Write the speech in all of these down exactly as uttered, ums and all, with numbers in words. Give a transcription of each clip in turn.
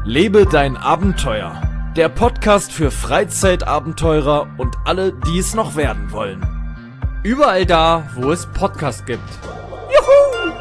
Lebe dein Abenteuer. Der Podcast für Freizeitabenteurer und alle, die es noch werden wollen. Überall da, wo es Podcasts gibt. Juhu!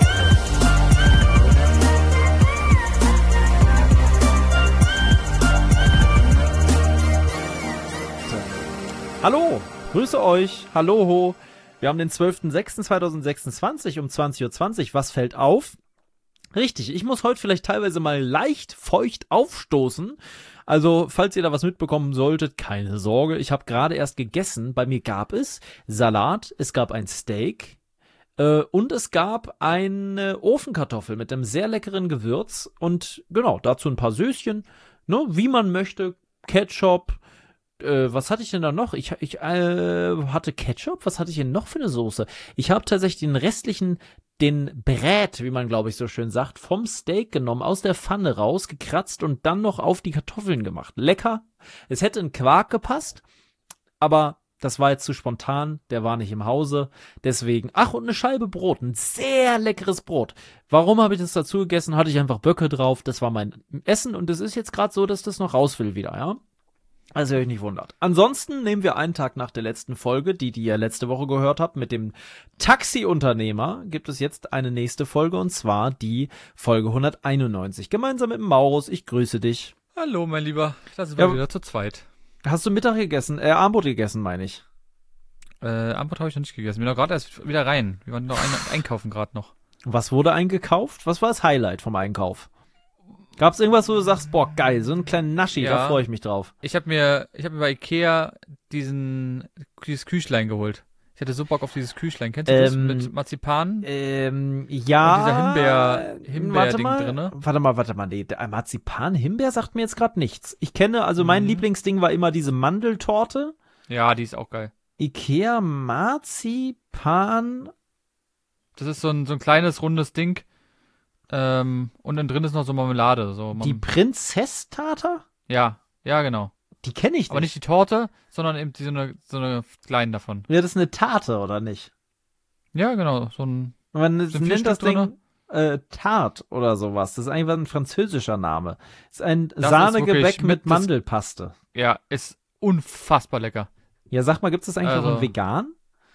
Hallo, grüße euch. Hallo, ho. Wir haben den zwölften sechsten zweitausendsechsundzwanzig um zwanzig Uhr zwanzig. Was fällt auf? Richtig, ich muss heute vielleicht teilweise mal leicht feucht aufstoßen. Also, falls ihr da was mitbekommen solltet, keine Sorge. Ich habe gerade erst gegessen. Bei mir gab es Salat, es gab ein Steak äh, und es gab eine Ofenkartoffel mit einem sehr leckeren Gewürz. Und genau, dazu ein paar Söschen, ne, wie man möchte. Ketchup. Äh, was hatte ich denn da noch? Ich, ich äh, hatte Ketchup. Was hatte ich denn noch für eine Soße? Ich habe tatsächlich den restlichen, den Brät, wie man glaube ich so schön sagt, vom Steak genommen, aus der Pfanne raus, gekratzt und dann noch auf die Kartoffeln gemacht. Lecker. Es hätte in Quark gepasst, aber das war jetzt zu spontan. Der war nicht im Hause. Deswegen, ach, und eine Scheibe Brot. Ein sehr leckeres Brot. Warum habe ich das dazu gegessen? Hatte ich einfach Böcke drauf. Das war mein Essen und es ist jetzt gerade so, dass das noch raus will wieder, ja. Also ihr euch nicht wundert. Ansonsten nehmen wir einen Tag nach der letzten Folge, die, die ihr letzte Woche gehört habt, mit dem Taxiunternehmer, gibt es jetzt eine nächste Folge und zwar die Folge hunderteinundneunzig. Gemeinsam mit dem Maurus, ich grüße dich. Hallo, mein Lieber. Da sind wir ja, wieder zu zweit. Hast du Mittag gegessen? Äh, Abendbrot gegessen, meine ich. Äh, Abendbrot habe ich noch nicht gegessen. Wir sind doch gerade erst wieder rein. Wir waren noch ein- einkaufen gerade noch. Was wurde eingekauft? Was war das Highlight vom Einkauf? Gab es irgendwas, wo du sagst, boah, geil, so einen kleinen Naschi, ja, da freue ich mich drauf. Ich habe mir, ich habe mir bei Ikea diesen, dieses Küchlein geholt. Ich hatte so Bock auf dieses Küchlein. Kennst du ähm, das mit Marzipan? Ähm, ja. Und dieser Himbeer, Himbeer-Ding drinne. Warte mal, warte mal, nee, der Marzipan-Himbeer sagt mir jetzt gerade nichts. Ich kenne, also mein mhm. Lieblingsding war immer diese Mandeltorte. Ja, die ist auch geil. Ikea Marzipan. Das ist so ein, so ein kleines, rundes Ding. Ähm, und dann drin ist noch so Marmelade. So die Prinzess-Tata? Ja, ja, genau. Die kenne ich nicht. Aber nicht die Torte, sondern eben die, so eine, so eine kleinen davon. Ja, das ist eine Tarte, oder nicht? Ja, genau. So ein. Man nennt das Ding äh, Tart oder sowas. Das ist eigentlich ein französischer Name. Das ist ein das Sahnegebäck ist mit Mandelpaste. Ja, ist unfassbar lecker. Ja, sag mal, gibt es das eigentlich also, auch in vegan?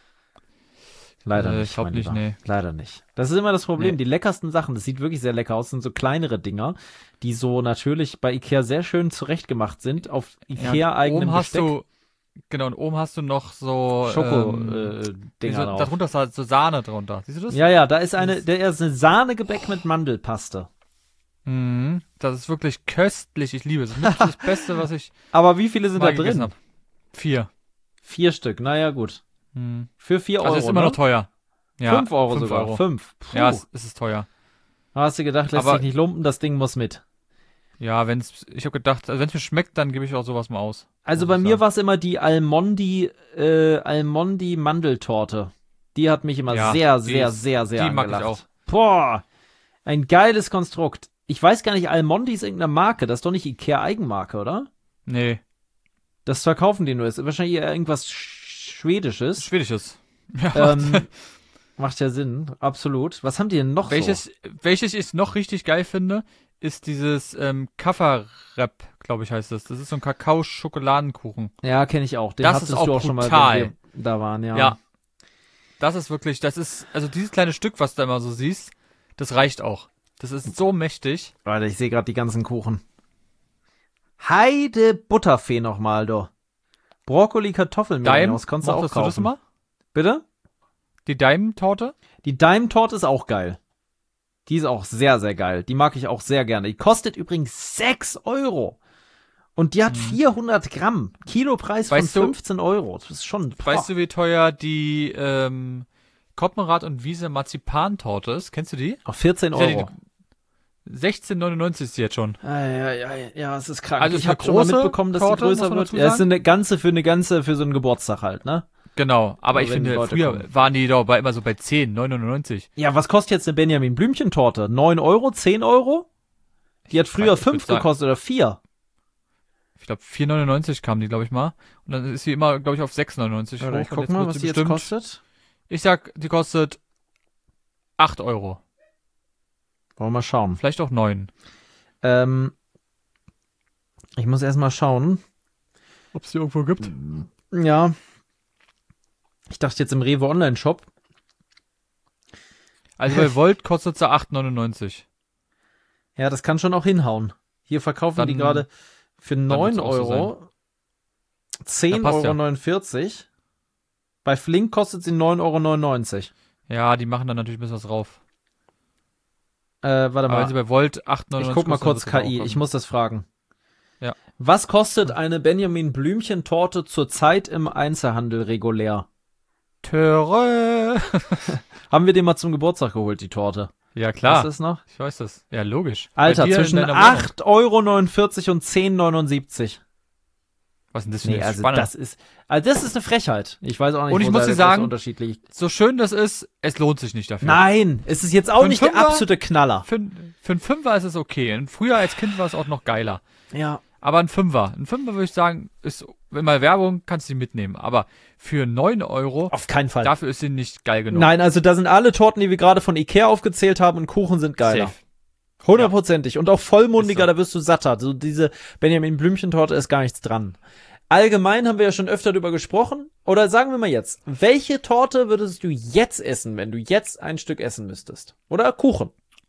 Leider äh, nicht. Ich glaube nicht, nee. Leider nicht. Das ist immer das Problem. Nee. Die leckersten Sachen, das sieht wirklich sehr lecker aus, sind so kleinere Dinger, die so natürlich bei Ikea sehr schön zurechtgemacht sind, auf Ikea-eigenem ja, Besteck. Du, genau, und oben hast du noch so Schoko-Dinger ähm, äh, drauf. Darunter ist halt so Sahne drunter. Siehst du das? Ja, ja, da ist eine, der ist eine Sahnegebäck mit Mandelpaste. Mhm, das ist wirklich köstlich. Ich liebe es. Das ist das Beste, was ich Aber wie viele sind da drin? Hab. Vier. Vier Stück, naja, gut. Hm. Für vier Euro, Also ist immer ne? noch teuer. Ja, fünf Euro fünf sogar. Euro. Fünf. Puh. Ja, es, es ist teuer. Hast du gedacht, lässt Aber sich nicht lumpen, das Ding muss mit. Ja, wenn's, ich habe gedacht, also wenn es mir schmeckt, dann gebe ich auch sowas mal aus. Also bei mir war es immer die Almondi, äh, Almondi Mandeltorte. Die hat mich immer ja, sehr, sehr, ist, sehr, sehr die angelacht. mag ich auch. Boah, ein geiles Konstrukt. Ich weiß gar nicht, Almondi ist irgendeine Marke. Das ist doch nicht Ikea-Eigenmarke, oder? Nee. Das verkaufen die nur. Das ist wahrscheinlich eher irgendwas Schwedisches. Schwedisches. Ja, ähm, macht ja Sinn, absolut. Was haben die denn noch welches, so? Welches ich noch richtig geil finde, ist dieses ähm, Kafferrep, glaube ich heißt das. Das ist so ein Kakao-Schokoladenkuchen. Ja, kenne ich auch. Den das hattest ist auch du auch brutal. schon mal, wenn wir da waren, ja. Ja. Das ist wirklich, das ist, also dieses kleine Stück, was du immer so siehst, das reicht auch. Das ist so mächtig. Warte, ich sehe gerade die ganzen Kuchen. Heide Butterfee nochmal, du. Brokkoli, Kartoffeln, das kannst du auch kaufen. Du das mal? Bitte? Die Daim-Torte? Die Daim-Torte ist auch geil. Die ist auch sehr, sehr geil. Die mag ich auch sehr gerne. Die kostet übrigens sechs Euro. Und die hat hm. vierhundert Gramm. Kilopreis von weißt fünfzehn du, Euro. Das ist schon... Boah. Weißt du, wie teuer die ähm, Koppenrad und Wiese Marzipantorte ist? Kennst du die? Auf vierzehn Euro. sechzehn neunundneunzig ist die jetzt schon. Ja, ja, ja, ja, es ist krank. Also ich habe schon mal mitbekommen, dass Torte, die größer wird. Ja, es ist eine ganze für eine ganze, für so einen Geburtstag halt, ne? Genau, aber also ich finde, früher kommen. waren die doch bei, immer so bei zehn, neun neunundneunzig. Ja, was kostet jetzt eine Benjamin Blümchen-Torte? neun Euro, zehn Euro? Die hat früher fünf gekostet oder vier. Ich glaube, vier neunundneunzig kam die, glaube ich mal. Und dann ist sie immer, glaube ich, auf sechs neunundneunzig hoch. Ich guck mal, was die jetzt kostet. Ich sag, die kostet acht Euro. Wollen wir mal schauen. Vielleicht auch neun. Ähm, Ich muss erst mal schauen. Ob es die irgendwo gibt. Ja. Ich dachte jetzt im Rewe Online-Shop. Also bei Volt kostet sie acht neunundneunzig. Ja, das kann schon auch hinhauen. Hier verkaufen Dann- die gerade für neun wird's auch so Euro zehn Ja, passt Euro ja. neunundvierzig. Bei Flink kostet sie neun Euro neunundneunzig. Ja, die machen dann natürlich ein bisschen was drauf. Äh, warte Aber wenn sie mal. bei Volt acht neunundneunzig Ich guck mal kosten, kurz dann K wird's I. auch Ich passen. muss das fragen. Ja. Was kostet eine Benjamin Blümchen-Torte zurzeit im Einzelhandel regulär? Töre. Haben wir den mal zum Geburtstag geholt, die Torte? Ja, klar. Was ist noch? Ich weiß das. Ja, logisch. Bei Alter, dir in zwischen deiner Wohnung. acht Euro neunundvierzig und zehn Euro neunundsiebzig. Was ist denn das für Nee, eine also Spanne? das ist, also das ist eine Frechheit. Ich weiß auch nicht, Und ich wo muss da dir der sagen, große Unterschied liegt. So schön das ist, es lohnt sich nicht dafür. Nein, es ist jetzt auch Für einen nicht der Fünfer? absolute Knaller. Für, ein- für einen Fünfer ist es okay. Früher als Kind war es auch noch geiler. Ja. Aber ein Fünfer. Ein Fünfer würde ich sagen, ist, wenn mal Werbung, kannst du die mitnehmen. Aber für neun Euro, Auf keinen Fall. dafür ist sie nicht geil genug. Nein, also da sind alle Torten, die wir gerade von Ikea aufgezählt haben, und Kuchen sind geiler. Safe. Hundertprozentig. Und auch vollmundiger, Ist so. da wirst du satter. So diese Benjamin Blümchen-Torte ist gar nichts dran. Allgemein haben wir ja schon öfter darüber gesprochen. Oder sagen wir mal jetzt, welche Torte würdest du jetzt essen, wenn du jetzt ein Stück essen müsstest? Oder Kuchen?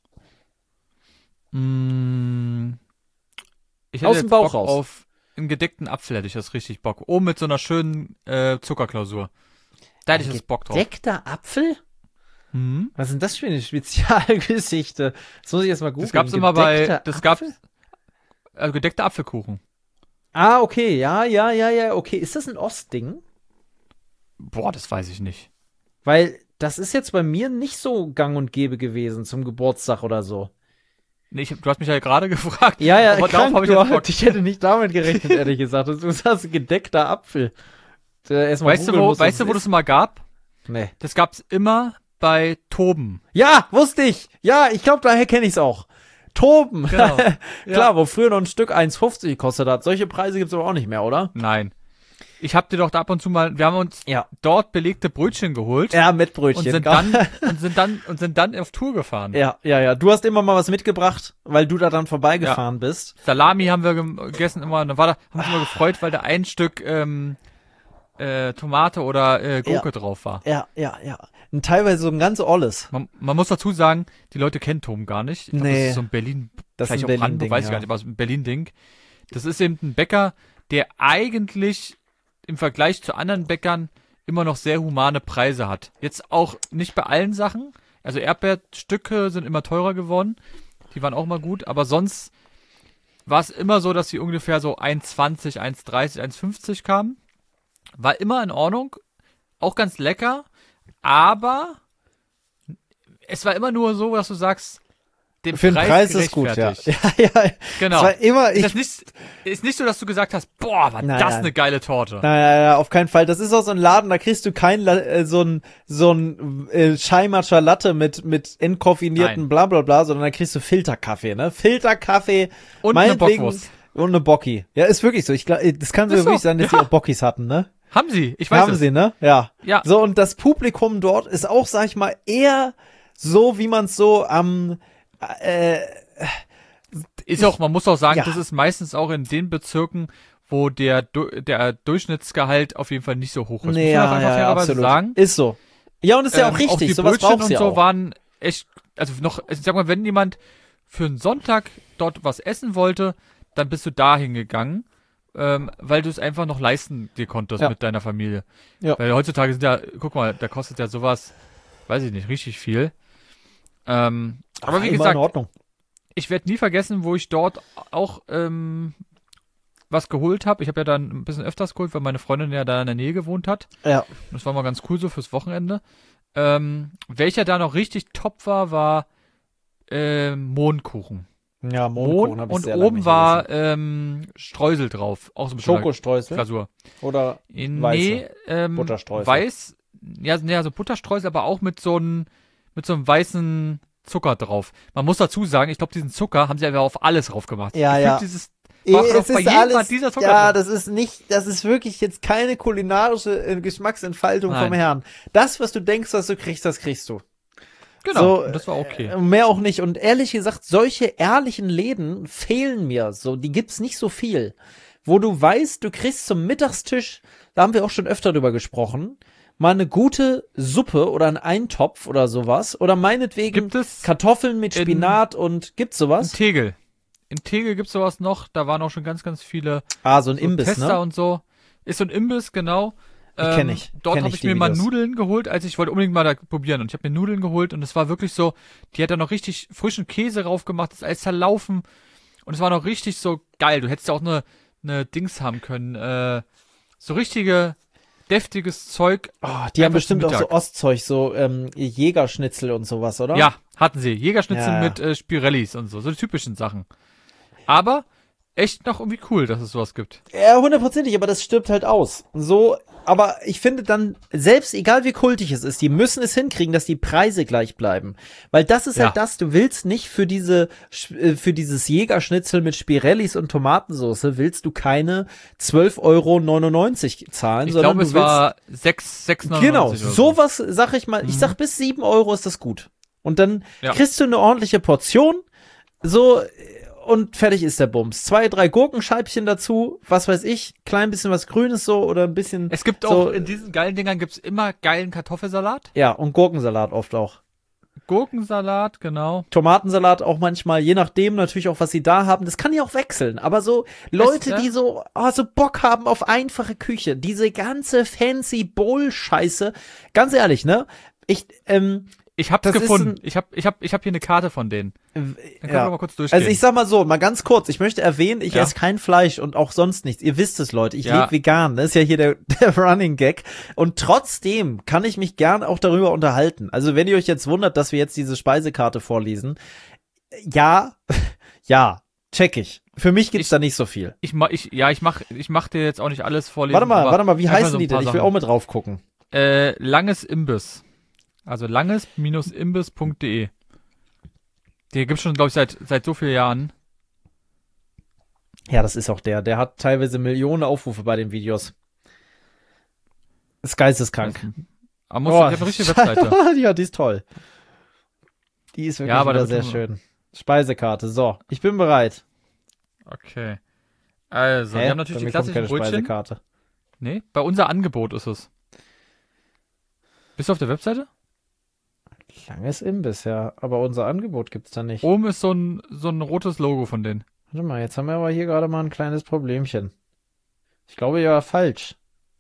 Mm, ich hätte Aus dem jetzt Bauch Bock raus. auf einen gedeckten Apfel, hätte ich das richtig Bock. Oben mit so einer schönen äh, Zuckerklausur. Da hätte ich das Bock drauf. Gedeckter Apfel? Mhm. Was ist denn das für eine Spezialgeschichte? Das muss ich erst mal googeln. Das gab's immer bei, Gedeckter das gab's, Apfel? also gedeckter Apfelkuchen. Ah, okay. Ja, ja, ja, ja. Okay. Ist das ein Ostding? Boah, das weiß ich nicht. Weil das ist jetzt bei mir nicht so gang und gäbe gewesen zum Geburtstag oder so. Nee, ich, du hast mich ja gerade gefragt. Ja, ja, aber krank, darauf habe ich du, jetzt Bock. ich hätte nicht damit gerechnet, ehrlich gesagt. Du sagst gedeckter Apfel. Äh, erst mal Weißt du, googeln wo, muss, weißt was du, wo ist. das mal gab? Nee. Das gab's immer bei Toben. Ja, wusste ich. Ja, ich glaube, daher kenne ich es auch. Toben. Genau. Klar, Ja. wo früher noch ein Stück eins fünfzig gekostet hat. Solche Preise gibt's aber auch nicht mehr, oder? Nein. Ich hab dir doch da ab und zu mal, wir haben uns Ja. dort belegte Brötchen geholt Ja, mit Brötchen. und sind dann und sind dann und sind dann auf Tour gefahren. Ja, ja, ja. Du hast immer mal was mitgebracht, weil du da dann vorbeigefahren bist. Salami haben wir gem- gegessen immer, und dann war da, haben wir uns immer gefreut, weil da ein Stück ähm, äh, Tomate oder äh, Gurke drauf war. Ja, ja, ja. Und teilweise so ein ganz olles. Man, man muss dazu sagen, die Leute kennen Toben gar nicht. Ich glaub, Nee. Das ist so ein Berlin, Das ist vielleicht ein auch Berlin-Ding, Brandenburg, weiß ich ja. gar nicht, aber so ein Berlin-Ding. Das ist eben ein Bäcker, der eigentlich im Vergleich zu anderen Bäckern immer noch sehr humane Preise hat. Jetzt auch nicht bei allen Sachen. Also Erdbeerstücke sind immer teurer geworden. Die waren auch mal gut, aber sonst war es immer so, dass sie ungefähr so eins zwanzig, eins dreißig, eins fünfzig kamen. War immer in Ordnung, auch ganz lecker, aber es war immer nur so, dass du sagst, den Für den Preis, Preis ist gut, ja. gerechtfertigt. Ja, ja. Genau. Es war immer, Ist, ich, das nicht, ist nicht so, dass du gesagt hast, boah, war Nein, das nein. eine geile Torte. Nein, nein, nein, auf keinen Fall. Das ist auch so ein Laden, da kriegst du kein La- äh, so ein so ein äh, Scheimatscher Latte mit mit entkoffinierten Nein. bla bla bla, sondern da kriegst du Filterkaffee, ne? Filterkaffee Und eine meinetwegen- Bockwurst. und eine Bocki. Ja, ist wirklich so. Ich glaube, das kann so Ist so, wirklich sein, dass die ja. auch Bockis hatten, ne? Haben sie, ich weiß Haben es. sie, ne? Ja. Ja. So, und das Publikum dort ist auch, sag ich mal, eher so, wie man es so am äh, Ist auch, man muss auch sagen, Ja. das ist meistens auch in den Bezirken, wo der, Du- der Durchschnittsgehalt auf jeden Fall nicht so hoch ist. nee, muss man auch ja, einfach ja, fairerweise absolut. sagen. Ist so. Ja, und ist ja auch Ähm, richtig. Auch die Sowas Brötchen braucht's und ja so auch. waren echt, also noch, also ich sag mal, wenn jemand für einen Sonntag dort was essen wollte, dann bist du da hingegangen, ähm, weil du es einfach noch leisten dir konntest Ja. mit deiner Familie. Ja. Weil heutzutage sind ja, guck mal, da kostet ja sowas, weiß ich nicht, richtig viel. Ähm, aber wie immer gesagt, in Ordnung. ich werde nie vergessen, wo ich dort auch ähm, was geholt habe. Ich habe ja dann ein bisschen öfters geholt, weil meine Freundin ja da in der Nähe gewohnt hat. Ja. Das war mal ganz cool so fürs Wochenende. Ähm, welcher da noch richtig top war, war ähm, Mohnkuchen. Ja, Mohn Mohnkuchen hab ich und sehr lange oben nicht war gegessen. ähm, Streusel drauf. Auch so ein bisschen Schokostreusel Glasur. oder Nee, Weiße. ähm, Butterstreusel. Weiß, ja, ja, so Butterstreusel, aber auch mit so einem mit so einem weißen Zucker drauf. Man muss dazu sagen, ich glaube, diesen Zucker haben sie aber auf alles drauf gemacht. Ja, Gefühlt ja. Dieses, Eh, War doch es bei ist jedem alles, war dieser Zucker ja, drin. das ist nicht, das ist wirklich jetzt keine kulinarische äh, Geschmacksentfaltung Nein. vom Herrn. Das, was du denkst, was du kriegst, das kriegst du. Genau, So, und das war okay. äh, mehr auch nicht. Und ehrlich gesagt, solche ehrlichen Läden fehlen mir so. Die gibt's nicht so viel. Wo du weißt, du kriegst zum Mittagstisch, da haben wir auch schon öfter drüber gesprochen, mal eine gute Suppe oder einen Eintopf oder sowas. Oder meinetwegen Gibt es Kartoffeln mit in- Spinat und gibt's in sowas? Tegel. In Tegel gibt's sowas noch. Da waren auch schon ganz, ganz viele Ah, so ein so Imbiss, Tester ne? und so. Ist so ein Imbiss, genau. Ich kenn ich. Dort Kenn habe ich ich die mir mal Videos. Nudeln geholt, als ich wollte unbedingt mal da probieren. Und ich habe mir Nudeln geholt und es war wirklich so, die hat da noch richtig frischen Käse drauf gemacht, das ist alles zerlaufen. Und es war noch richtig so geil. Du hättest ja auch eine, eine Dings haben können. Äh, so richtige, deftiges Zeug. Oh, die haben Einfach zum bestimmt auch so Mittag. Ostzeug, so ähm, Jägerschnitzel und sowas, oder? Ja, hatten sie. Jägerschnitzel Ja. mit äh, Spirellis und so. So die typischen Sachen. Aber echt noch irgendwie cool, dass es sowas gibt. Ja, hundertprozentig, aber das stirbt halt aus. So, aber ich finde dann, selbst egal wie kultig es ist, die müssen es hinkriegen, dass die Preise gleich bleiben. Weil das ist Ja. halt das, du willst nicht für diese, äh, für dieses Jägerschnitzel mit Spirellis und Tomatensauce, willst du keine zwölf Euro neunundneunzig zahlen, Ich sondern glaube, es du willst, war sechs, sechs genau, oder so. sowas sag ich mal, ich Mhm. sag bis sieben Euro ist das gut. Und dann Ja. kriegst du eine ordentliche Portion, so, und fertig ist der Bums. Zwei, drei Gurkenscheibchen dazu, was weiß ich, klein bisschen was Grünes so oder ein bisschen. Es gibt so, auch, in diesen geilen Dingern gibt's immer geilen Kartoffelsalat. Ja, und Gurkensalat oft auch. Gurkensalat, genau. Tomatensalat auch manchmal, je nachdem natürlich auch, was sie da haben. Das kann ja auch wechseln. Aber so Leute, ja. die so, oh, so Bock haben auf einfache Küche, diese ganze fancy Bowl-Scheiße, ganz ehrlich, ne? Ich, ähm, Ich hab's Das ist gefunden. ein- Ich hab, ich hab, ich hab hier eine Karte von denen. Dann können ja. wir mal kurz durchgehen. Also ich sag mal so, mal ganz kurz, ich möchte erwähnen, ich Ja. esse kein Fleisch und auch sonst nichts. Ihr wisst es, Leute, ich Ja. lebe vegan, das ist ja hier der, der Running Gag. Und trotzdem kann ich mich gern auch darüber unterhalten. Also wenn ihr euch jetzt wundert, dass wir jetzt diese Speisekarte vorlesen, ja, ja, check ich. Für mich gibt's Ich- da nicht so viel. ich, ma, ich, ja, ich mach, ich mach dir jetzt auch nicht alles vorlesen. Warte mal, aber warte mal, wie einfach heißen so ein die denn? paar Ich will Sachen. auch mit drauf gucken. Äh, langes Imbiss. Also langes-imbiss punkt de. Der gibt's schon, glaube ich, seit, seit so vielen Jahren. Ja, das ist auch der. Der hat teilweise Millionen Aufrufe bei den Videos. Ist geisteskrank. Aber muss, Oh, ich hab eine richtige Webseite. ja, die ist toll. Die ist wirklich Ja, aber wieder da sehr wird schon- schön. Speisekarte. So, ich bin bereit. Okay. Also, Hä? wir haben natürlich Bei die mir kommt klassischen keine Brötchen. Speisekarte. Nee, bei unser Angebot ist es. Bist du auf der Webseite? Langes Imbiss, ja. Aber unser Angebot gibt's da nicht. Oben ist so ein, so ein rotes Logo von denen. Warte mal, jetzt haben wir aber hier gerade mal ein kleines Problemchen. Ich glaube, ihr war falsch.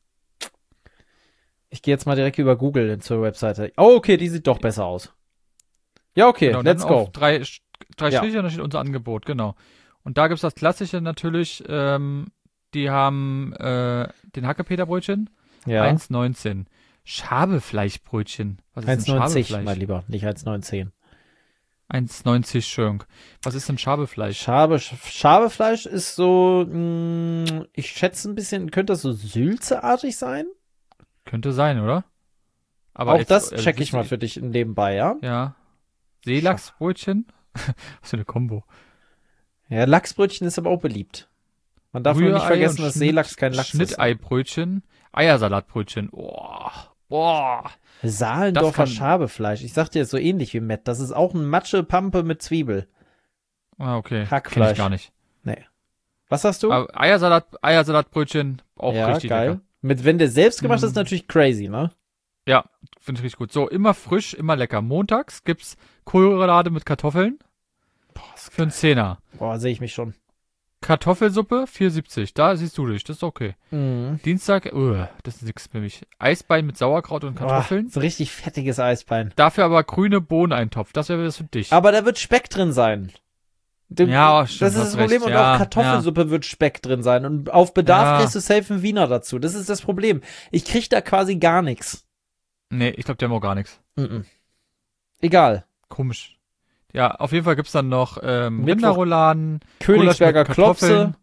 Ich gehe jetzt mal direkt über Google zur Webseite. Oh, okay, die sieht doch besser aus. Ja, okay, Genau, let's dann go. auf drei, Sch- drei Ja. Striche und da steht unser Angebot, genau. Und da gibt's das Klassische natürlich. Ähm, die haben äh, den Hackepeterbrötchen, Ja, eins neunzehn. Schabefleischbrötchen. Was ist eins denn neunzig, Schabefleisch? mein Lieber, nicht eins neunzehn. eins neunzig Schönk. Was ist denn Schabefleisch? Schabe, Schabefleisch ist so, mh, ich schätze ein bisschen, könnte das so Sülzeartig sein? Könnte sein, oder? Aber Auch jetzt, das also check ich das- mal für dich nebenbei, ja? Ja. Seelachsbrötchen? Was für eine Kombo. Ja, Lachsbrötchen ist aber auch beliebt. Man darf nur nicht Rührei vergessen, und dass Schnitt- Seelachs kein Lachs ist. Schnitteibrötchen, Eiersalatbrötchen. Boah. Boah. Sahlendorfer Das kann- Schabefleisch. Ich sag dir, ist so ähnlich wie Matt. Das ist auch ein Matschepampe mit Zwiebel. Ah, okay. Kenn Hackfleisch. ich gar nicht. Was hast du? Aber Eiersalat, Eiersalatbrötchen, auch ja, richtig geil. lecker. Mit, wenn der selbst gemacht ist, Mm. ist natürlich crazy, ne? Ja, finde ich richtig gut. So, immer frisch, immer lecker. Montags gibt's Kohlroulade mit Kartoffeln Boah, ist für einen Zehner. Boah, sehe ich mich schon. Kartoffelsuppe, vier siebzig. Da siehst du dich, das ist okay. Mhm. Dienstag, uh, das ist nichts für mich. Eisbein mit Sauerkraut und Kartoffeln. Boah, so richtig fettiges Eisbein. Dafür aber grüne Bohneneintopf. Das wäre das für dich. Aber da wird Speck drin sein. Du, Ja, stimmt, das ist hast das Problem. recht. Und Ja, auch Kartoffelsuppe wird Speck drin sein. Und auf Bedarf Ja. kriegst du safe einen Wiener dazu. Das ist das Problem. Ich krieg da quasi gar nichts. Nee, ich glaube, die haben auch gar nichts. Mhm. Egal. Komisch. Ja, auf jeden Fall gibt's dann noch ähm, Mittwoch- Rinderrouladen, Königsberger Gulasch mit Kartoffeln, Klopse.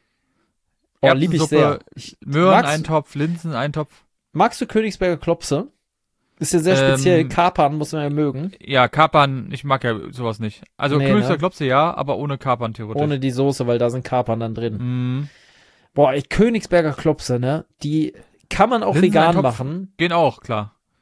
Oh, lieb ich sehr. Erbsensuppe, Ich, Möhreneintopf, Linseneintopf. magst du Königsberger Klopse? Ist ja sehr speziell. Ähm, Kapern muss man ja mögen. Ja, Kapern, ich mag ja sowas nicht. Also Nee, Königsberger ne? Klopse ja, aber ohne Kapern theoretisch. Ohne die Soße, weil da sind Kapern dann drin. Mm, Boah, ey, Königsberger Klopse, ne? Die kann man auch vegan Linseneintopf. machen. gehen auch, klar.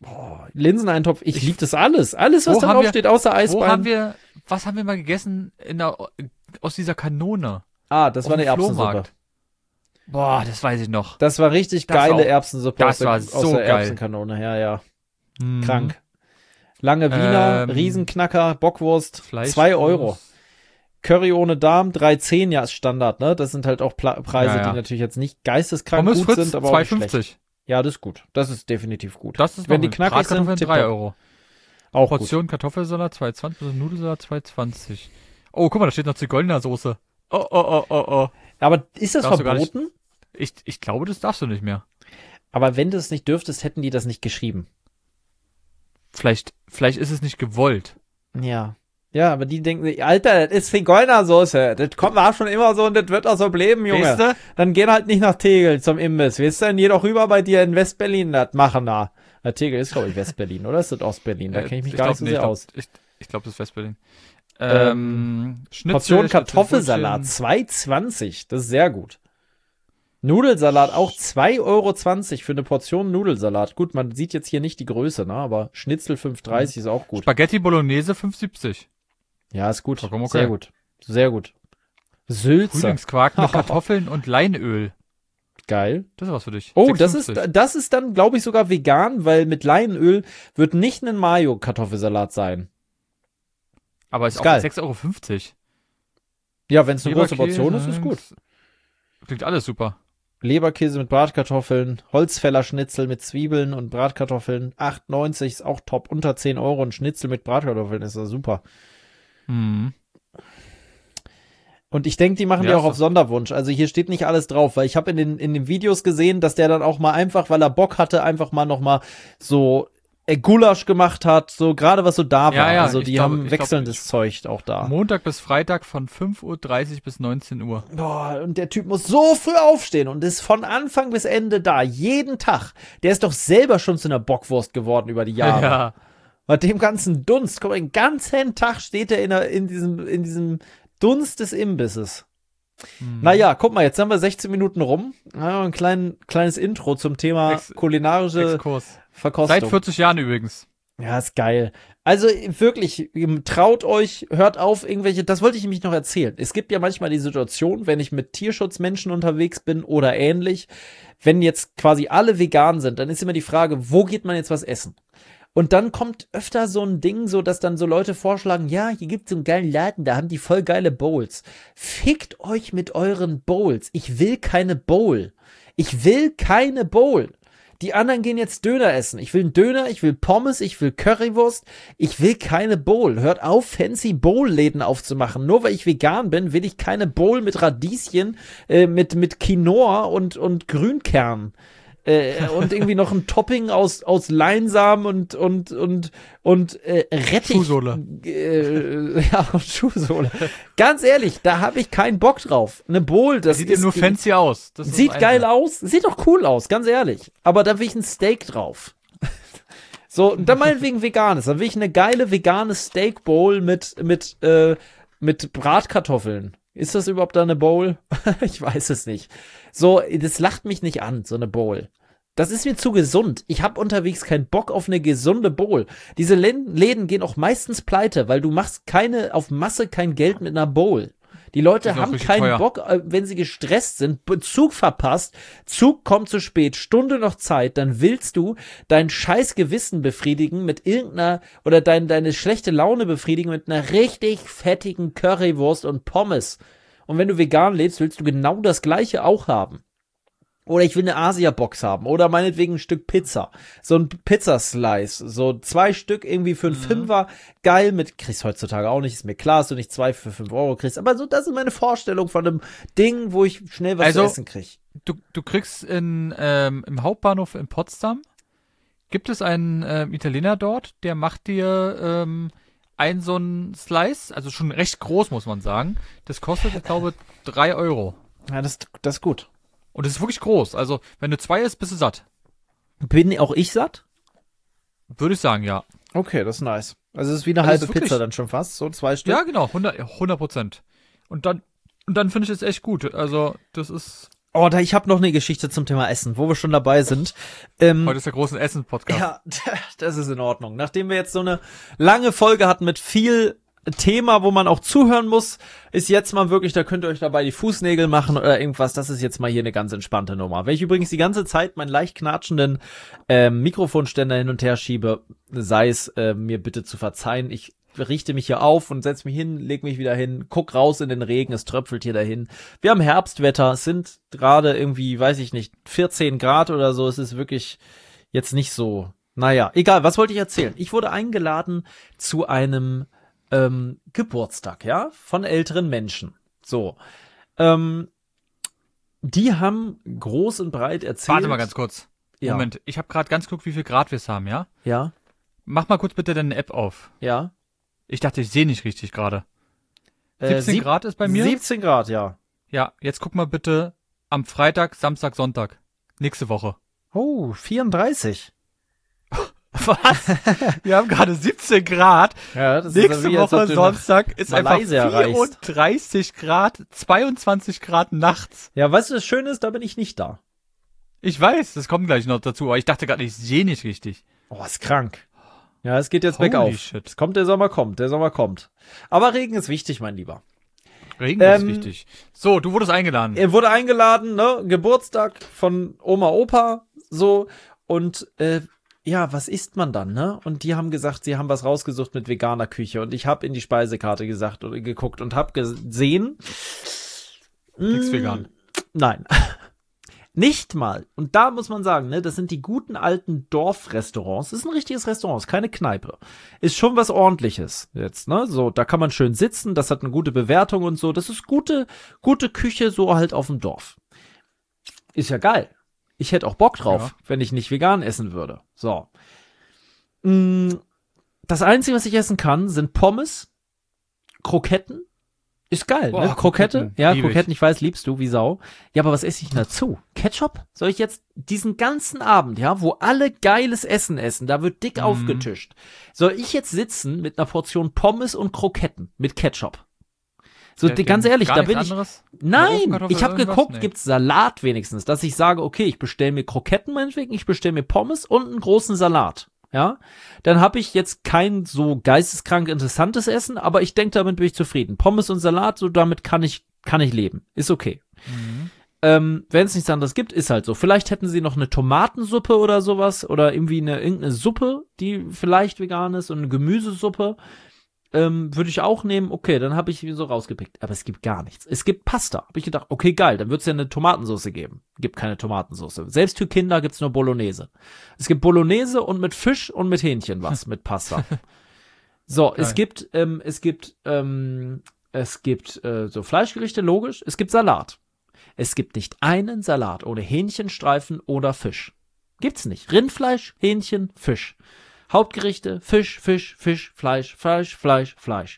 Boah, Linseneintopf, ich, ich liebe das alles. Alles, was Wo da haben drauf wir- steht, außer Eisbein. Wo haben wir, was haben wir mal gegessen in der, aus dieser Kanone? ah, das auf war eine dem Erbsensuppe. Flohmarkt? Boah, das weiß ich noch. Das war richtig Das geile auch- Erbsensuppe das aus der, war aus so der geil. Erbsenkanone. Ja, ja. Mhm. Krank. Lange Wiener, Ähm, Riesenknacker, Bockwurst, Fleisch. zwei Euro. Curry ohne Darm, drei zehn, ja, ist Standard, ne? Das sind halt auch Pla Preise, Ja, ja. die natürlich jetzt nicht geisteskrank Pommes gut Fritz, sind, aber auch zwei nicht schlecht. fünfzig. Ja, das ist gut. Das ist definitiv gut. Das ist Wenn noch die knackig sind, Bratkartoffeln tipptopp. drei Euro. Auch gut. Portion Kartoffelsalat zwei zwanzig, Portion Nudelsalat zwei zwanzig. Oh, guck mal, da steht noch Zigeunersoße. Oh, oh, oh, oh, oh. Aber ist das Darfst du gar nicht- verboten? Ich, ich glaube, das darfst du nicht mehr. Aber wenn du es nicht dürftest, hätten die das nicht geschrieben. Vielleicht, vielleicht ist es nicht gewollt. Ja. Ja, aber die denken, sich, Alter, das ist Zigeunersoße. Das kommt auch schon immer so und das wird auch so bleiben, Junge. Weißt du? Dann gehen halt nicht nach Tegel zum Imbiss. Weißt du, dann geh doch rüber bei dir in Westberlin das machen da. Na, Tegel ist, glaube ich, Westberlin, oder? Ist das Ostberlin? Da Äh, kenne ich mich ich gar glaub nicht so nicht, sehr ich glaub- aus. Ich, ich glaube, das ist Westberlin. Ähm, Ähm, Schnitzel, Portion Schnitzel, Kartoffelsalat, Brötchen. zwei zwanzig. Das ist sehr gut. Nudelsalat auch zwei Euro zwanzig für eine Portion Nudelsalat. Gut, man sieht jetzt hier nicht die Größe, ne? Aber Schnitzel fünf dreißig ist auch gut. Spaghetti Bolognese fünf siebzig. Ja, ist gut. Vollkommen okay. Sehr gut. Sehr gut. Sülze. Frühlingsquark mit Kartoffeln und Leinöl. Geil. Das ist was für dich. Oh, sechs das ist, fünfzig. das ist dann, glaube ich, sogar vegan, weil mit Leinöl wird nicht ein Mayo-Kartoffelsalat sein. Aber ist ist auch geil. sechs Euro fünfzig. Ja, wenn es eine große Leberkäse, Portion ist, ist gut. Klingt alles super. Leberkäse mit Bratkartoffeln, Holzfällerschnitzel mit Zwiebeln und Bratkartoffeln, acht neunzig ist auch top, unter zehn Euro und Schnitzel mit Bratkartoffeln ist ja super. Mhm. Und ich denke, die machen Ja, die auch ist auf doch- Sonderwunsch. Also hier steht nicht alles drauf, weil ich habe in den, in den Videos gesehen, dass der dann auch mal einfach, weil er Bock hatte, einfach mal noch mal so äh, Gulasch gemacht hat, so gerade was so da war. Ja, ja, also ich die glaub- haben ich glaub, wechselndes Zeug auch da. Montag bis Freitag von fünf Uhr dreißig bis neunzehn Uhr. Boah, und der Typ muss so früh aufstehen und ist von Anfang bis Ende da, jeden Tag. Der ist doch selber schon zu einer Bockwurst geworden über die Jahre. Ja. Bei dem ganzen Dunst, guck mal, den ganzen Tag steht er in, der, in, diesem, in diesem Dunst des Imbisses. Mhm. Naja, guck mal, jetzt haben wir sechzehn Minuten rum. Ja, ein klein, kleines Intro zum Thema Ex- kulinarische Exkurs. Verkostung. Seit vierzig Jahren übrigens. Ja, ist geil. Also wirklich, traut euch, hört auf, irgendwelche, das wollte ich nämlich noch erzählen. Es gibt ja manchmal die Situation, wenn ich mit Tierschutzmenschen unterwegs bin oder ähnlich, wenn jetzt quasi alle vegan sind, dann ist immer die Frage, wo geht man jetzt was essen? Und dann kommt öfter so ein Ding, so dass dann so Leute vorschlagen, ja, hier gibt's so einen geilen Laden, da haben die voll geile Bowls. Fickt euch mit euren Bowls. Ich will keine Bowl. Ich will keine Bowl. Die anderen gehen jetzt Döner essen. Ich will einen Döner, ich will Pommes, ich will Currywurst. Ich will keine Bowl. Hört auf, fancy Bowl-Läden aufzumachen. Nur weil ich vegan bin, will ich keine Bowl mit Radieschen, äh, mit, mit Quinoa und, und Grünkern. Äh, und irgendwie noch ein Topping aus, aus Leinsamen und, und, und, und äh, Rettich. Schuhsohle. Äh, ja, und Schuhsohle. Ganz ehrlich, da habe ich keinen Bock drauf. Eine Bowl, das Sieht ist eben nur fancy aus. Das ist Sieht das geil Einzige. aus, sieht doch cool aus, ganz ehrlich. Aber da will ich ein Steak drauf. So, und dann meinetwegen veganes. Dann will ich eine geile vegane Steak Bowl mit, mit, äh, mit Bratkartoffeln. Ist das überhaupt da eine Bowl? Ich weiß es nicht. So, das lacht mich nicht an, so eine Bowl. Das ist mir zu gesund. Ich habe unterwegs keinen Bock auf eine gesunde Bowl. Diese Läden, Läden gehen auch meistens pleite, weil du machst keine, auf Masse kein Geld mit einer Bowl. Die Leute Die sind auch haben richtig keinen teuer. teuer. Bock, äh, wenn sie gestresst sind, Zug verpasst, Zug kommt zu spät, Stunde noch Zeit, dann willst du dein scheiß Gewissen befriedigen mit irgendeiner, oder dein, deine schlechte Laune befriedigen mit einer richtig fettigen Currywurst und Pommes. Und wenn du vegan lebst, willst du genau das Gleiche auch haben. Oder ich will eine Asia-Box haben. Oder meinetwegen ein Stück Pizza. So ein Pizzaslice. So zwei Stück irgendwie für einen Fünfer. Geil mit, kriegst heutzutage auch nicht, ist mir klar, dass du nicht zwei für fünf Euro kriegst. Aber so, das ist meine Vorstellung von einem Ding, wo ich schnell was Also, zu essen krieg. Du, du kriegst in, ähm, im Hauptbahnhof in Potsdam, gibt es einen ähm, Italiener dort, der macht dir ähm, ein so ein Slice, also schon recht groß, muss man sagen. Das kostet, ich glaube, drei Euro. Ja, das, das ist gut. Und das ist wirklich groß. Also, wenn du zwei isst, bist du satt. Bin auch ich satt? Würde ich sagen, ja. Okay, das ist nice. Also es ist wie eine Also es halbe ist wirklich- Pizza dann schon fast, so zwei Stück. Ja, genau, hundert Prozent. Und dann, und dann finde ich es echt gut. Also, das ist, Oh, da, ich habe noch eine Geschichte zum Thema Essen, wo wir schon dabei sind. Ähm, Heute ist der große Essen-Podcast. Ja, das ist in Ordnung. Nachdem wir jetzt so eine lange Folge hatten mit viel Thema, wo man auch zuhören muss, ist jetzt mal wirklich, da könnt ihr euch dabei die Fußnägel machen oder irgendwas. Das ist jetzt mal hier eine ganz entspannte Nummer. Wenn ich übrigens die ganze Zeit meinen leicht knatschenden äh, Mikrofonständer hin und her schiebe, sei es äh, mir bitte zu verzeihen. Ich richte mich hier auf und setze mich hin, leg mich wieder hin, guck raus in den Regen, es tröpfelt hier dahin. Wir haben Herbstwetter, es sind gerade irgendwie, weiß ich nicht, vierzehn Grad oder so. Es ist wirklich jetzt nicht so, naja, egal, was wollte ich erzählen? Ich wurde eingeladen zu einem ähm, Geburtstag, ja, von älteren Menschen. So, ähm, die haben groß und breit erzählt. Warte mal ganz kurz. Ja. Moment, ich habe gerade ganz geguckt, wie viel Grad wir es haben, ja? Ja, Mach mal kurz bitte deine App auf. ja. Ich dachte, ich sehe nicht richtig gerade. Äh, siebzehn sieb- Grad ist bei mir. siebzehn Grad, ja. Ja, jetzt guck mal bitte am Freitag, Samstag, Sonntag. Nächste Woche. Oh, vierunddreißig. Was? Wir haben gerade siebzehn Grad. Ja, das Nächste wie, als ob Woche du nach- Sonntag ist Malaysia einfach vierunddreißig Grad, zweiundzwanzig Grad nachts. Ja, weißt du, das Schöne ist, da bin ich nicht da. Ich weiß, das kommt gleich noch dazu, aber ich dachte gerade, ich sehe nicht richtig. Oh, ist krank. Ja, es geht jetzt Holy bergauf. shit. Es kommt, der Sommer kommt, der Sommer kommt. Aber Regen ist wichtig, mein Lieber. Regen Ähm, ist wichtig. So, du wurdest eingeladen. Er wurde eingeladen, ne, Geburtstag von Oma, Opa, so, und, äh, ja, was isst man dann, ne? Und die haben gesagt, sie haben was rausgesucht mit veganer Küche und ich habe in die Speisekarte gesagt oder geguckt und habe gesehen, Nichts mh, vegan. Nein. Nicht mal. Und da muss man sagen, ne, das sind die guten alten Dorfrestaurants. Das ist ein richtiges Restaurant, ist keine Kneipe. Ist schon was Ordentliches jetzt, ne? So, da kann man schön sitzen, das hat eine gute Bewertung und so. Das ist gute, gute Küche, so halt auf dem Dorf. Ist ja geil. Ich hätte auch Bock drauf, Ja. wenn ich nicht vegan essen würde. So. Mm, Das Einzige, was ich essen kann, sind Pommes, Kroketten. Ist geil, Boah, ne? Krokette? Kroketten, Ja, lieb ich. Kroketten, ich weiß, liebst du, wie Sau. Ja, aber was esse ich denn dazu? Ketchup? Soll ich jetzt diesen ganzen Abend, ja, wo alle geiles Essen essen, da wird dick Mhm. aufgetischt. Soll ich jetzt sitzen mit einer Portion Pommes und Kroketten mit Ketchup? So, Ja, die, ganz ehrlich, gar da nichts bin ich. anderes? Nein, Ofenkartoffel ich habe irgendwas? geguckt, Nee. gibt's Salat wenigstens, dass ich sage, okay, ich bestelle mir Kroketten meinetwegen, ich bestelle mir Pommes und einen großen Salat. Ja, dann habe ich jetzt kein so geisteskrank interessantes Essen, aber ich denke, damit bin ich zufrieden. Pommes und Salat, so damit kann ich kann ich leben, ist okay. Mhm. Ähm, wenn es nichts anderes gibt, ist halt so. Vielleicht hätten sie noch eine Tomatensuppe oder sowas oder irgendwie eine irgendeine Suppe, die vielleicht vegan ist und eine Gemüsesuppe. Ähm, würde ich auch nehmen, okay, dann habe ich so rausgepickt. Aber es gibt gar nichts. Es gibt Pasta. Habe ich gedacht, okay, geil, dann wird es ja eine Tomatensauce geben. Gibt keine Tomatensauce. Selbst für Kinder gibt's nur Bolognese. Es gibt Bolognese und mit Fisch und mit Hähnchen was, mit Pasta. So, Geil. es gibt, ähm, es gibt, ähm, es gibt äh, so Fleischgerichte, logisch. Es gibt Salat. Es gibt nicht einen Salat ohne Hähnchenstreifen oder Fisch. Gibt's nicht. Rindfleisch, Hähnchen, Fisch. Hauptgerichte, Fisch, Fisch, Fisch, Fleisch, Fleisch, Fleisch, Fleisch.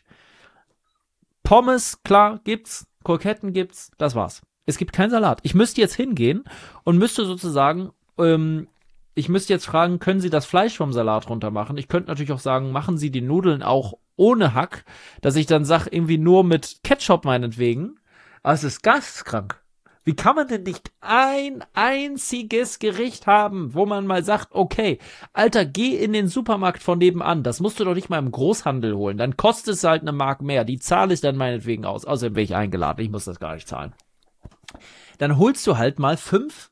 Pommes, klar, gibt's. Kroketten gibt's. Das war's. Es gibt keinen Salat. Ich müsste jetzt hingehen und müsste sozusagen, ähm, ich müsste jetzt fragen, können Sie das Fleisch vom Salat runter machen? Ich könnte natürlich auch sagen, machen Sie die Nudeln auch ohne Hack, dass ich dann sage, irgendwie nur mit Ketchup meinetwegen. Aber es ist geisteskrank. Wie kann man denn nicht ein einziges Gericht haben, wo man mal sagt, okay, Alter, geh in den Supermarkt von nebenan, das musst du doch nicht mal im Großhandel holen, dann kostet es halt eine Mark mehr, die zahle ich dann meinetwegen aus, außerdem bin ich eingeladen, ich muss das gar nicht zahlen. Dann holst du halt mal fünf,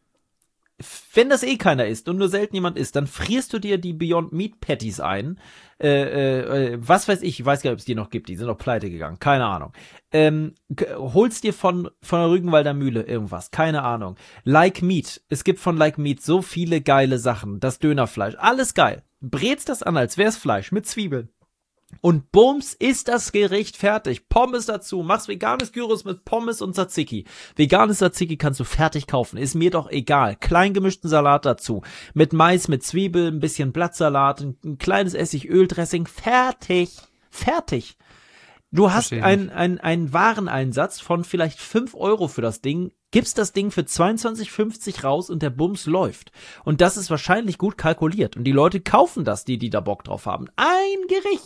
wenn das eh keiner isst und nur selten jemand isst, dann frierst du dir die Beyond Meat Patties ein, äh, äh, was weiß ich, ich weiß gar nicht, ob es die noch gibt, die sind noch pleite gegangen, keine Ahnung. Ähm, g- holst dir von, von der Rügenwalder Mühle irgendwas, keine Ahnung. Like Meat, es gibt von Like Meat so viele geile Sachen, das Dönerfleisch, alles geil. Brätst das an, als wär's Fleisch, mit Zwiebeln. Und bums, ist das Gericht fertig. Pommes dazu, machst veganes Gyros mit Pommes und Tzatziki. Veganes Tzatziki kannst du fertig kaufen, ist mir doch egal. Klein gemischten Salat dazu, mit Mais, mit Zwiebeln, ein bisschen Blattsalat, ein, ein kleines Essigöldressing, fertig, fertig. Du hast Verstehe einen ein, ein Wareneinsatz von vielleicht fünf Euro für das Ding, gibst das Ding für zweiundzwanzig fünfzig raus und der Bums läuft. Und das ist wahrscheinlich gut kalkuliert. Und die Leute kaufen das, die, die da Bock drauf haben. Ein Gericht.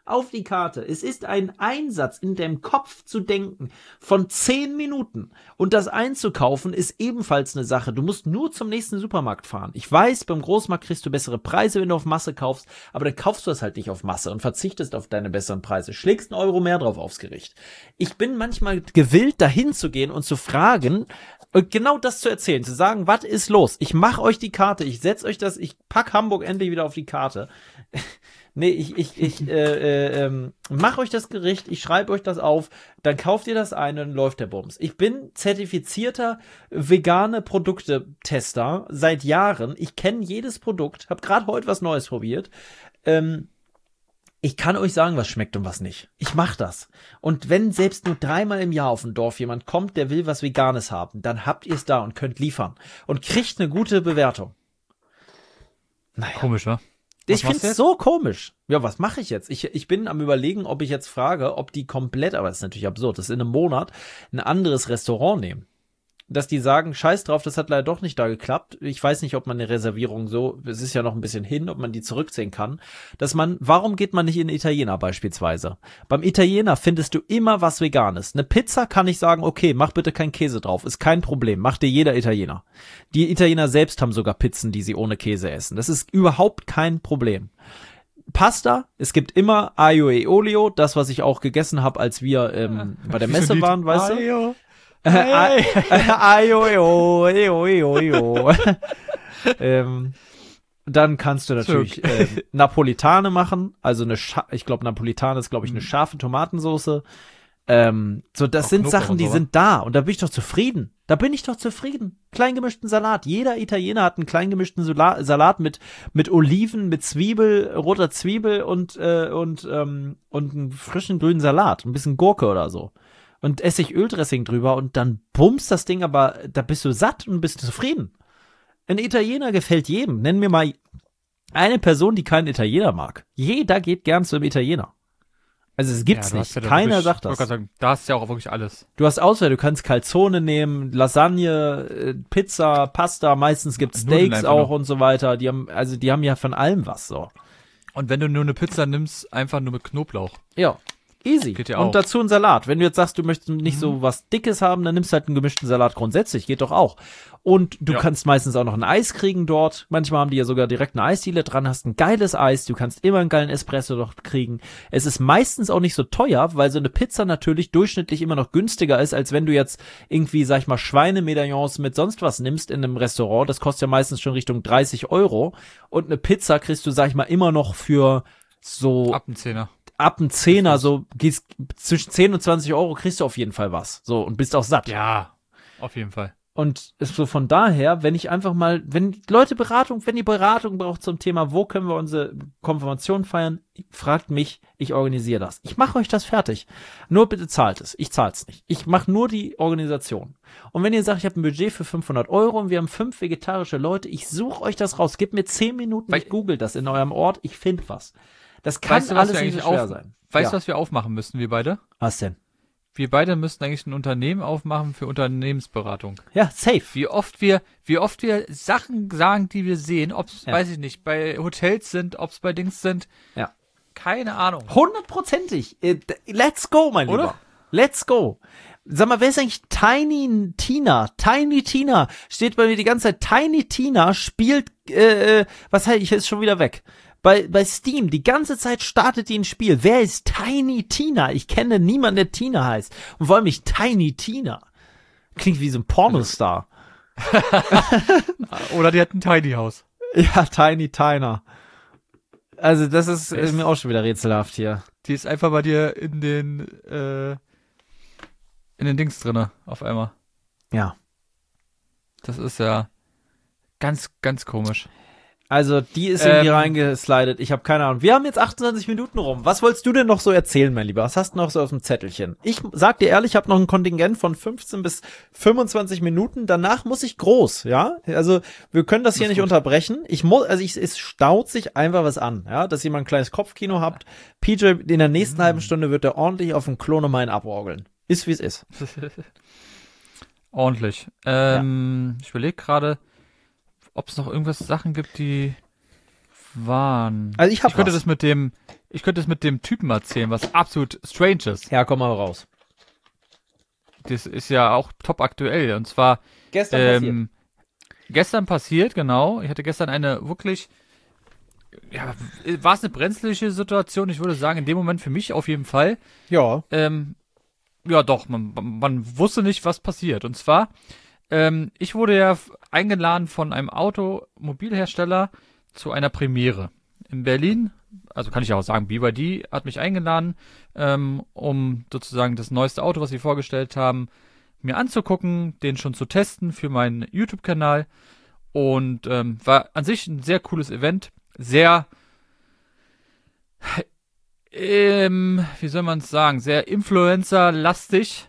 auf die Karte. Es ist ein Einsatz in deinem Kopf zu denken von zehn Minuten. Und das einzukaufen ist ebenfalls eine Sache. Du musst nur zum nächsten Supermarkt fahren. Ich weiß, beim Großmarkt kriegst du bessere Preise, wenn du auf Masse kaufst, aber dann kaufst du das halt nicht auf Masse und verzichtest auf deine besseren Preise. Schlägst einen Euro mehr drauf aufs Gericht. Ich bin manchmal gewillt, dahin zu gehen und zu fragen, und genau das zu erzählen, zu sagen, was ist los? Ich mache euch die Karte, ich setz euch das, ich pack Hamburg endlich wieder auf die Karte. Nee, ich, ich, ich, äh, äh, ähm, mach euch das Gericht, ich schreibe euch das auf, dann kauft ihr das ein und dann läuft der Bums. Ich bin zertifizierter vegane Produkte-Tester seit Jahren. Ich kenne jedes Produkt, habe gerade heute was Neues probiert. Ähm, ich kann euch sagen, was schmeckt und was nicht. Ich mach das. Und wenn selbst nur dreimal im Jahr auf ein Dorf jemand kommt, der will was Veganes haben, dann habt ihr es da und könnt liefern. Und kriegt eine gute Bewertung. Naja. Komisch, wa? Ich finde es so komisch. Ja, was mache ich jetzt? Ich, ich bin am Überlegen, ob ich jetzt frage, ob die komplett, aber das ist natürlich absurd, dass in einem Monat ein anderes Restaurant nehmen. Dass die sagen, scheiß drauf, das hat leider doch nicht da geklappt. Ich weiß nicht, ob man eine Reservierung so, es ist ja noch ein bisschen hin, ob man die zurückziehen kann. Dass man, warum geht man nicht in den Italiener beispielsweise? Beim Italiener findest du immer was Veganes. Eine Pizza kann ich sagen, okay, mach bitte keinen Käse drauf, ist kein Problem, macht dir jeder Italiener. Die Italiener selbst haben sogar Pizzen, die sie ohne Käse essen. Das ist überhaupt kein Problem. Pasta, es gibt immer Aglio e Olio, das, was ich auch gegessen habe, als wir ähm, bei der Messe waren, weißt du? Ajo, jo, jo, jo. ähm, dann kannst du natürlich ähm, Napolitane machen, also eine, Scha- ich glaube Napolitane ist glaube ich eine scharfe Tomatensauce. Ähm, so, das Auch sind Knoblauch Sachen, und die so, sind da und da bin ich doch zufrieden. Da bin ich doch zufrieden. Kleingemischten Salat. Jeder Italiener hat einen kleingemischten Sula- Salat mit mit Oliven, mit Zwiebel, roter Zwiebel und äh, und ähm, und einen frischen grünen Salat, ein bisschen Gurke oder so. Und Essig-Öl-Dressing drüber und dann bummst das Ding, aber da bist du satt und bist zufrieden. Ein Italiener gefällt jedem. Nenn mir mal eine Person, die keinen Italiener mag. Jeder geht gern zu einem Italiener. Also es gibt's Ja, nicht. ja Keiner wirklich, sagt ich wollte das. gerade sagen, da hast du ja auch wirklich alles. Du hast Auswahl, du kannst Calzone nehmen, Lasagne, äh, Pizza, Pasta, meistens gibt's Nudeln Steaks einfach auch nur. und so weiter. Die haben, also die haben ja von allem was so. Und wenn du nur eine Pizza nimmst, einfach nur mit Knoblauch. Ja. Easy. Geht ja Und auch. dazu ein Salat. Wenn du jetzt sagst, du möchtest nicht Mhm. so was Dickes haben, dann nimmst du halt einen gemischten Salat grundsätzlich. Geht doch auch. Und du Ja. kannst meistens auch noch ein Eis kriegen dort. Manchmal haben die ja sogar direkt eine Eisdiele dran, hast ein geiles Eis. Du kannst immer einen geilen Espresso dort kriegen. Es ist meistens auch nicht so teuer, weil so eine Pizza natürlich durchschnittlich immer noch günstiger ist, als wenn du jetzt irgendwie, sag ich mal, Schweinemedaillons mit sonst was nimmst in einem Restaurant. Das kostet ja meistens schon Richtung dreißig Euro. Und eine Pizza kriegst du, sag ich mal, immer noch für so Ab ein Zehner. ab ein Zehner, so gehst, zwischen zehn und zwanzig Euro kriegst du auf jeden Fall was. So, und bist auch satt. Ja, auf jeden Fall. Und ist so von daher, wenn ich einfach mal, wenn Leute Beratung, wenn ihr Beratung braucht zum Thema, wo können wir unsere Konfirmation feiern, fragt mich, ich organisiere das. Ich mache euch das fertig. Nur bitte zahlt es. Ich zahl's nicht. Ich mache nur die Organisation. Und wenn ihr sagt, ich habe ein Budget für fünfhundert Euro und wir haben fünf vegetarische Leute, ich suche euch das raus. Gebt mir zehn Minuten, Weil- ich google das in eurem Ort, ich finde was. Das kann Weißt du, was alles wir nicht eigentlich so schwer auf- sein. Weißt Ja. du, was wir aufmachen müssten, wir beide? Was denn? Wir beide müssten eigentlich ein Unternehmen aufmachen für Unternehmensberatung. Ja, safe. Wie oft wir, wie oft wir Sachen sagen, die wir sehen, ob's, Ja. weiß ich nicht, bei Hotels sind, ob's bei Dings sind. Ja. Keine Ahnung. Hundertprozentig. Äh, d- Let's go, mein Oder? Lieber. Let's go. Sag mal, wer ist eigentlich Tiny Tina? Tiny Tina steht bei mir die ganze Zeit. Tiny Tina spielt, äh, äh, was heißt, ich ist schon wieder weg. Bei, bei Steam, die ganze Zeit startet die ein Spiel. Wer ist Tiny Tina? Ich kenne niemanden, der Tina heißt. Und vor allem nicht Tiny Tina. Klingt wie so ein Pornostar. Oder die hat ein Tiny House. Ja, Tiny Tina. Also das ist äh, Ist- mir auch schon wieder rätselhaft hier. Die ist einfach bei dir in den, äh, in den Dings drinne, auf einmal. Ja. Das ist ja ganz, ganz komisch. Also, die ist irgendwie Ähm, reingeslidet. Ich habe keine Ahnung. Wir haben jetzt achtundzwanzig Minuten rum. Was wolltest du denn noch so erzählen, mein Lieber? Was hast du noch so auf dem Zettelchen? Ich sag dir ehrlich, ich habe noch ein Kontingent von fünfzehn bis fünfundzwanzig Minuten. Danach muss ich groß, ja? Also, wir können das hier ist nicht gut. unterbrechen. Ich muss, also ich, es staut sich einfach was an, ja? Dass ihr mal ein kleines Kopfkino habt. P J, in der nächsten Mhm. halben Stunde wird er ordentlich auf dem Klo nochmal einen aborgeln. Ist wie es ist. Ordentlich. Ähm, Ich überlege gerade, ob es noch irgendwas Sachen gibt, die waren. Also ich hab Ich könnte was. das mit dem, ich könnte das mit dem Typen erzählen, was absolut strange ist. Ja, komm mal raus. Das ist ja auch top aktuell. Und zwar Gestern ähm, gestern passiert, genau. Ich hatte gestern eine wirklich, ja, war es eine brenzliche Situation? Ich würde sagen, in dem Moment für mich auf jeden Fall. Ja. Ähm, ja, doch, man, man wusste nicht, was passiert. Und zwar, ähm, ich wurde ja f- eingeladen von einem Automobilhersteller zu einer Premiere in Berlin. Also kann ich auch sagen, B Y D hat mich eingeladen, ähm, um sozusagen das neueste Auto, was sie vorgestellt haben, mir anzugucken, den schon zu testen für meinen YouTube-Kanal. Und ähm, war an sich ein sehr cooles Event. Sehr, ähm, wie soll man es sagen, sehr Influencer-lastig.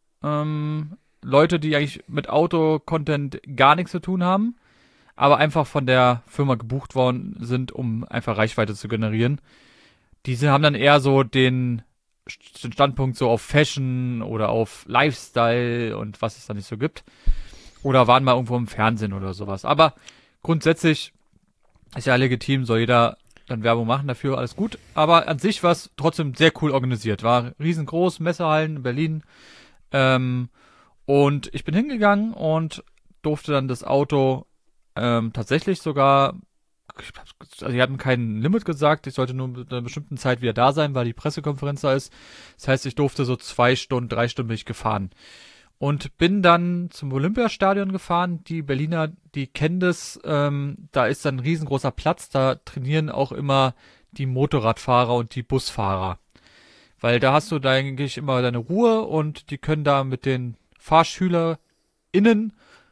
Ähm, Leute, die eigentlich mit Auto-Content gar nichts zu tun haben, aber einfach von der Firma gebucht worden sind, um einfach Reichweite zu generieren. Diese haben dann eher so den den Standpunkt so auf Fashion oder auf Lifestyle und was es da nicht so gibt. Oder waren mal irgendwo im Fernsehen oder sowas. Aber grundsätzlich ist ja legitim, soll jeder dann Werbung machen dafür, alles gut. Aber an sich war es trotzdem sehr cool organisiert. War riesengroß, Messehallen in Berlin. Ähm, und ich bin hingegangen und durfte dann das Auto ähm, tatsächlich sogar, also die hatten kein Limit gesagt, ich sollte nur mit einer bestimmten Zeit wieder da sein, weil die Pressekonferenz da ist. Das heißt, ich durfte so zwei Stunden, drei Stunden bin ich gefahren. Und bin dann zum Olympiastadion gefahren. Die Berliner, die kennen das, ähm, da ist dann ein riesengroßer Platz, da trainieren auch immer die Motorradfahrer und die Busfahrer. Weil da hast du da eigentlich immer deine Ruhe und die können da mit den FahrschülerInnen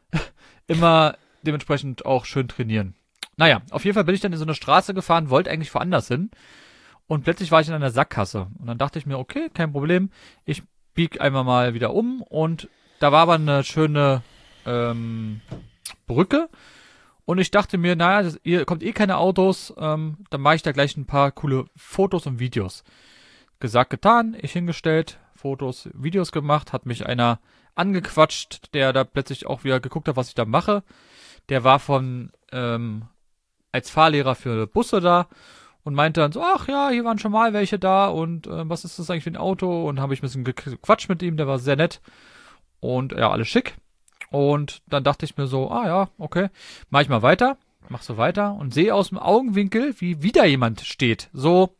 immer dementsprechend auch schön trainieren. Naja, auf jeden Fall bin ich dann in so eine Straße gefahren, wollte eigentlich woanders hin. Und plötzlich war ich in einer Sackgasse. Und dann dachte ich mir, okay, kein Problem. Ich bieg einmal mal wieder um. Und da war aber eine schöne ähm, Brücke. Und ich dachte mir, naja, das, hier kommt eh keine Autos. Ähm, dann mache ich da gleich ein paar coole Fotos und Videos. Gesagt, getan. Ich hingestellt, Fotos, Videos gemacht. Hat mich einer angequatscht, der da plötzlich auch wieder geguckt hat, was ich da mache. Der war von ähm, als Fahrlehrer für Busse da und meinte dann so, ach ja, hier waren schon mal welche da und äh, was ist das eigentlich für ein Auto? Und habe ich ein bisschen gequatscht mit ihm, der war sehr nett und ja, alles schick. Und dann dachte ich mir so, ah ja, okay, mach ich mal weiter, mach so weiter und sehe aus dem Augenwinkel, wie wieder jemand steht. So,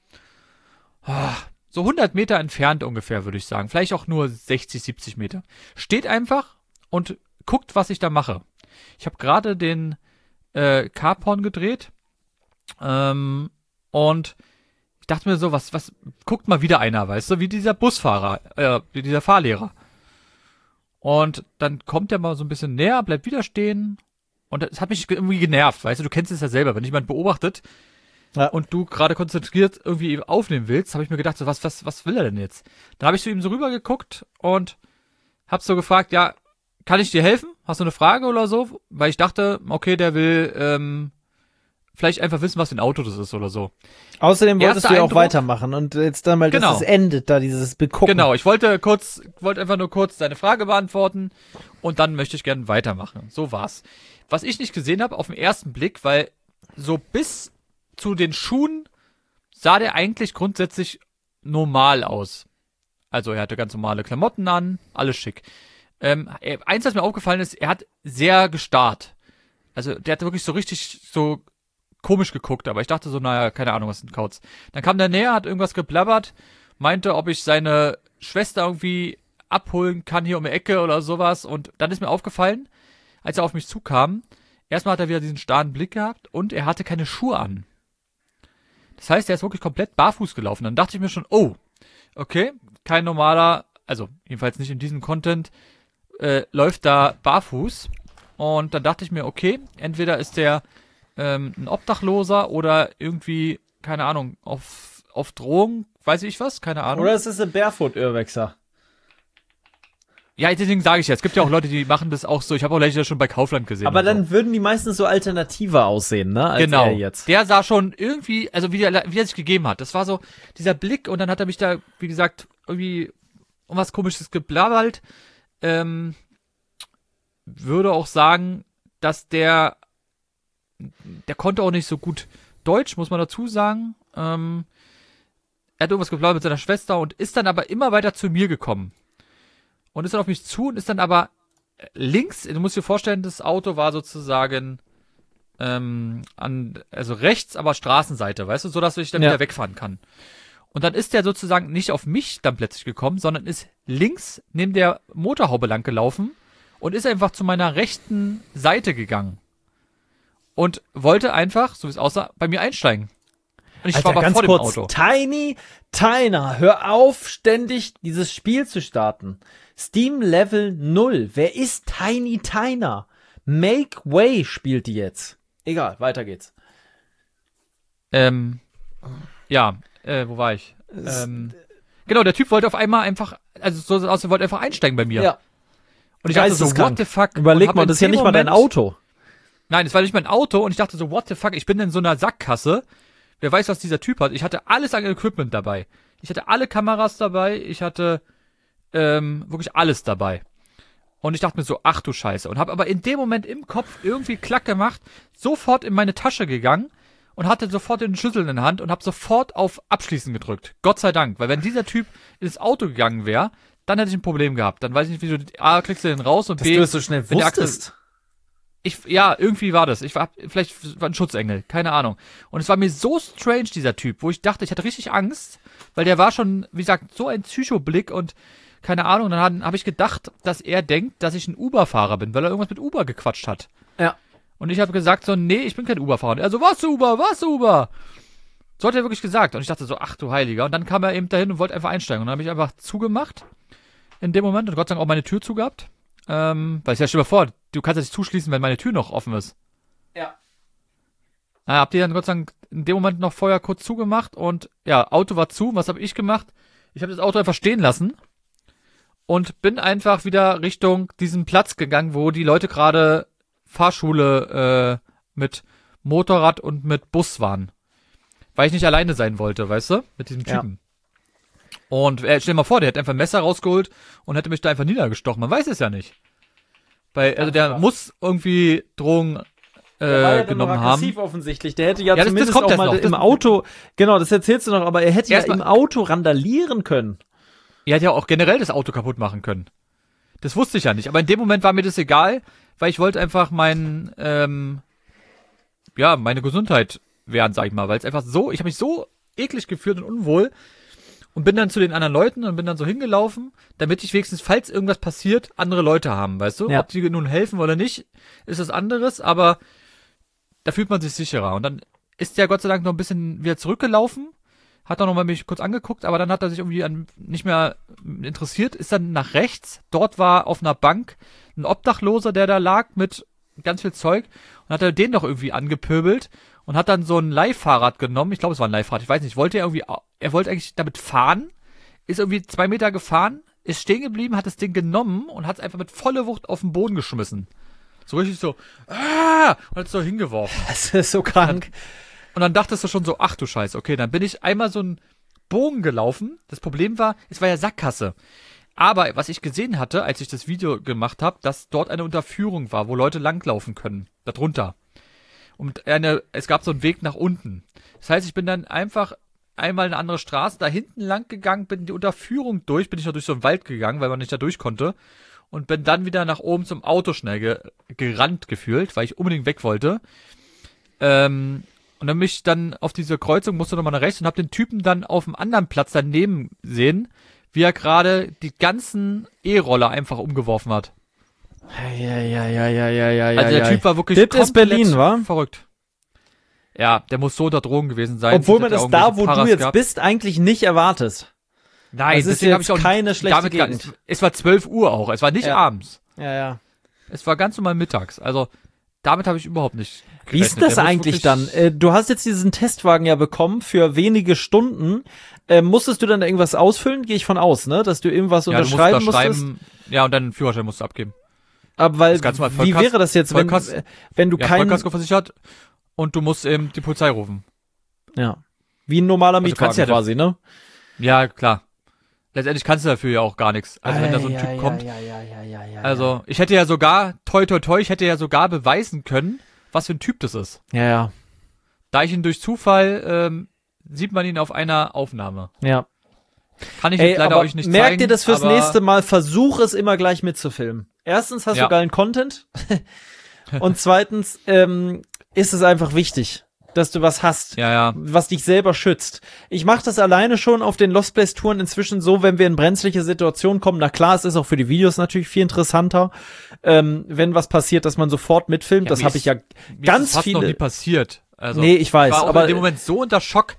ah, so hundert Meter entfernt ungefähr, würde ich sagen. Vielleicht auch nur sechzig, siebzig Meter. Steht einfach und guckt, was ich da mache. Ich habe gerade den äh, Carporn gedreht ähm, und ich dachte mir so, was, was, guckt mal wieder einer, weißt du, wie dieser Busfahrer, äh, wie dieser Fahrlehrer. Und dann kommt der mal so ein bisschen näher, bleibt wieder stehen und das hat mich irgendwie genervt, weißt du, du kennst es ja selber, wenn jemand beobachtet ja. Und du gerade konzentriert irgendwie aufnehmen willst, habe ich mir gedacht, so, was, was, was will er denn jetzt? Dann habe ich zu ihm so rüber geguckt und hab so gefragt, ja, kann ich dir helfen? Hast du eine Frage oder so? Weil ich dachte, okay, der will ähm, vielleicht einfach wissen, was für ein Auto das ist oder so. Außerdem wolltest Erster du ja auch Eindruck, weitermachen und jetzt dann mal, dass genau. es endet, da dieses Begucken. Genau, ich wollte kurz, wollte einfach nur kurz deine Frage beantworten und dann möchte ich gerne weitermachen. So war's. Was ich nicht gesehen habe auf den ersten Blick, weil so bis zu den Schuhen sah der eigentlich grundsätzlich normal aus. Also er hatte ganz normale Klamotten an, alles schick. Ähm, eins, was mir aufgefallen ist, er hat sehr gestarrt. Also der hat wirklich so richtig so komisch geguckt, aber ich dachte so, naja, keine Ahnung, was ist ein Kauz. Dann kam der näher, hat irgendwas geblabbert, meinte, ob ich seine Schwester irgendwie abholen kann hier um die Ecke oder sowas. Und dann ist mir aufgefallen, als er auf mich zukam, erstmal hat er wieder diesen starren Blick gehabt und er hatte keine Schuhe an. Das heißt, er ist wirklich komplett barfuß gelaufen. Dann dachte ich mir schon, oh, okay, kein normaler, also jedenfalls nicht in diesem Content, äh, läuft da barfuß. Und dann dachte ich mir, okay, entweder ist der ähm, ein Obdachloser oder irgendwie, keine Ahnung, auf, auf Drogen, weiß ich was, keine Ahnung. Oder es ist ein Barefoot-Urwechser. Ja, deswegen sage ich ja, es gibt ja auch Leute, die machen das auch so. Ich habe auch Leute das schon bei Kaufland gesehen. Aber dann so. würden die meistens so alternativer aussehen, ne? Als genau. er jetzt. Der sah schon irgendwie, also wie er, wie er sich gegeben hat. Das war so dieser Blick und dann hat er mich da, wie gesagt, irgendwie um was Komisches geblabbert. Ähm, würde auch sagen, dass der, der konnte auch nicht so gut Deutsch, muss man dazu sagen. Ähm, er hat irgendwas geplaudert mit seiner Schwester und ist dann aber immer weiter zu mir gekommen. Und ist dann auf mich zu und ist dann aber links, du musst dir vorstellen, das Auto war sozusagen ähm, an, also rechts, aber Straßenseite, weißt du, so dass ich dann Ja. wieder wegfahren kann. Und dann ist der sozusagen nicht auf mich dann plötzlich gekommen, sondern ist links neben der Motorhaube lang gelaufen und ist einfach zu meiner rechten Seite gegangen. Und wollte einfach, so wie es aussah, bei mir einsteigen. Und ich Alter, war aber ganz vor dem kurz, Auto. Tiny Tiner, hör auf, ständig dieses Spiel zu starten. Steam Level null. Wer ist Tiny Tiner? Make Way spielt die jetzt. Egal, weiter geht's. Ähm, ja, äh, wo war ich? Ähm, genau, der Typ wollte auf einmal einfach, also so sah es aus, er wollte einfach einsteigen bei mir. Ja. Und ich dachte so, Geisteskrank. what the fuck? Und Überleg hab mal, in das ist ja dem nicht mal dein Moment- Auto. Nein, es war nicht mein Auto und ich dachte so, what the fuck, ich bin in so einer Sackgasse. Wer weiß, was dieser Typ hat. Ich hatte alles an Equipment dabei. Ich hatte alle Kameras dabei, ich hatte ähm, wirklich alles dabei. Und ich dachte mir so, ach du Scheiße. Und habe aber in dem Moment im Kopf irgendwie klack gemacht, sofort in meine Tasche gegangen und hatte sofort den Schlüssel in der Hand und habe sofort auf Abschließen gedrückt. Gott sei Dank. Weil wenn dieser Typ ins Auto gegangen wäre, dann hätte ich ein Problem gehabt. Dann weiß ich nicht, wie du, A, kriegst du den raus und Dass B, du es so schnell wenn der Axel- wusstest. ich, ja, irgendwie war das. Ich war, vielleicht war ein Schutzengel, keine Ahnung. Und es war mir so strange, dieser Typ, wo ich dachte, ich hatte richtig Angst, weil der war schon, wie gesagt, so ein Psychoblick und keine Ahnung. Dann habe hab ich gedacht, dass er denkt, dass ich ein Uber-Fahrer bin, weil er irgendwas mit Uber gequatscht hat. Ja. Und ich habe gesagt so, nee, ich bin kein Uber-Fahrer. Und er so, was Uber, was Uber? So hat er wirklich gesagt. Und ich dachte so, ach du Heiliger. Und dann kam er eben dahin und wollte einfach einsteigen. Und dann habe ich einfach zugemacht in dem Moment und Gott sei Dank auch meine Tür zugehabt. Ähm, weil ich ja, stell dir mal vor, du kannst ja nicht zuschließen, wenn meine Tür noch offen ist. Ja. Na, habt ihr dann Gott sei Dank in dem Moment noch vorher kurz zugemacht und ja, Auto war zu. Was habe ich gemacht? Ich habe das Auto einfach stehen lassen und bin einfach wieder Richtung diesen Platz gegangen, wo die Leute gerade Fahrschule äh, mit Motorrad und mit Bus waren. Weil ich nicht alleine sein wollte, weißt du? Mit diesem Ja. Typen. Und äh, stell dir mal vor, der hätte einfach ein Messer rausgeholt und hätte mich da einfach niedergestochen. Man weiß es ja nicht. Weil, also der Ja. muss irgendwie Drogen Der war ja äh, dann genommen noch haben. aggressiv offensichtlich. Der hätte ja, Ja, das- das zumindest kommt auch erst mal noch. im Das- Auto, genau, das erzählst du noch, aber er hätte ja Erstmal- im Auto randalieren können. Er hätte ja auch generell das Auto kaputt machen können. Das wusste ich ja nicht. Aber in dem Moment war mir das egal, weil ich wollte einfach mein, ähm, ja, meine Gesundheit wehren, sag ich mal. Weil es einfach so, ich habe mich so eklig gefühlt und unwohl und bin dann zu den anderen Leuten und bin dann so hingelaufen, damit ich wenigstens, falls irgendwas passiert, andere Leute haben, weißt du? Ja. Ob die nun helfen oder nicht, ist was anderes, aber da fühlt man sich sicherer. Und dann ist der Gott sei Dank noch ein bisschen wieder zurückgelaufen, hat auch noch mal mich kurz angeguckt, aber dann hat er sich irgendwie an, nicht mehr interessiert, ist dann nach rechts. Dort war auf einer Bank ein Obdachloser, der da lag mit ganz viel Zeug und hat er den noch irgendwie angepöbelt und hat dann so ein Leihfahrrad genommen. Ich glaube, es war ein Leihfahrrad, ich weiß nicht. Wollte er irgendwie, er wollte eigentlich damit fahren, ist irgendwie zwei Meter gefahren, ist stehen geblieben, hat das Ding genommen und hat es einfach mit voller Wucht auf den Boden geschmissen. So richtig so, ah, und hat es so hingeworfen. Das ist so krank. Und dann dachtest du schon so, ach du Scheiße, okay, dann bin ich einmal so einen Bogen gelaufen. Das Problem war, es war ja Sackgasse. Aber was ich gesehen hatte, als ich das Video gemacht habe, dass dort eine Unterführung war, wo Leute langlaufen können, darunter. Und eine, es gab so einen Weg nach unten. Das heißt, ich bin dann einfach einmal eine andere Straße da hinten lang gegangen, bin die Unterführung durch, bin ich noch durch so einen Wald gegangen, weil man nicht da durch konnte. Und bin dann wieder nach oben zum Auto schnell ge gerannt gefühlt, weil ich unbedingt weg wollte. Ähm, und dann bin ich dann auf diese Kreuzung, musste nochmal nach rechts und hab den Typen dann auf dem anderen Platz daneben sehen, wie er gerade die ganzen E-Roller einfach umgeworfen hat. Ja, ja, ja, ja, ja, ja, Also der ja. Typ war wirklich Das ist komplett Berlin, wa? verrückt. Ja, der muss so unter Drogen gewesen sein. Obwohl Sonst man hätte das er da, wo irgendwelche du Paras jetzt gehabt. bist, eigentlich nicht erwartet. Nein, das ist deswegen habe jetzt ich auch keine schlechte damit gar- Gegend. es, es war zwölf Uhr auch, es war nicht Ja. abends. Ja, ja. Es war ganz normal mittags. Also damit habe ich überhaupt nicht gerechnet. Wie ist das Der muss eigentlich wirklich- dann? Äh, du hast jetzt diesen Testwagen ja bekommen für wenige Stunden. Äh, musstest du dann da irgendwas ausfüllen? Gehe ich von aus, ne? Dass du irgendwas Ja, du musst unterschreiben da musstest? schreiben, ja, und deinen Führerschein musst du abgeben. Aber weil, Das Ganze mal wie Vollkasko- wäre das jetzt, wenn, Vollkas- äh, wenn du Ja, keinen, Vollkasko versichert und du musst eben die Polizei rufen. ja, wie ein normaler Also du Mietwagen kannst ja quasi, ne? Ja, klar. Letztendlich kannst du dafür ja auch gar nichts. Also wenn da so ein ja, Typ ja, kommt. Ja, ja, ja, ja, ja, Also ich hätte ja sogar, toi toi toi, ich hätte ja sogar beweisen können, was für ein Typ das ist. ja, ja. Da ich ihn durch Zufall, ähm, sieht man ihn auf einer Aufnahme. Ja. Kann ich Ey, jetzt leider aber euch nicht merk zeigen. dir das fürs aber nächste Mal, versuch es immer gleich mitzufilmen. Erstens hast Ja. du geilen Content und zweitens ähm, ist es einfach wichtig, dass du was hast, Ja, ja. was dich selber schützt. Ich mache das alleine schon auf den Lost Place Touren inzwischen so, wenn wir in brenzliche Situationen kommen. Na klar, es ist auch für die Videos natürlich viel interessanter, ähm, wenn was passiert, dass man sofort mitfilmt. Ja, das mir habe ist- ich ja Mir ganz ist das fast viele. noch nie passiert. Also, Nee, ich weiß, ich war auch aber- in dem Moment so unter Schock.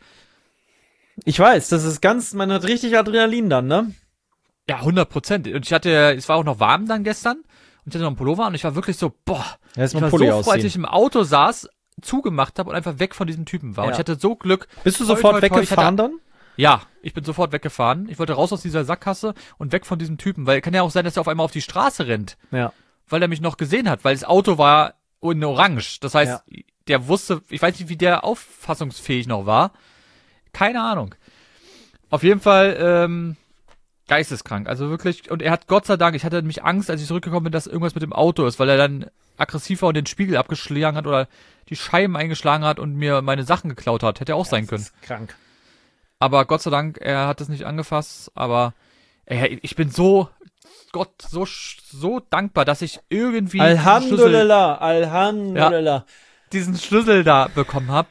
Ich weiß, das ist ganz, man hat richtig Adrenalin dann, ne? Ja, hundert Prozent. Und ich hatte, es war auch noch warm dann gestern. Und ich hatte noch einen Pullover an und ich war wirklich so, boah. Ja, ist Ich war so froh, als ich im Auto saß, zugemacht habe und einfach weg von diesem Typen war. Ja. Und ich hatte so Glück. Bist du Toi, sofort toi, toi, ich weggefahren hatte- dann? Ja, ich bin sofort weggefahren. Ich wollte raus aus dieser Sackgasse und weg von diesem Typen, weil kann ja auch sein, dass er auf einmal auf die Straße rennt, Ja. weil er mich noch gesehen hat, weil das Auto war in Orange. Das heißt, der wusste, ich weiß nicht, wie der auffassungsfähig noch war. Keine Ahnung. Auf jeden Fall, ähm, geisteskrank. Also wirklich, und er hat Gott sei Dank, ich hatte nämlich Angst, als ich zurückgekommen bin, dass irgendwas mit dem Auto ist, weil er dann aggressiv war und den Spiegel abgeschlagen hat oder die Scheiben eingeschlagen hat und mir meine Sachen geklaut hat. Hätte auch sein können. Das ist krank. Aber Gott sei Dank, er hat es nicht angefasst. Aber ey, ich bin so, Gott, so, sch- so dankbar, dass ich irgendwie diesen Schlüssel, Alhamdulillah, Alhamdulillah. diesen Schlüssel da bekommen habe.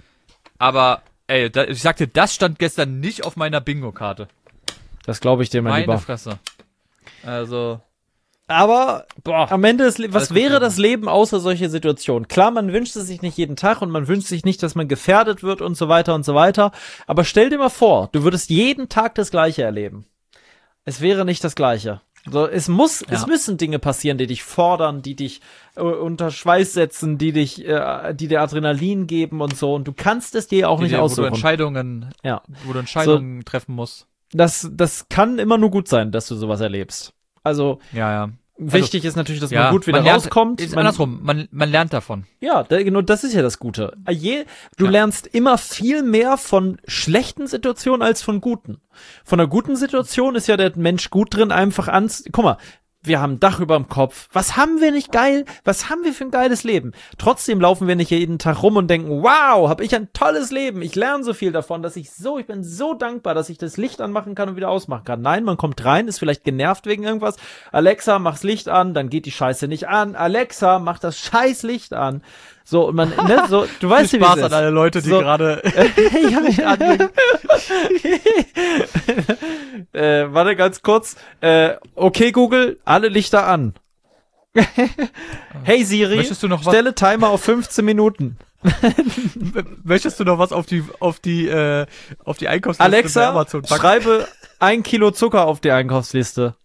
Aber ey, da, ich sagte, das stand gestern nicht auf meiner Bingo-Karte. Das glaube ich dir, mein Meine Lieber. Fresse. Also, Aber boah. am Ende des Le- was Alles gut, wäre Mann. das Leben außer solche Situationen? Klar, man wünscht es sich nicht jeden Tag und man wünscht sich nicht, dass man gefährdet wird und so weiter und so weiter. Aber stell dir mal vor, du würdest jeden Tag das Gleiche erleben. Es wäre nicht das Gleiche. So, es muss, Ja. es müssen Dinge passieren, die dich fordern, die dich äh, unter Schweiß setzen, die dich, äh, die dir Adrenalin geben und so. Und du kannst es dir auch Die nicht dir, wo du aussuchen. Entscheidungen, Ja. wo du Entscheidungen treffen musst. Das, das kann immer nur gut sein, dass du sowas erlebst. Also Ja, ja. wichtig ist natürlich, dass Ja, man gut wieder man lernt, rauskommt. Ist Man- andersrum, man, man lernt davon. Ja, da, genau das ist ja das Gute. Je, du Ja. lernst immer viel mehr von schlechten Situationen als von guten. Von einer guten Situation ist ja der Mensch gut drin, einfach ans. Guck mal, wir haben ein Dach über dem Kopf. Was haben wir nicht geil? Was haben wir für ein geiles Leben? Trotzdem laufen wir nicht jeden Tag rum und denken, wow, habe ich ein tolles Leben. Ich lerne so viel davon, dass ich so, ich bin so dankbar, dass ich das Licht anmachen kann und wieder ausmachen kann. Nein, man kommt rein, ist vielleicht genervt wegen irgendwas. Alexa, mach's Licht an, dann geht die Scheiße nicht an. Alexa, mach das scheiß Licht an. So, und man, ne, so, du weißt Viel ja, wie Spaß es an ist. alle Leute, die So. gerade ja, ja. äh, warte ganz kurz. Äh, okay, Google, alle Lichter an. Hey Siri, Möchtest du noch was- stelle Timer auf fünfzehn Minuten. Möchtest du noch was auf die auf die äh, auf die Einkaufsliste bei Alexa, Amazon packen? schreibe ein Kilo Zucker auf die Einkaufsliste.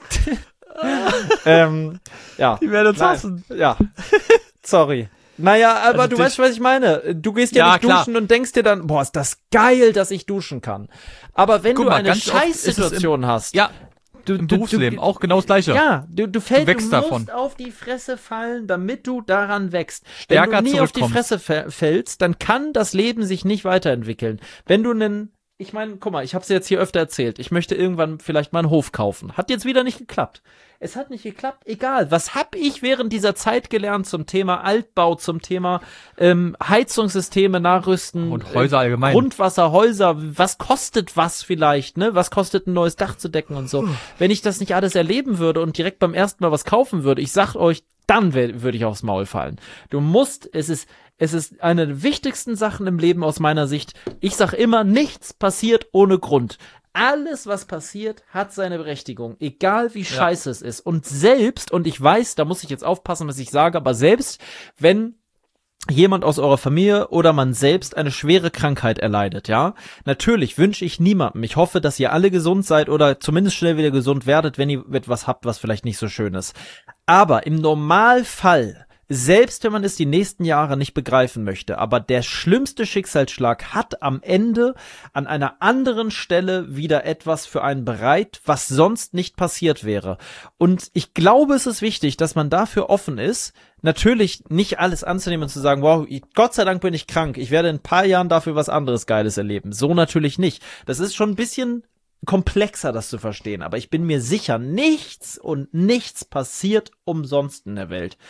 ähm, ja. Die werden uns Nein. hassen. Ja. Sorry. Naja, aber Also du dich- weißt, was ich meine. Du gehst ja, Ja, nicht klar. duschen und denkst dir dann, boah, ist das geil, dass ich duschen kann. Aber wenn Guck du mal, eine ganz oft ist es im- Scheißsituation hast, Ja, du, im du, Berufsleben du, auch genau das Gleiche. ja, du, du fällst, Du wächst du musst davon. auf die Fresse fallen, damit du daran wächst. Stärker Wenn du nie auf die zurückkommst. Fresse fä- fällst, dann kann das Leben sich nicht weiterentwickeln. Wenn du einen, ich meine, guck mal, ich habe es jetzt hier öfter erzählt, ich möchte irgendwann vielleicht mal einen Hof kaufen. Hat jetzt wieder nicht geklappt. Es hat nicht geklappt, egal. Was hab ich während dieser Zeit gelernt zum Thema Altbau, zum Thema ähm, Heizungssysteme nachrüsten Und Häuser allgemein. Grundwasser, Häuser, was kostet was vielleicht, ne? Was kostet ein neues Dach zu decken und so. Wenn ich das nicht alles erleben würde und direkt beim ersten Mal was kaufen würde, ich sag euch, dann wär- würde ich aufs Maul fallen. Du musst, es ist, es ist eine der wichtigsten Sachen im Leben aus meiner Sicht. Ich sag immer, nichts passiert ohne Grund. Alles, was passiert, hat seine Berechtigung, egal wie scheiße es ist. Und selbst, und ich weiß, da muss ich jetzt aufpassen, was ich sage, aber selbst, wenn jemand aus eurer Familie oder man selbst eine schwere Krankheit erleidet, ja? Natürlich wünsche ich niemandem. Ich hoffe, dass ihr alle gesund seid oder zumindest schnell wieder gesund werdet, wenn ihr etwas habt, was vielleicht nicht so schön ist. Aber im Normalfall, selbst wenn man es die nächsten Jahre nicht begreifen möchte, aber der schlimmste Schicksalsschlag hat am Ende an einer anderen Stelle wieder etwas für einen bereit, was sonst nicht passiert wäre. Und ich glaube, es ist wichtig, dass man dafür offen ist, natürlich nicht alles anzunehmen und zu sagen, wow, ich- Gott sei Dank bin ich krank, ich werde in ein paar Jahren dafür was anderes Geiles erleben. So natürlich nicht. Das ist schon ein bisschen komplexer, das zu verstehen, aber ich bin mir sicher, nichts und nichts passiert umsonst in der Welt.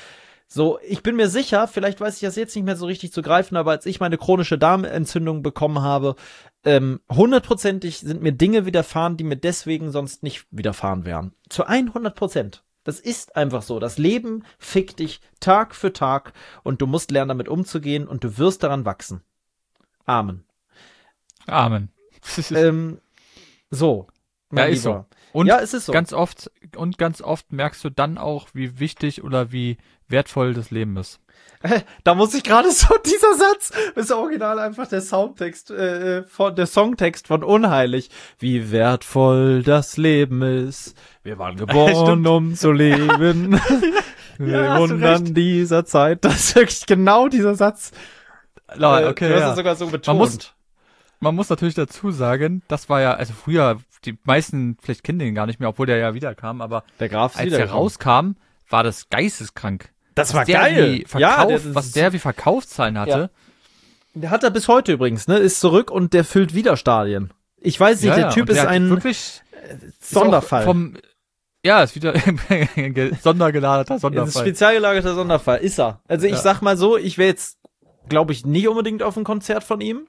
So, ich bin mir sicher, vielleicht weiß ich das jetzt nicht mehr so richtig zu greifen, aber als ich meine chronische Darmentzündung bekommen habe, ähm, hundertprozentig sind mir Dinge widerfahren, die mir deswegen sonst nicht widerfahren wären. Zu hundert Prozent. Das ist einfach so. Das Leben fickt dich Tag für Tag und du musst lernen, damit umzugehen und du wirst daran wachsen. Amen. Amen. ähm, so. Ja, ist so. Und ja, es ist so. Ganz oft, und ganz oft merkst du dann auch, wie wichtig oder wie wertvoll das Leben ist. Da muss ich gerade so, dieser Satz ist original einfach der Soundtext, äh, von, der Songtext von Unheilig. Wie wertvoll das Leben ist. Wir waren geboren, um zu leben. Wir Ja, hast du wundern recht. dieser Zeit. Das ist wirklich genau dieser Satz. Ja, okay, du hast ja. es sogar so betont. Man muss, man muss natürlich dazu sagen, das war ja, also früher, die meisten vielleicht kennen den gar nicht mehr, obwohl der ja wiederkam, aber der Graf ist als wieder der rauskam, war das geisteskrank. Das war Was der geil. Wie Verkauf, Ja, der, das was ist- der wie Verkaufszahlen hatte. Der hat er bis heute übrigens, ne? Ist zurück und der füllt wieder Stadien. Ich weiß nicht, Ja, der ja, Typ und ist der hat ein wirklich Sonderfall. Ist auch vom, ja, ist wieder sondergeladeter Ist ein Sonderfall. spezial gelagerter Sonderfall. Ist er. Also ich Ja. sag mal so, ich wäre jetzt, glaube ich, nicht unbedingt auf ein Konzert von ihm.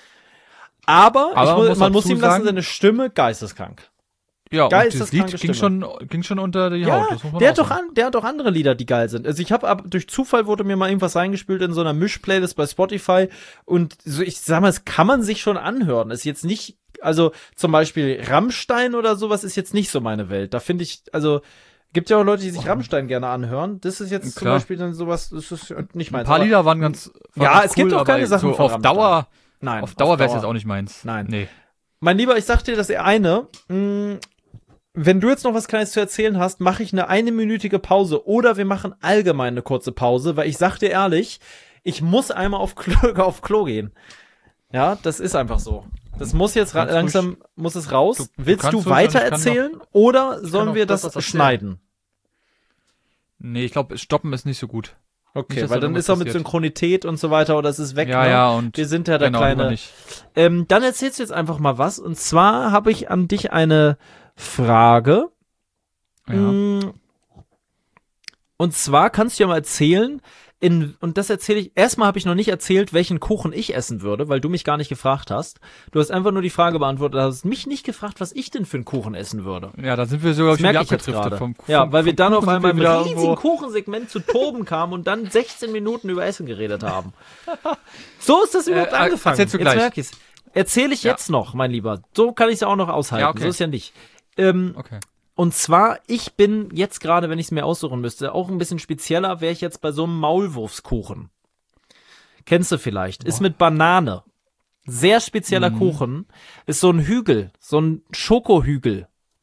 Aber, Aber ich mu muss man muss dazu ihm lassen, sagen- seine Stimme geisteskrank. Ja, und Geisteskranke das Lied ging Stimme. schon, ging schon unter die Ja, Haut. Das muss man der auch hat, doch sagen. an, der hat doch andere Lieder, die geil sind. Also ich habe ab durch Zufall wurde mir mal irgendwas reingespielt in so einer Mischplaylist bei Spotify und so, ich sag mal, das kann man sich schon anhören. Ist jetzt nicht, also zum Beispiel Rammstein oder sowas ist jetzt nicht so meine Welt. Da finde ich, also gibt ja auch Leute, die sich Rammstein gerne anhören. Das ist jetzt zum Klar. Beispiel dann sowas, das ist nicht Ein meins. paar aber- Lieder waren ganz, waren Ja, ganz es gibt auch aber geile Sachen so von auf Rammstein. Dauer, Nein, auf Dauer wäre es jetzt auch nicht meins. Nein. Nee. Mein Lieber, ich sag dir das eine, mh, wenn du jetzt noch was Kleines zu erzählen hast, mache ich eine einminütige Pause oder wir machen allgemein eine kurze Pause, weil ich sag dir ehrlich, ich muss einmal auf Klo, auf Klo gehen. Ja, das ist einfach so. Das muss jetzt ra- Kannst langsam, muss es raus. Du- du Willst kannst du ruhig, weiter und ich kann erzählen oder sollen auch wir das das, was erzählen. schneiden? Nee, ich glaube, stoppen ist nicht so gut. Okay, Nicht, dass weil da dann irgendwas ist auch mit passiert. Synchronität und so weiter oder es ist weg. Ja, ne? ja, und Wir sind ja der genau, lieber kleine. nicht. Ähm, dann erzählst du jetzt einfach mal was. Und zwar habe ich an dich eine Frage. Ja. Mm, Und zwar kannst du ja mal erzählen, in, und das erzähle ich, erstmal habe ich noch nicht erzählt, welchen Kuchen ich essen würde, weil du mich gar nicht gefragt hast. Du hast einfach nur die Frage beantwortet, du hast mich nicht gefragt, was ich denn für einen Kuchen essen würde. Ja, da sind wir sogar Das schon wieder merke ich jetzt abgedriftet gerade. vom, Ja, vom, weil wir vom dann auf Kuchen sind einmal im wir wieder riesigen irgendwo- Kuchensegment zu toben kamen und dann sechzehn Minuten über Essen geredet haben. So ist das überhaupt Äh, angefangen. erzählst du Jetzt gleich. merke ich's. Erzähle ich Ja. jetzt noch, mein Lieber. So kann ich es auch noch aushalten. Ja, okay. So ist ja nicht. Ähm, Okay. Und zwar, ich bin jetzt gerade, wenn ich es mir aussuchen müsste, auch ein bisschen spezieller, wäre ich jetzt bei so einem Maulwurfskuchen. Kennst du vielleicht? Ist mit Banane. Sehr spezieller Mhm. Kuchen. Ist so ein Hügel, so ein Schokohügel.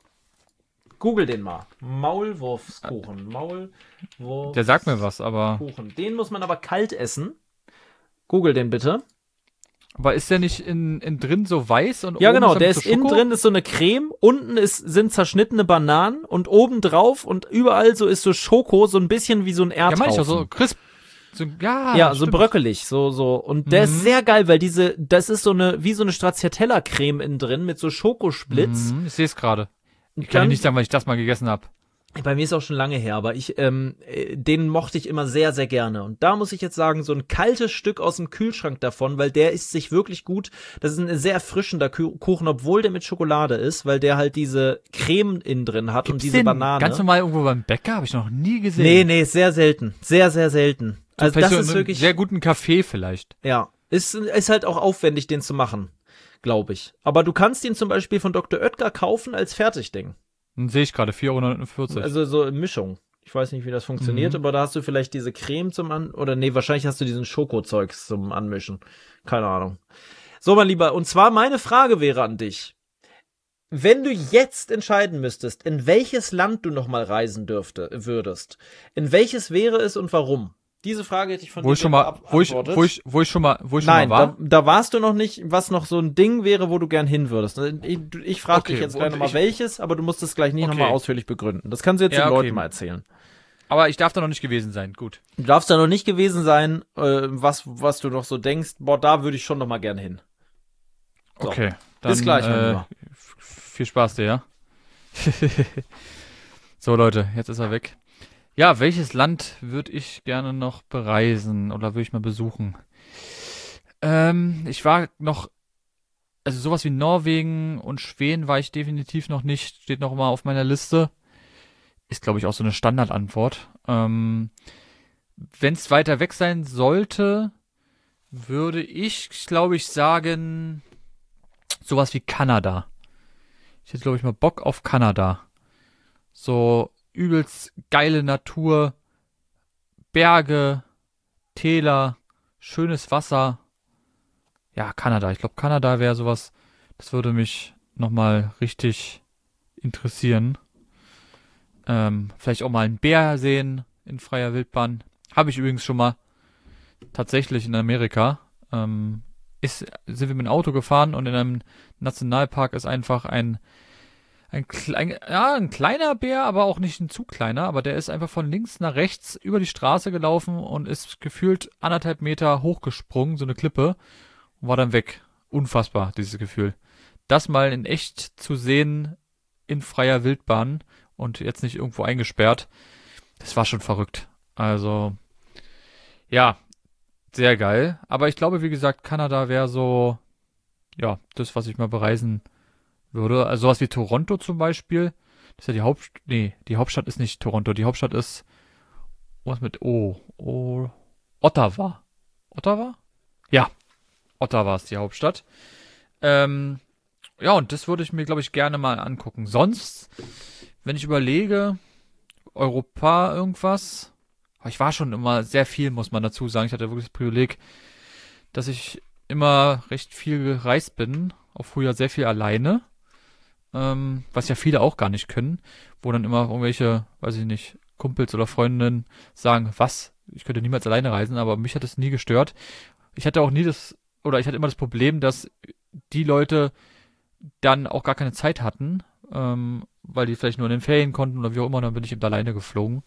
Google den mal. Maulwurfskuchen. Maulwurfskuchen. Der sagt mir was, aber, Den muss man aber kalt essen. Google den bitte. aber ist der nicht in, in drin so weiß und Ja, oben genau, er der mit ist so innen Schoko? drin ist so eine Creme, unten ist, sind zerschnittene Bananen und oben drauf und überall so ist so Schoko, so ein bisschen wie so ein Ja, Erdhaufen. meine ich auch so crisp. So, ja, Ja, so stimmt. bröckelig, so, so. Und der Mhm. ist sehr geil, weil diese, das ist so eine, wie so eine Stracciatella-Creme innen drin mit so Schokosplitz. Mhm, ich sehe es gerade. Ich Und kann dir dann- nicht sagen, weil ich das mal gegessen habe. Bei mir ist auch schon lange her, aber ich, ähm, äh, den mochte ich immer sehr, sehr gerne. Und da muss ich jetzt sagen, so ein kaltes Stück aus dem Kühlschrank davon, weil der isst sich wirklich gut. Das ist ein sehr erfrischender Kü- Kuchen, obwohl der mit Schokolade ist, weil der halt diese Creme innen drin hat und Gibt's diese den Banane. ganz normal irgendwo beim Bäcker? Habe ich noch nie gesehen. Nee, nee, sehr selten. Sehr, sehr selten. So Also vielleicht das so ist in einem wirklich, sehr guten Café vielleicht. ja, ist, ist halt auch aufwendig, den zu machen, glaube ich. Aber du kannst ihn zum Beispiel von Doktor Oetker kaufen als Fertigding. Dann sehe ich gerade, vier Euro neunundvierzig. Also so in Mischung. Ich weiß nicht, wie das funktioniert, Mhm. aber da hast du vielleicht diese Creme zum An... Oder nee, wahrscheinlich hast du diesen Schokozeugs zum Anmischen. Keine Ahnung. So, mein Lieber, und zwar meine Frage wäre an dich. Wenn du jetzt entscheiden müsstest, in welches Land du nochmal reisen dürfte, würdest, in welches wäre es und warum? Diese Frage hätte ich von wo dir ich schon mal, ab- wo ich, beantwortet. wo ich, wo ich schon mal, wo ich schon Nein, mal war. da, da warst du noch nicht, was noch so ein Ding wäre, wo du gern hin würdest. Ich, ich frage Okay, dich jetzt wo- gleich nochmal ich- welches, aber du musst es gleich nicht Okay. nochmal ausführlich begründen. Das kannst du jetzt Ja, den okay. Leuten mal erzählen. Aber ich darf da noch nicht gewesen sein. Gut. Du darfst da noch nicht gewesen sein, äh, was, was du noch so denkst, boah, da würde ich schon noch mal gern hin. So. Okay. Dann, Bis gleich, mein äh, Lieber. Viel Spaß dir, ja? So, Leute, jetzt ist er weg. Ja, welches Land würde ich gerne noch bereisen oder würde ich mal besuchen? Ähm, ich war noch, also sowas wie Norwegen und Schweden war ich definitiv noch nicht, steht noch mal auf meiner Liste. Ist, glaube ich, auch so eine Standardantwort. Ähm, wenn es weiter weg sein sollte, würde ich, glaube ich, sagen, sowas wie Kanada. Ich hätte, glaube ich, mal Bock auf Kanada. So übelst geile Natur, Berge, Täler, schönes Wasser. Ja, Kanada. Ich glaube, Kanada wäre sowas, das würde mich nochmal richtig interessieren. Ähm, vielleicht auch mal einen Bär sehen in freier Wildbahn. Habe ich übrigens schon mal tatsächlich in Amerika. Ähm, ist, sind wir mit dem Auto gefahren und in einem Nationalpark ist einfach ein, ein, klein, ja, ein kleiner Bär, aber auch nicht ein zu kleiner, aber der ist einfach von links nach rechts über die Straße gelaufen und ist gefühlt anderthalb Meter hochgesprungen, so eine Klippe, und war dann weg. Unfassbar, dieses Gefühl. Das mal in echt zu sehen in freier Wildbahn und jetzt nicht irgendwo eingesperrt, das war schon verrückt. Also, ja, sehr geil. Aber ich glaube, wie gesagt, Kanada wäre so, ja, das, was ich mal bereisen würde. Also sowas wie Toronto zum Beispiel. Das ist ja die Hauptstadt. Nee, die Hauptstadt ist nicht Toronto. Die Hauptstadt ist, was mit O? O. Ottawa. Ottawa? Ja, Ottawa ist die Hauptstadt. Ähm, ja, und das würde ich mir, glaube ich, gerne mal angucken. Sonst, wenn ich überlege, Europa irgendwas. Ich war schon immer sehr viel, muss man dazu sagen. Ich hatte wirklich das Privileg, dass ich immer recht viel gereist bin. Auch früher sehr viel alleine. Ähm, was ja viele auch gar nicht können. Wo dann immer irgendwelche, weiß ich nicht, Kumpels oder Freundinnen sagen, was? Ich könnte niemals alleine reisen, aber mich hat es nie gestört. Ich hatte auch nie das, oder ich hatte immer das Problem, dass die Leute dann auch gar keine Zeit hatten, ähm, weil die vielleicht nur in den Ferien konnten oder wie auch immer, dann bin ich eben alleine geflogen.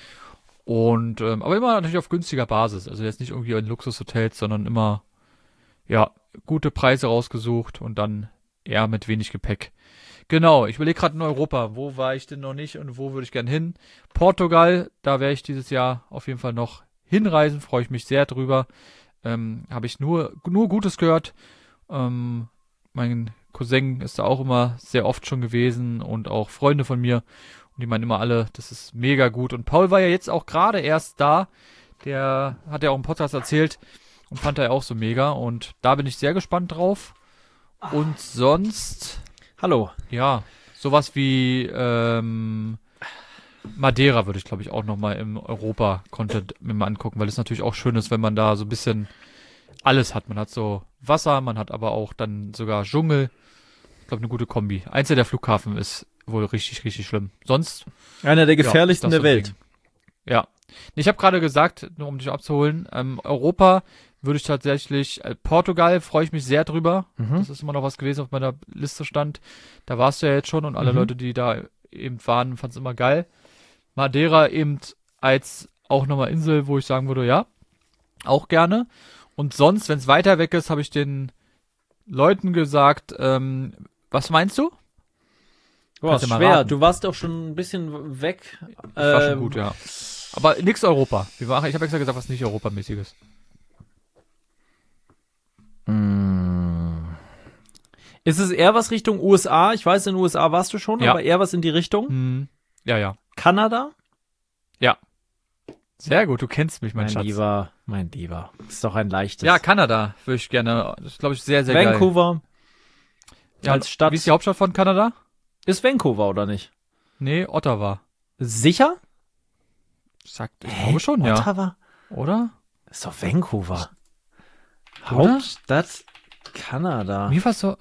Und, ähm, aber immer natürlich auf günstiger Basis. Also jetzt nicht irgendwie in Luxushotels, sondern immer, ja, gute Preise rausgesucht und dann eher mit wenig Gepäck. Genau, ich überlege gerade in Europa, wo war ich denn noch nicht und wo würde ich gern hin? Portugal, da werde ich dieses Jahr auf jeden Fall noch hinreisen, freue ich mich sehr drüber. Ähm, habe ich nur, nur Gutes gehört. Ähm, mein Cousin ist da auch immer sehr oft schon gewesen und auch Freunde von mir. Und die meinen immer alle, das ist mega gut. Und Paul war ja jetzt auch gerade erst da. Der hat ja auch im Podcast erzählt und fand er ja auch so mega. Und da bin ich sehr gespannt drauf. Und sonst, Hallo. ja, sowas wie ähm, Madeira würde ich, glaube ich, auch nochmal im Europa-Content mir mal angucken, weil es natürlich auch schön ist, wenn man da so ein bisschen alles hat. Man hat so Wasser, man hat aber auch dann sogar Dschungel. Ich glaube, eine gute Kombi. Einzelner der Flughafen ist wohl richtig, richtig schlimm. Sonst Einer der gefährlichsten ja, der Welt. Ding. Ja. Ich habe gerade gesagt, nur um dich abzuholen, ähm, Europa würde ich tatsächlich, äh, Portugal freue ich mich sehr drüber. Mhm. Das ist immer noch was gewesen, auf meiner Liste stand. Da warst du ja jetzt schon und alle Mhm. Leute, die da eben waren, fanden es immer geil. Madeira eben als auch nochmal Insel, wo ich sagen würde, ja, auch gerne. Und sonst, wenn es weiter weg ist, habe ich den Leuten gesagt, ähm, was meinst du? Du warst Kannst ja mal schwer. raten. Du warst doch schon ein bisschen weg. Ich war schon Ähm, gut, ja. Aber nix Europa. Wir machen, ich habe extra gesagt, was nicht Europamäßiges. Hm. Ist es eher was Richtung U S A? Ich weiß, in den U S A warst du schon, Ja. aber eher was in die Richtung. Hm. Ja, ja. Kanada? Sehr gut, du kennst mich, mein, Mein Schatz. Lieber, mein Lieber. Ist doch ein leichtes. Ja, Kanada würde ich gerne. Das ist, glaube ich, sehr, sehr geil. Vancouver Ja, als Stadt. Wie ist die Hauptstadt von Kanada? Ist Vancouver, oder nicht? Nee, Ottawa. Sicher? Sagt, ich glaube schon, ja. Ottawa? Oder? Ist doch Vancouver. Oder? Hauptstadt Kanada. Mir war so.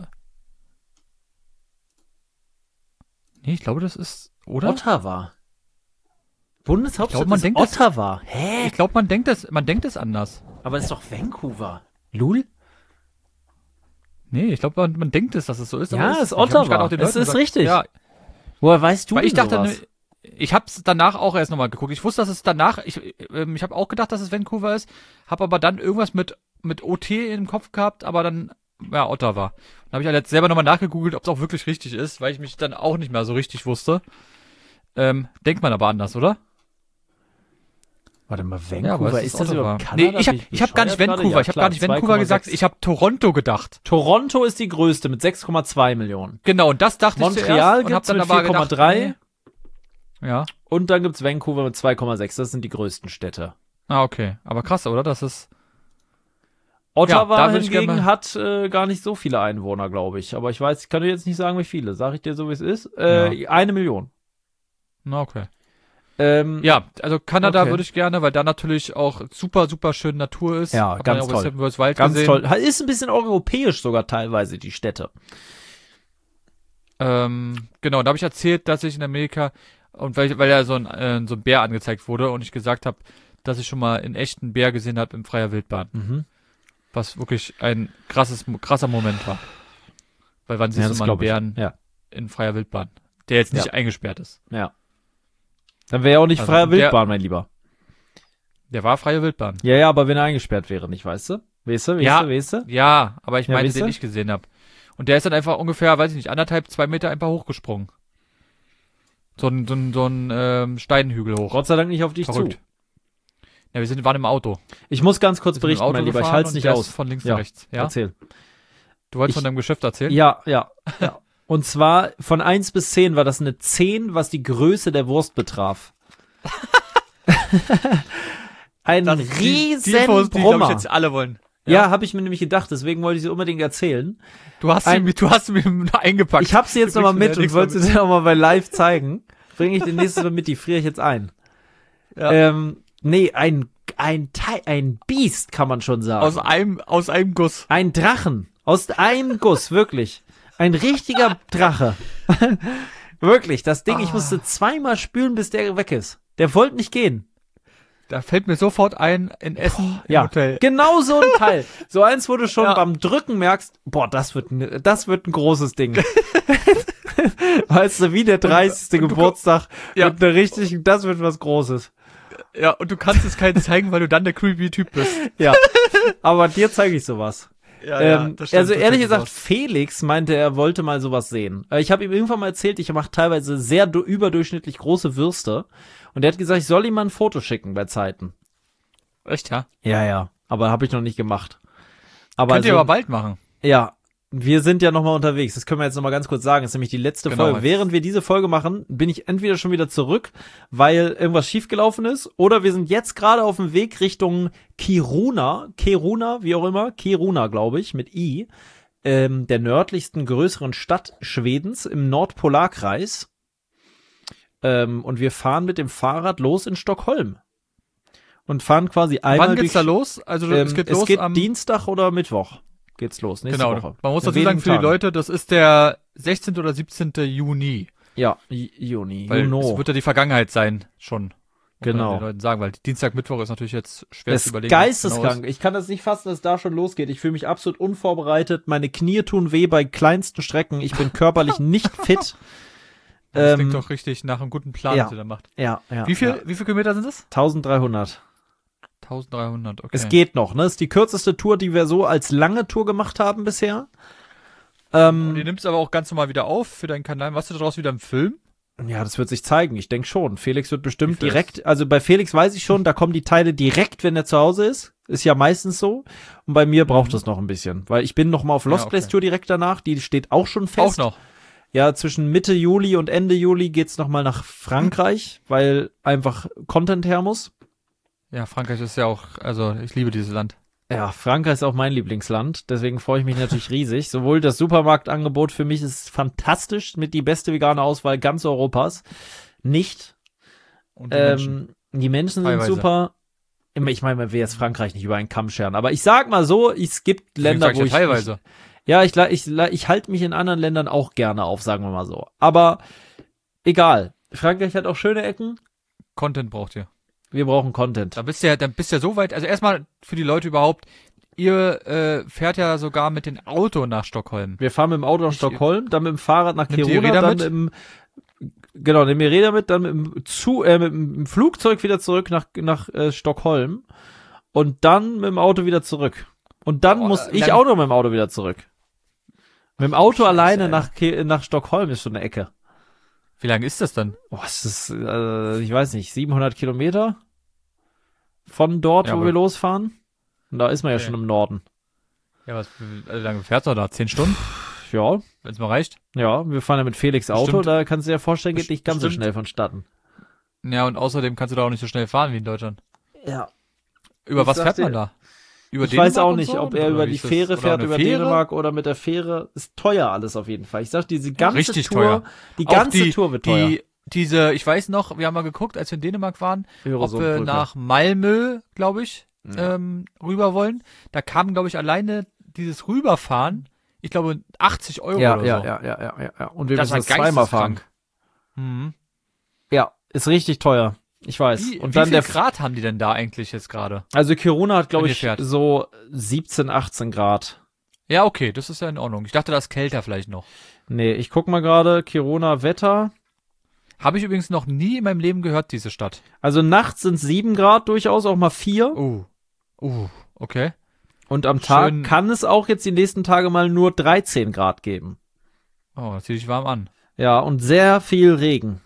Nee, ich glaube, das ist. Oder? Ottawa. Bundeshauptstadt Ich glaub, man ist denkt, das- Ottawa. Hä? Ich glaube, man denkt das, man denkt es anders. Aber ist doch Vancouver. Lul? Nee, ich glaube, man, man denkt es, dass es so ist. Ja, aber ist ich hab mich Ottawa. grad auch den Es Leuten ist gesagt, richtig. Ja, Woher weißt du weil ich denn dachte, sowas? ne, ich habe es danach auch erst nochmal geguckt. Ich wusste, dass es danach, ich, ähm, ich habe auch gedacht, dass es Vancouver ist, habe aber dann irgendwas mit mit O T im Kopf gehabt, aber dann, ja, Ottawa. Dann habe ich halt jetzt selber nochmal nachgegoogelt, ob es auch wirklich richtig ist, weil ich mich dann auch nicht mehr so richtig wusste. Ähm, denkt man aber anders, oder? Warte mal, Ja, aber Vancouver, es ist ist das Autobahn. überhaupt Kanada? Nee, ich habe Bin ich hab gar nicht bescheuert Vancouver, gerade? ich habe Ja, gar nicht klar, Vancouver zwei Komma gesagt, sechs. ich habe Toronto gedacht. Toronto ist die größte mit sechs Komma zwei Millionen. Genau, und das dachte ich Montreal zuerst und hab gibt's dann mit aber vier Komma gedacht, drei nee. Ja. und dann gibt's Vancouver mit zwei Komma sechs. Das sind die größten Städte. Ah, okay. Aber krass, oder? Das ist. Ottawa Ja, da würd ich hingegen gerne mal- hat äh, gar nicht so viele Einwohner, glaube ich. Aber ich weiß, ich kann dir jetzt nicht sagen, wie viele. Sag ich dir so, wie es ist. Äh, Eine Million. Na, okay. Ähm, Ja, also Kanada Okay. würde ich gerne, weil da natürlich auch super, super schön Natur ist. Ja, Hat ganz man auch bei toll. Seven Wonders Wild Ganz gesehen. toll. Ist ein bisschen europäisch sogar teilweise, die Städte. Ähm, genau, da habe ich erzählt, dass ich in Amerika, und weil, weil ja so ein, äh, so ein Bär angezeigt wurde und ich gesagt habe, dass ich schon mal in echten Bär gesehen habe in freier Wildbahn. Mhm. Was wirklich ein krasses, krasser Moment war. Weil wann siehst Ja, du das mal einen glaub ich. Bären Ja, in freier Wildbahn, der jetzt nicht Ja. eingesperrt ist? ja. Dann wäre ja auch nicht Also, freier der- Wildbahn, mein Lieber. Der war freie Wildbahn. Ja, ja, aber wenn er eingesperrt wäre, nicht, weißt du? Weißt du, weißt Ja. du, weißt du? Ja, aber ich Ja, meinte, weißt den du? ich gesehen habe. Und der ist dann einfach ungefähr, weiß ich nicht, anderthalb, zwei Meter einfach hochgesprungen. So ein, so ein, so ein ähm, Steinhügel hoch. Gott sei Dank nicht auf dich Verrückt. zu. Ja, wir sind, waren im Auto. Ich muss ganz kurz Wir sind mit dem berichten, Auto mein Lieber. Ich gefahren halte es und nicht der ist aus. Von links Ja. nach rechts. Ja? Erzähl. Du wolltest Ich- von deinem Geschäft erzählen? Ja, ja, ja. Und zwar von eins bis zehn war das eine zehn, was die Größe der Wurst betraf. Ein riesen die Infos, die, glaub ich, Brummer. jetzt alle wollen. Ja, habe ich mir nämlich gedacht, deswegen wollte ich sie unbedingt erzählen. Du hast, Ein- sie, mir- du hast sie mir eingepackt. Ich habe sie jetzt Du nochmal bringst mir mit ja und nichts wollte mehr sie nochmal bei live zeigen. Bringe ich den nächstes Mal mit, die friere ich jetzt ein. Ja. Ähm, nee, ein, ein, Teil, ein Biest, kann man schon sagen. aus einem, aus einem Guss. Ein Drachen. Aus einem Guss, wirklich. Ein richtiger Drache. Wirklich, das Ding, ich Ah. musste zweimal spülen, bis der weg ist. Der wollte nicht gehen. Da fällt mir sofort ein, in Essen im Ja, Hotel. genau so ein Teil. So eins, wo du schon Ja. beim Drücken merkst, boah, das wird ein, das wird ein großes Ding. Weißt du, wie der dreißigste und du- Geburtstag Ja. mit einer richtigen, das wird was Großes. Ja, und du kannst es keinen zeigen, weil du dann der creepy Typ bist. Ja, aber dir zeige ich sowas. Ja, ähm, das stimmt, also das ehrlich sieht gesagt, so aus. Felix meinte, er wollte mal sowas sehen. Äh, Ich habe ihm irgendwann mal erzählt, ich mache teilweise sehr du- überdurchschnittlich große Würste. Und er hat gesagt, ich soll ihm mal ein Foto schicken bei Zeiten. Echt, ja? Ja, ja, aber habe ich noch nicht gemacht. Aber Könnt ihr also- aber bald machen. Ja, wir sind ja nochmal unterwegs. Das können wir jetzt nochmal ganz kurz sagen. Das ist nämlich die letzte Genau, Folge. jetzt- Während wir diese Folge machen, bin ich entweder schon wieder zurück, weil irgendwas schiefgelaufen ist, oder wir sind jetzt gerade auf dem Weg Richtung Kiruna, Kiruna, wie auch immer, Kiruna, glaube ich, mit I, ähm, der nördlichsten größeren Stadt Schwedens im Nordpolarkreis. Ähm, und wir fahren mit dem Fahrrad los in Stockholm. Und fahren quasi einmal Wann geht's da durch- los? Also Ähm, es geht es los geht am Dienstag oder Mittwoch. Geht's los, nächste genau. Woche. Man muss In dazu sagen wenigen für die Tagen. Leute, das ist der sechzehnte oder siebzehnte Juni, Ja, J- Juni. weil Juno. es wird ja die Vergangenheit sein schon. Muss man Genau. den Leuten sagen, weil Dienstag, Mittwoch ist natürlich jetzt schwer Das zu ist überlegen. geisteskrank. Genau Ich kann das nicht fassen, dass es da schon losgeht. Ich fühle mich absolut unvorbereitet. Meine Knie tun weh bei kleinsten Strecken. Ich bin körperlich nicht fit. ist. Das Ähm, klingt doch richtig nach einem guten Plan, ja. was ihr da macht. Ja, ja. Wie viel, Ja. wie viel Kilometer sind es? dreizehnhundert. dreizehnhundert, okay. Es geht noch, ne? Das ist die kürzeste Tour, die wir so als lange Tour gemacht haben bisher. Ähm, Und ihr nimmst aber auch ganz normal wieder auf für deinen Kanal. Machst du daraus wieder einen Film? Ja, das wird sich zeigen. Ich denke schon. Felix wird bestimmt Wie viel direkt, also bei Felix weiß ich schon, da kommen die Teile direkt, wenn er zu Hause ist. Ist ja meistens so. Und bei mir braucht es noch ein bisschen, weil ich bin noch mal auf Lost Ja, okay. Place Tour direkt danach. Die steht auch schon fest. Auch noch. Ja, zwischen Mitte Juli und Ende Juli geht's noch mal nach Frankreich, weil einfach Content her muss. Ja, Frankreich ist ja auch, also ich liebe dieses Land. Ja, Frankreich ist auch mein Lieblingsland, deswegen freue ich mich natürlich riesig. Sowohl das Supermarktangebot für mich ist fantastisch, mit die beste vegane Auswahl ganz Europas. Nicht. Und die Menschen. Ähm, die Menschen sind Teilweise. super. Ich meine, man will jetzt Frankreich nicht über einen Kamm scheren, aber ich sag mal so, es gibt Deswegen Länder, sag ich wo ja ich, teilweise. ich ja, ich, la- ich, la- ich halte mich in anderen Ländern auch gerne auf, sagen wir mal so. Aber egal. Frankreich hat auch schöne Ecken. Content braucht ihr. Wir brauchen Content. Da bist du ja, dann bist du ja so weit, also erstmal für die Leute überhaupt, ihr äh, fährt ja sogar mit dem Auto nach Stockholm. Wir fahren mit dem Auto nach Ich- Stockholm, dann mit dem Fahrrad nach Nimmt ihr Kiruna, Räder dann mit? mit dem, genau, nehmen wir Räder mit, dann mit dem, Zu, äh, mit dem Flugzeug wieder zurück nach, nach äh, Stockholm und dann mit dem Auto wieder zurück. Und dann Boah, muss wie ich lang- auch noch mit dem Auto wieder zurück. Mit dem Auto Scheiße, alleine ey. nach, Ki- nach Stockholm ist schon eine Ecke. Wie lange ist das dann? Boah, ist das, äh, ich weiß nicht, siebenhundert Kilometer? von dort, Ja, wo aber- wir losfahren. Und da ist man ja Okay. schon im Norden. Ja, was, wie lange fährst du da? Zehn Stunden, Ja, wenn es mal reicht? ja, wir fahren ja mit Felix Auto, Bestimmt. da kannst du dir vorstellen, geht Best- nicht ganz so bestimmt. schnell vonstatten. Ja, und außerdem kannst du da auch nicht so schnell fahren wie in Deutschland. Ja. Über Ich was sag fährt dir, man da? Über Ich weiß Dänemark auch und nicht, so? ob er Oder über wie die ist das? Fähre Oder fährt, eine über Fähre? Dänemark oder mit der Fähre. Ist teuer alles auf jeden Fall. Ich sag, diese ganze richtig Tour, teuer. die Auch ganze die, Tour wird teuer. Die, diese, ich weiß noch, wir haben mal geguckt, als wir in Dänemark waren, ob wir Öresundbrücke. nach Malmö, glaube ich, Ja. ähm, rüber wollen. Da kam, glaube ich, alleine dieses Rüberfahren, ich glaube, achtzig Euro ja, oder ja, so. ja, ja, ja, ja, ja. Und wir Das müssen war das zweimal fahren. geisteskrank. Mhm. Ja, ist richtig teuer. Ich weiß. Wie, Und wie dann viel der, Grad haben die denn da eigentlich jetzt gerade? also Kiruna hat, glaube wenn ihr ich, fährt? so siebzehn, achtzehn Grad. Ja, okay, das ist ja in Ordnung. Ich dachte, das ist kälter vielleicht noch. Nee, ich guck mal gerade, Kiruna Wetter. Habe ich übrigens noch nie in meinem Leben gehört, diese Stadt. Also nachts sind sieben Grad durchaus, auch mal vier. Oh. Uh, okay. Und am Tag Schön. kann es auch jetzt die nächsten Tage mal nur dreizehn Grad geben. Oh, das zieht dich warm an. Ja, und sehr viel Regen.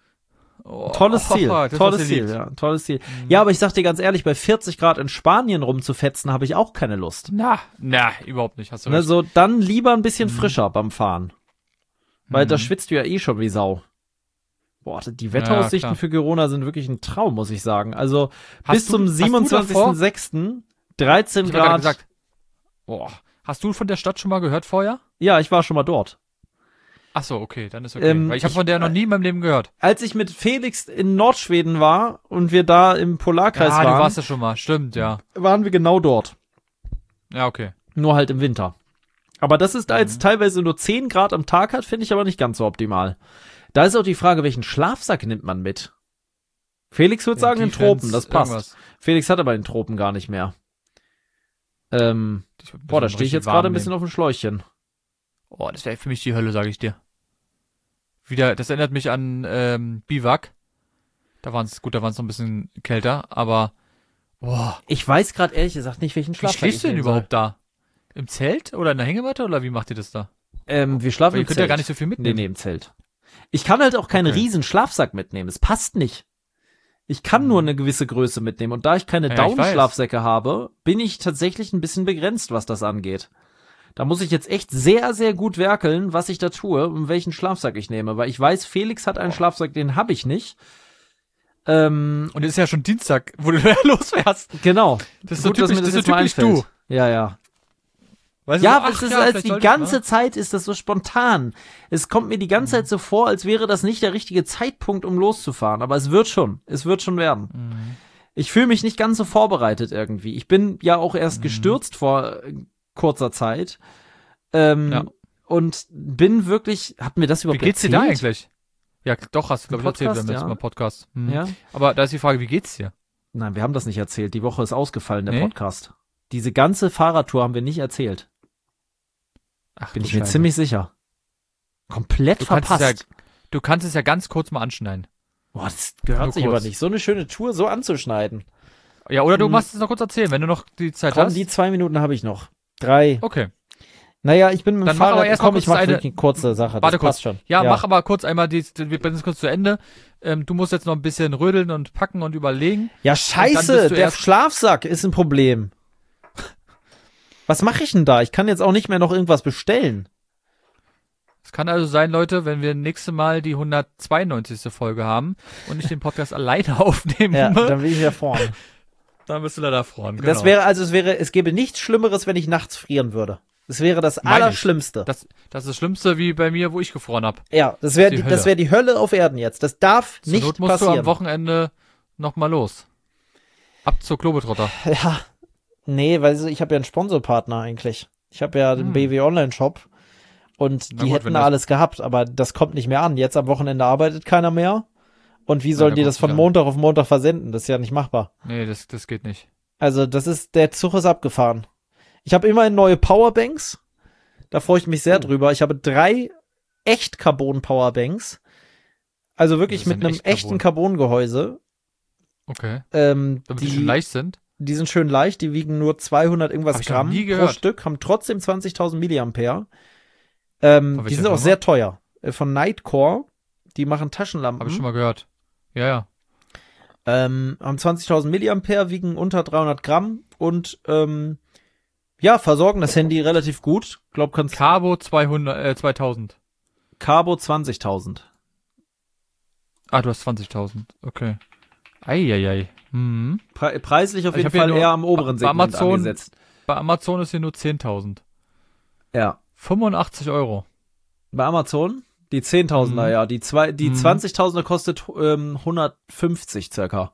Oh, Tolles Ziel. das, was Tolles ihr Ziel, liebt. ja. Tolles Ziel. Ja, aber ich sag dir ganz ehrlich, bei vierzig Grad in Spanien rumzufetzen, habe ich auch keine Lust. Na, na, überhaupt nicht. Hast du Ne, recht. so, dann lieber ein bisschen frischer beim Fahren. Weil Mhm. da schwitzt du ja eh schon wie Sau. Boah, die Wetteraussichten klar. für Corona sind wirklich ein Traum, muss ich sagen. Also Hast bis du- zum hast du siebenundzwanzigsten sechsten dreizehn Ich hab gerade Grad. gesagt. Boah. Hast du von der Stadt schon mal gehört vorher? Ja, ich war schon mal dort. Ach so, okay, dann ist okay. Ähm, Weil ich habe ich- von der noch nie in meinem Leben gehört. Als ich mit Felix in Nordschweden war und wir da im Polarkreis Ah, du waren, warst ja schon mal. Stimmt, ja. waren wir genau dort. Ja, okay. Nur halt im Winter. Aber das ist da Mhm. jetzt teilweise nur zehn Grad am Tag hat, finde ich aber nicht ganz so optimal. Da ist auch die Frage, welchen Schlafsack nimmt man mit? Felix würde sagen, den Defense, Tropen, das passt. irgendwas. Felix hat aber den Tropen gar nicht mehr. Ähm, Ich würd boah, da so stehe ich richtig jetzt warm gerade ein bisschen nehmen. auf dem Schläuchchen. Oh, das wäre für mich die Hölle, sage ich dir. Wieder, das erinnert mich an ähm, Biwak. Da waren es, gut, da waren es noch ein bisschen kälter, aber boah, Ich weiß gerade ehrlich gesagt nicht, welchen wie Schlafsack schläfst ich du denn nehmen soll. überhaupt da? Im Zelt oder in der Hängematte oder wie macht ihr das da? Ähm, wir schlafen Weil ihr im könnt Zelt. ja gar nicht so viel Nee, mitnehmen. nee, im Zelt. Ich kann halt auch keinen Okay. riesen Schlafsack mitnehmen. Es passt nicht. Ich kann nur eine gewisse Größe mitnehmen. Und da ich keine Hm. Ja, ich Down-Schlafsäcke habe, bin ich tatsächlich ein bisschen begrenzt, was das angeht. Da muss ich jetzt echt sehr, sehr gut werkeln, was ich da tue und welchen Schlafsack ich nehme. Weil ich weiß, Felix hat einen Schlafsack, den habe ich nicht. Ähm, Und es ist ja schon Dienstag, wo du da losfährst. genau. Das ist so Gut, dass typisch, mir das ist so jetzt mal typisch einfällt. du. Ja, ja. Weißt Ja, du, so, es ach ist ja, als vielleicht die sollte ich ganze mal. Zeit ist das so spontan. Es kommt mir die ganze Zeit so vor, als wäre das nicht der richtige Zeitpunkt, um loszufahren. Aber es wird schon. Es wird schon werden. Mhm. Ich fühle mich nicht ganz so vorbereitet irgendwie. Ich bin ja auch erst Mhm. gestürzt vor äh, kurzer Zeit. Ähm, Ja. Und bin wirklich, hatten wir das Wie überhaupt geht's dir erzählt? da eigentlich? Ja, doch, hast du, glaube ich, erzählt Podcast, beim letzten ja. Mal Podcast. Mhm. Ja? Aber da ist die Frage, wie geht's dir? Nein, wir haben das nicht erzählt. Die Woche ist ausgefallen, der Nee? Podcast. Diese ganze Fahrradtour haben wir nicht erzählt. Ach, Bin du ich mir Scheiße. ziemlich sicher. Komplett Du kannst, es verpasst. ja, du kannst es ja ganz kurz mal anschneiden. Boah, das gehört Nur sich kurz. aber nicht. So eine schöne Tour so anzuschneiden. Ja, oder du Hm. machst es noch kurz erzählen, wenn du noch die Zeit Komm, hast. die zwei Minuten habe ich noch. Drei. Okay. Naja, ich bin mit dem Dann mach Fahrrad. aber erst Komm, mal ich kurz mach eine- wirklich eine kurze Sache. Warte das kurz. passt schon. Ja, mach aber kurz einmal, die, wir bringen es kurz zu Ende. Ähm, du musst jetzt noch ein bisschen rödeln und packen und überlegen. Ja, dann scheiße, bist du der erst- Schlafsack ist ein Problem. Was mache ich denn da? Ich kann jetzt auch nicht mehr noch irgendwas bestellen. Es kann also sein, Leute, wenn wir nächste Mal die hundertzweiundneunzigste Folge haben und nicht den Podcast alleine aufnehmen, Ja, dann will ich ja vorne. dann bist du leider freuen. Genau. Das wäre, also es wäre, es gäbe nichts Schlimmeres, wenn ich nachts frieren würde. Das wäre das Meine ich. Allerschlimmste. das, das ist das Schlimmste wie bei mir, wo ich gefroren habe. Ja, das wäre die die, Hölle. das wäre die Hölle auf Erden jetzt. Das darf Zur nicht Not musst du passieren. am Wochenende noch mal los. Ab zur Globetrotter. Ja, nee, weil so- ich habe ja einen Sponsorpartner eigentlich. Ich habe ja den Hm. B W Online Shop und Na die gut, hätten wenn das- alles gehabt, aber das kommt nicht mehr an. Jetzt am Wochenende arbeitet keiner mehr. Und wie Na, sollen da die kommt's das von nicht an. Montag auf Montag versenden? Das ist ja nicht machbar. Nee, das, das geht nicht. Also, das ist, der Zug ist abgefahren. Ich habe immerhin neue Powerbanks. Da freue ich mich sehr Oh. drüber. Ich habe drei echt Carbon-Powerbanks. Also wirklich Was ist mit denn einem echt echten Carbon-Gehäuse. Okay. Ähm, Damit die, die, schön leicht sind. die sind schön leicht, die wiegen nur zweihundert irgendwas Hab ich noch Gramm nie pro gehört. Stück, haben trotzdem zwanzigtausend Milliampere. Ähm, Von die welcher sind auch Firma? sehr teuer. Äh, Von Nightcore. Die machen Taschenlampen. Habe ich schon mal gehört. Ja, ja. Ähm, haben zwanzigtausend Milliampere, wiegen unter dreihundert Gramm und ähm, ja, versorgen das Handy relativ gut. Glaub, kannst Carbo zweihundert, äh, zweitausend. Carbo zwanzigtausend. Ah, du hast zwanzigtausend. Okay. Eieiei. Hm. Pre preislich auf Ich jeden hab hier Fall nur- eher am oberen bei Segment Amazon- angesetzt. Bei Amazon ist hier nur zehntausend. Ja. fünfundachtzig Euro. Bei Amazon? Die zehntausender, Mhm. ja. Die, zwei, die Mhm. zwanzigtausender kostet ähm, hundertfünfzig circa.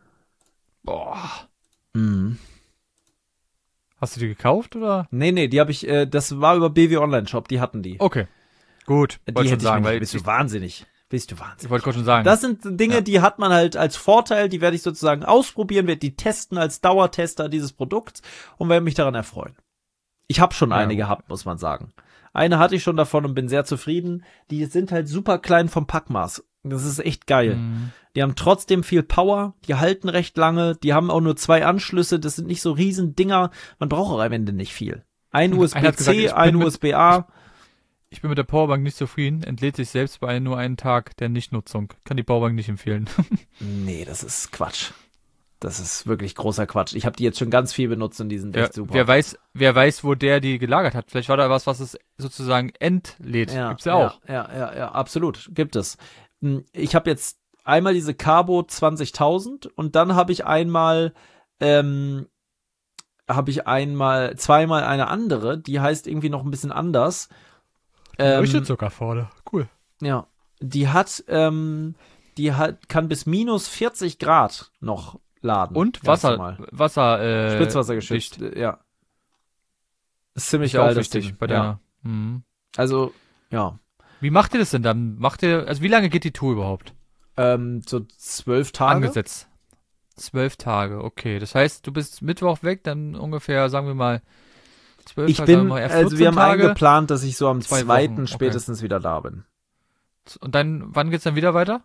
Boah. Mhm. Hast du die gekauft oder? Nee, nee, die habe ich, äh, das war über B W Online Shop, die hatten die. Okay. Gut. die Wollte schon hätte sagen, ich mir weil nicht. Bist ich, du wahnsinnig. Bist du wahnsinnig. ich wollte gerade schon sagen. Das sind Dinge, Ja. die hat man halt als Vorteil, die werde ich sozusagen ausprobieren, werde die testen als Dauertester dieses Produkts und werde mich daran erfreuen. Ich habe schon Ja, eine gut. gehabt, muss man sagen. Eine hatte ich schon davon und bin sehr zufrieden. Die sind halt super klein vom Packmaß. Das ist echt geil. Mhm. Die haben trotzdem viel Power, die halten recht lange, die haben auch nur zwei Anschlüsse, das sind nicht so riesen Dinger. Man braucht auch am Ende nicht viel. Ein Einer hat gesagt, U S B C, ich bin ein mit- U S B A. Ich bin mit der Powerbank nicht zufrieden. Entlädt sich selbst bei nur einem Tag der Nichtnutzung. Kann die Powerbank nicht empfehlen. Nee, das ist Quatsch. Das ist wirklich großer Quatsch. Ich habe die jetzt schon ganz viel benutzt und die sind Ja, echt super. wer weiß, wer weiß, wo der die gelagert hat. Vielleicht war da was, was es sozusagen entlädt. Gibt's ja auch. Ja, ja, ja, absolut. Gibt es. Hm, Ich habe jetzt einmal diese Carbo zwanzigtausend und dann habe ich einmal, ähm, habe ich einmal, zweimal eine andere, die heißt irgendwie noch ein bisschen anders. Ähm, Leuchtet vorne. Cool. ja, die hat, ähm, die hat, kann bis minus vierzig Grad noch laden. Und Ganz Wasser, normal. Wasser, äh, Spritzwassergeschützt, dicht. ja. Ist ziemlich Ist ja geil, auch das wichtig Ding. bei ja. der. Mhm. Also, ja. Wie macht ihr das denn dann? Macht ihr, also wie lange geht die Tour überhaupt? Ähm, so zwölf Tage. Angesetzt. Zwölf Tage, okay. Das heißt, du bist Mittwoch weg, dann ungefähr, sagen wir mal, zwölf Ich Tage, sagen bin, wir mal, eher also wir vierzehn haben Tage. eingeplant, dass ich so am Zwei Wochen, zweiten okay. spätestens wieder da bin. Und dann, wann geht's dann wieder weiter?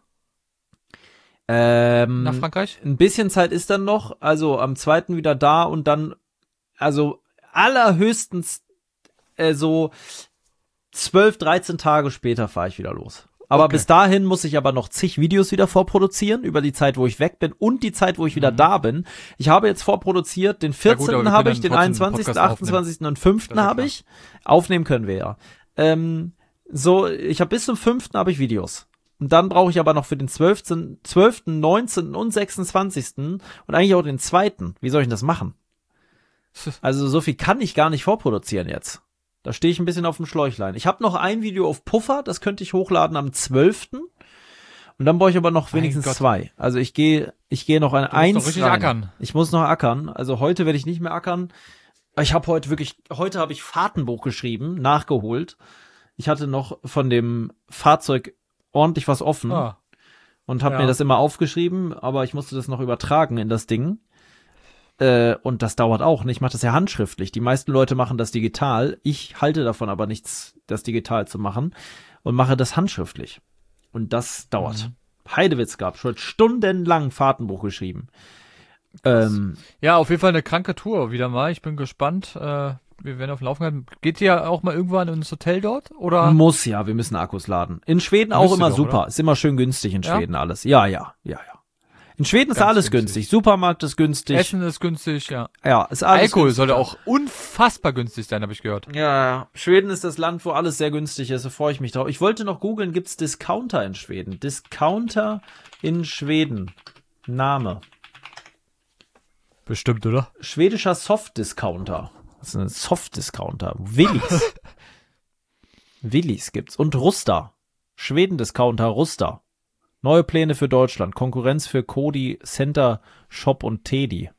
Ähm, Nach Frankreich? ein bisschen Zeit ist dann noch, also am zweiten wieder da und dann, also allerhöchstens äh, so zwölf, dreizehn Tage später fahre ich wieder los. Aber Okay. bis dahin muss ich aber noch zig Videos wieder vorproduzieren, über die Zeit, wo ich weg bin und die Zeit, wo ich wieder Mhm. da bin. Ich habe jetzt vorproduziert, den Ja gut, aber vierzehnten wir habe können ich, dann den trotzdem einundzwanzigsten, Podcast achtundzwanzigsten und fünften Das ist ja habe klar. ich. Aufnehmen können wir ja. Ähm, so, ich habe bis zum fünften habe ich Videos. Und dann brauche ich aber noch für den zwölften, zwölften, neunzehnten und sechsundzwanzigsten und eigentlich auch den zweiten. Wie soll ich denn das machen? Also so viel kann ich gar nicht vorproduzieren jetzt. Da stehe ich ein bisschen auf dem Schläuchlein. Ich habe noch ein Video auf Puffer, das könnte ich hochladen am zwölften. Und dann brauche ich aber noch Mein wenigstens Gott. zwei. Also ich gehe ich gehe noch eine Du musst eins doch richtig rein. ackern. Ich muss noch ackern. Also heute werde ich nicht mehr ackern. Ich habe heute wirklich, heute habe ich Fahrtenbuch geschrieben, nachgeholt. Ich hatte noch von dem Fahrzeug ordentlich was offen Ah, und habe ja. mir das immer aufgeschrieben, aber ich musste das noch übertragen in das Ding. Äh, und das dauert auch. Ich mache das ja handschriftlich. Die meisten Leute machen das digital. Ich halte davon aber nichts, das digital zu machen und mache das handschriftlich. Und das dauert. Mhm. Heidewitz gab schon stundenlang Fahrtenbuch geschrieben. Ähm, ja, auf jeden Fall eine kranke Tour wieder mal. Ich bin gespannt. Äh, wir werden auf dem Laufen halten. Geht ihr auch mal irgendwann ins Hotel dort? Oder? muss ja, wir müssen Akkus laden. In Schweden auch Müsst ihr immer doch, super. oder? Ist immer schön günstig in Ja? Schweden alles. Ja, ja, ja, ja. In Schweden ist Ganz alles günstig. günstig. Supermarkt ist günstig. Essen ist günstig, ja. Ja, ist alles Alkohol günstig. sollte auch unfassbar günstig sein, habe ich gehört. Ja, ja. Schweden ist das Land, wo alles sehr günstig ist. Da freue ich mich drauf. Ich wollte noch googeln, gibt's Discounter in Schweden? Discounter in Schweden. Name. Bestimmt, oder? Schwedischer Soft-Discounter. Das ist ein Soft-Discounter. Willys. Willys gibt's. Und Rusta. Schweden-Discounter Rusta. Neue Pläne für Deutschland. Konkurrenz für Kodi, Center, Shop und Teddy.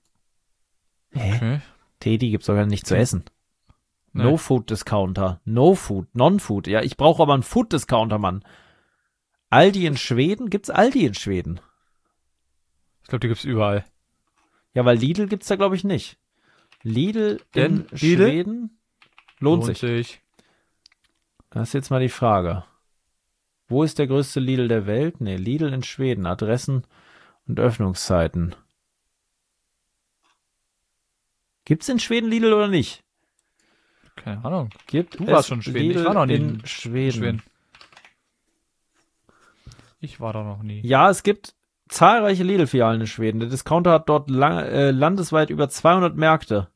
Hä? Okay. Teddy gibt's doch gar nicht zu essen. Nee. No-Food-Discounter. No-Food. Non-Food. Ja, ich brauche aber einen Food-Discounter, Mann. Aldi in Schweden? Gibt's Aldi in Schweden? Ich glaube, die gibt's überall. Ja, weil Lidl gibt's da, glaube ich, nicht. Lidl Denn in Lidl? Schweden? Lohnt, sich. sich. Das ist jetzt mal die Frage. Wo ist der größte Lidl der Welt? Nee, Lidl in Schweden. Adressen und Öffnungszeiten. Gibt's in Schweden Lidl oder nicht? Keine Ahnung. Gibt Du warst es schon in Schweden. Ich Lidl war noch nie in in Schweden. Schweden. Ich war da noch nie. Ja, es gibt zahlreiche Lidl-Filialen in Schweden. Der Discounter hat dort lang, äh, landesweit über zweihundert Märkte.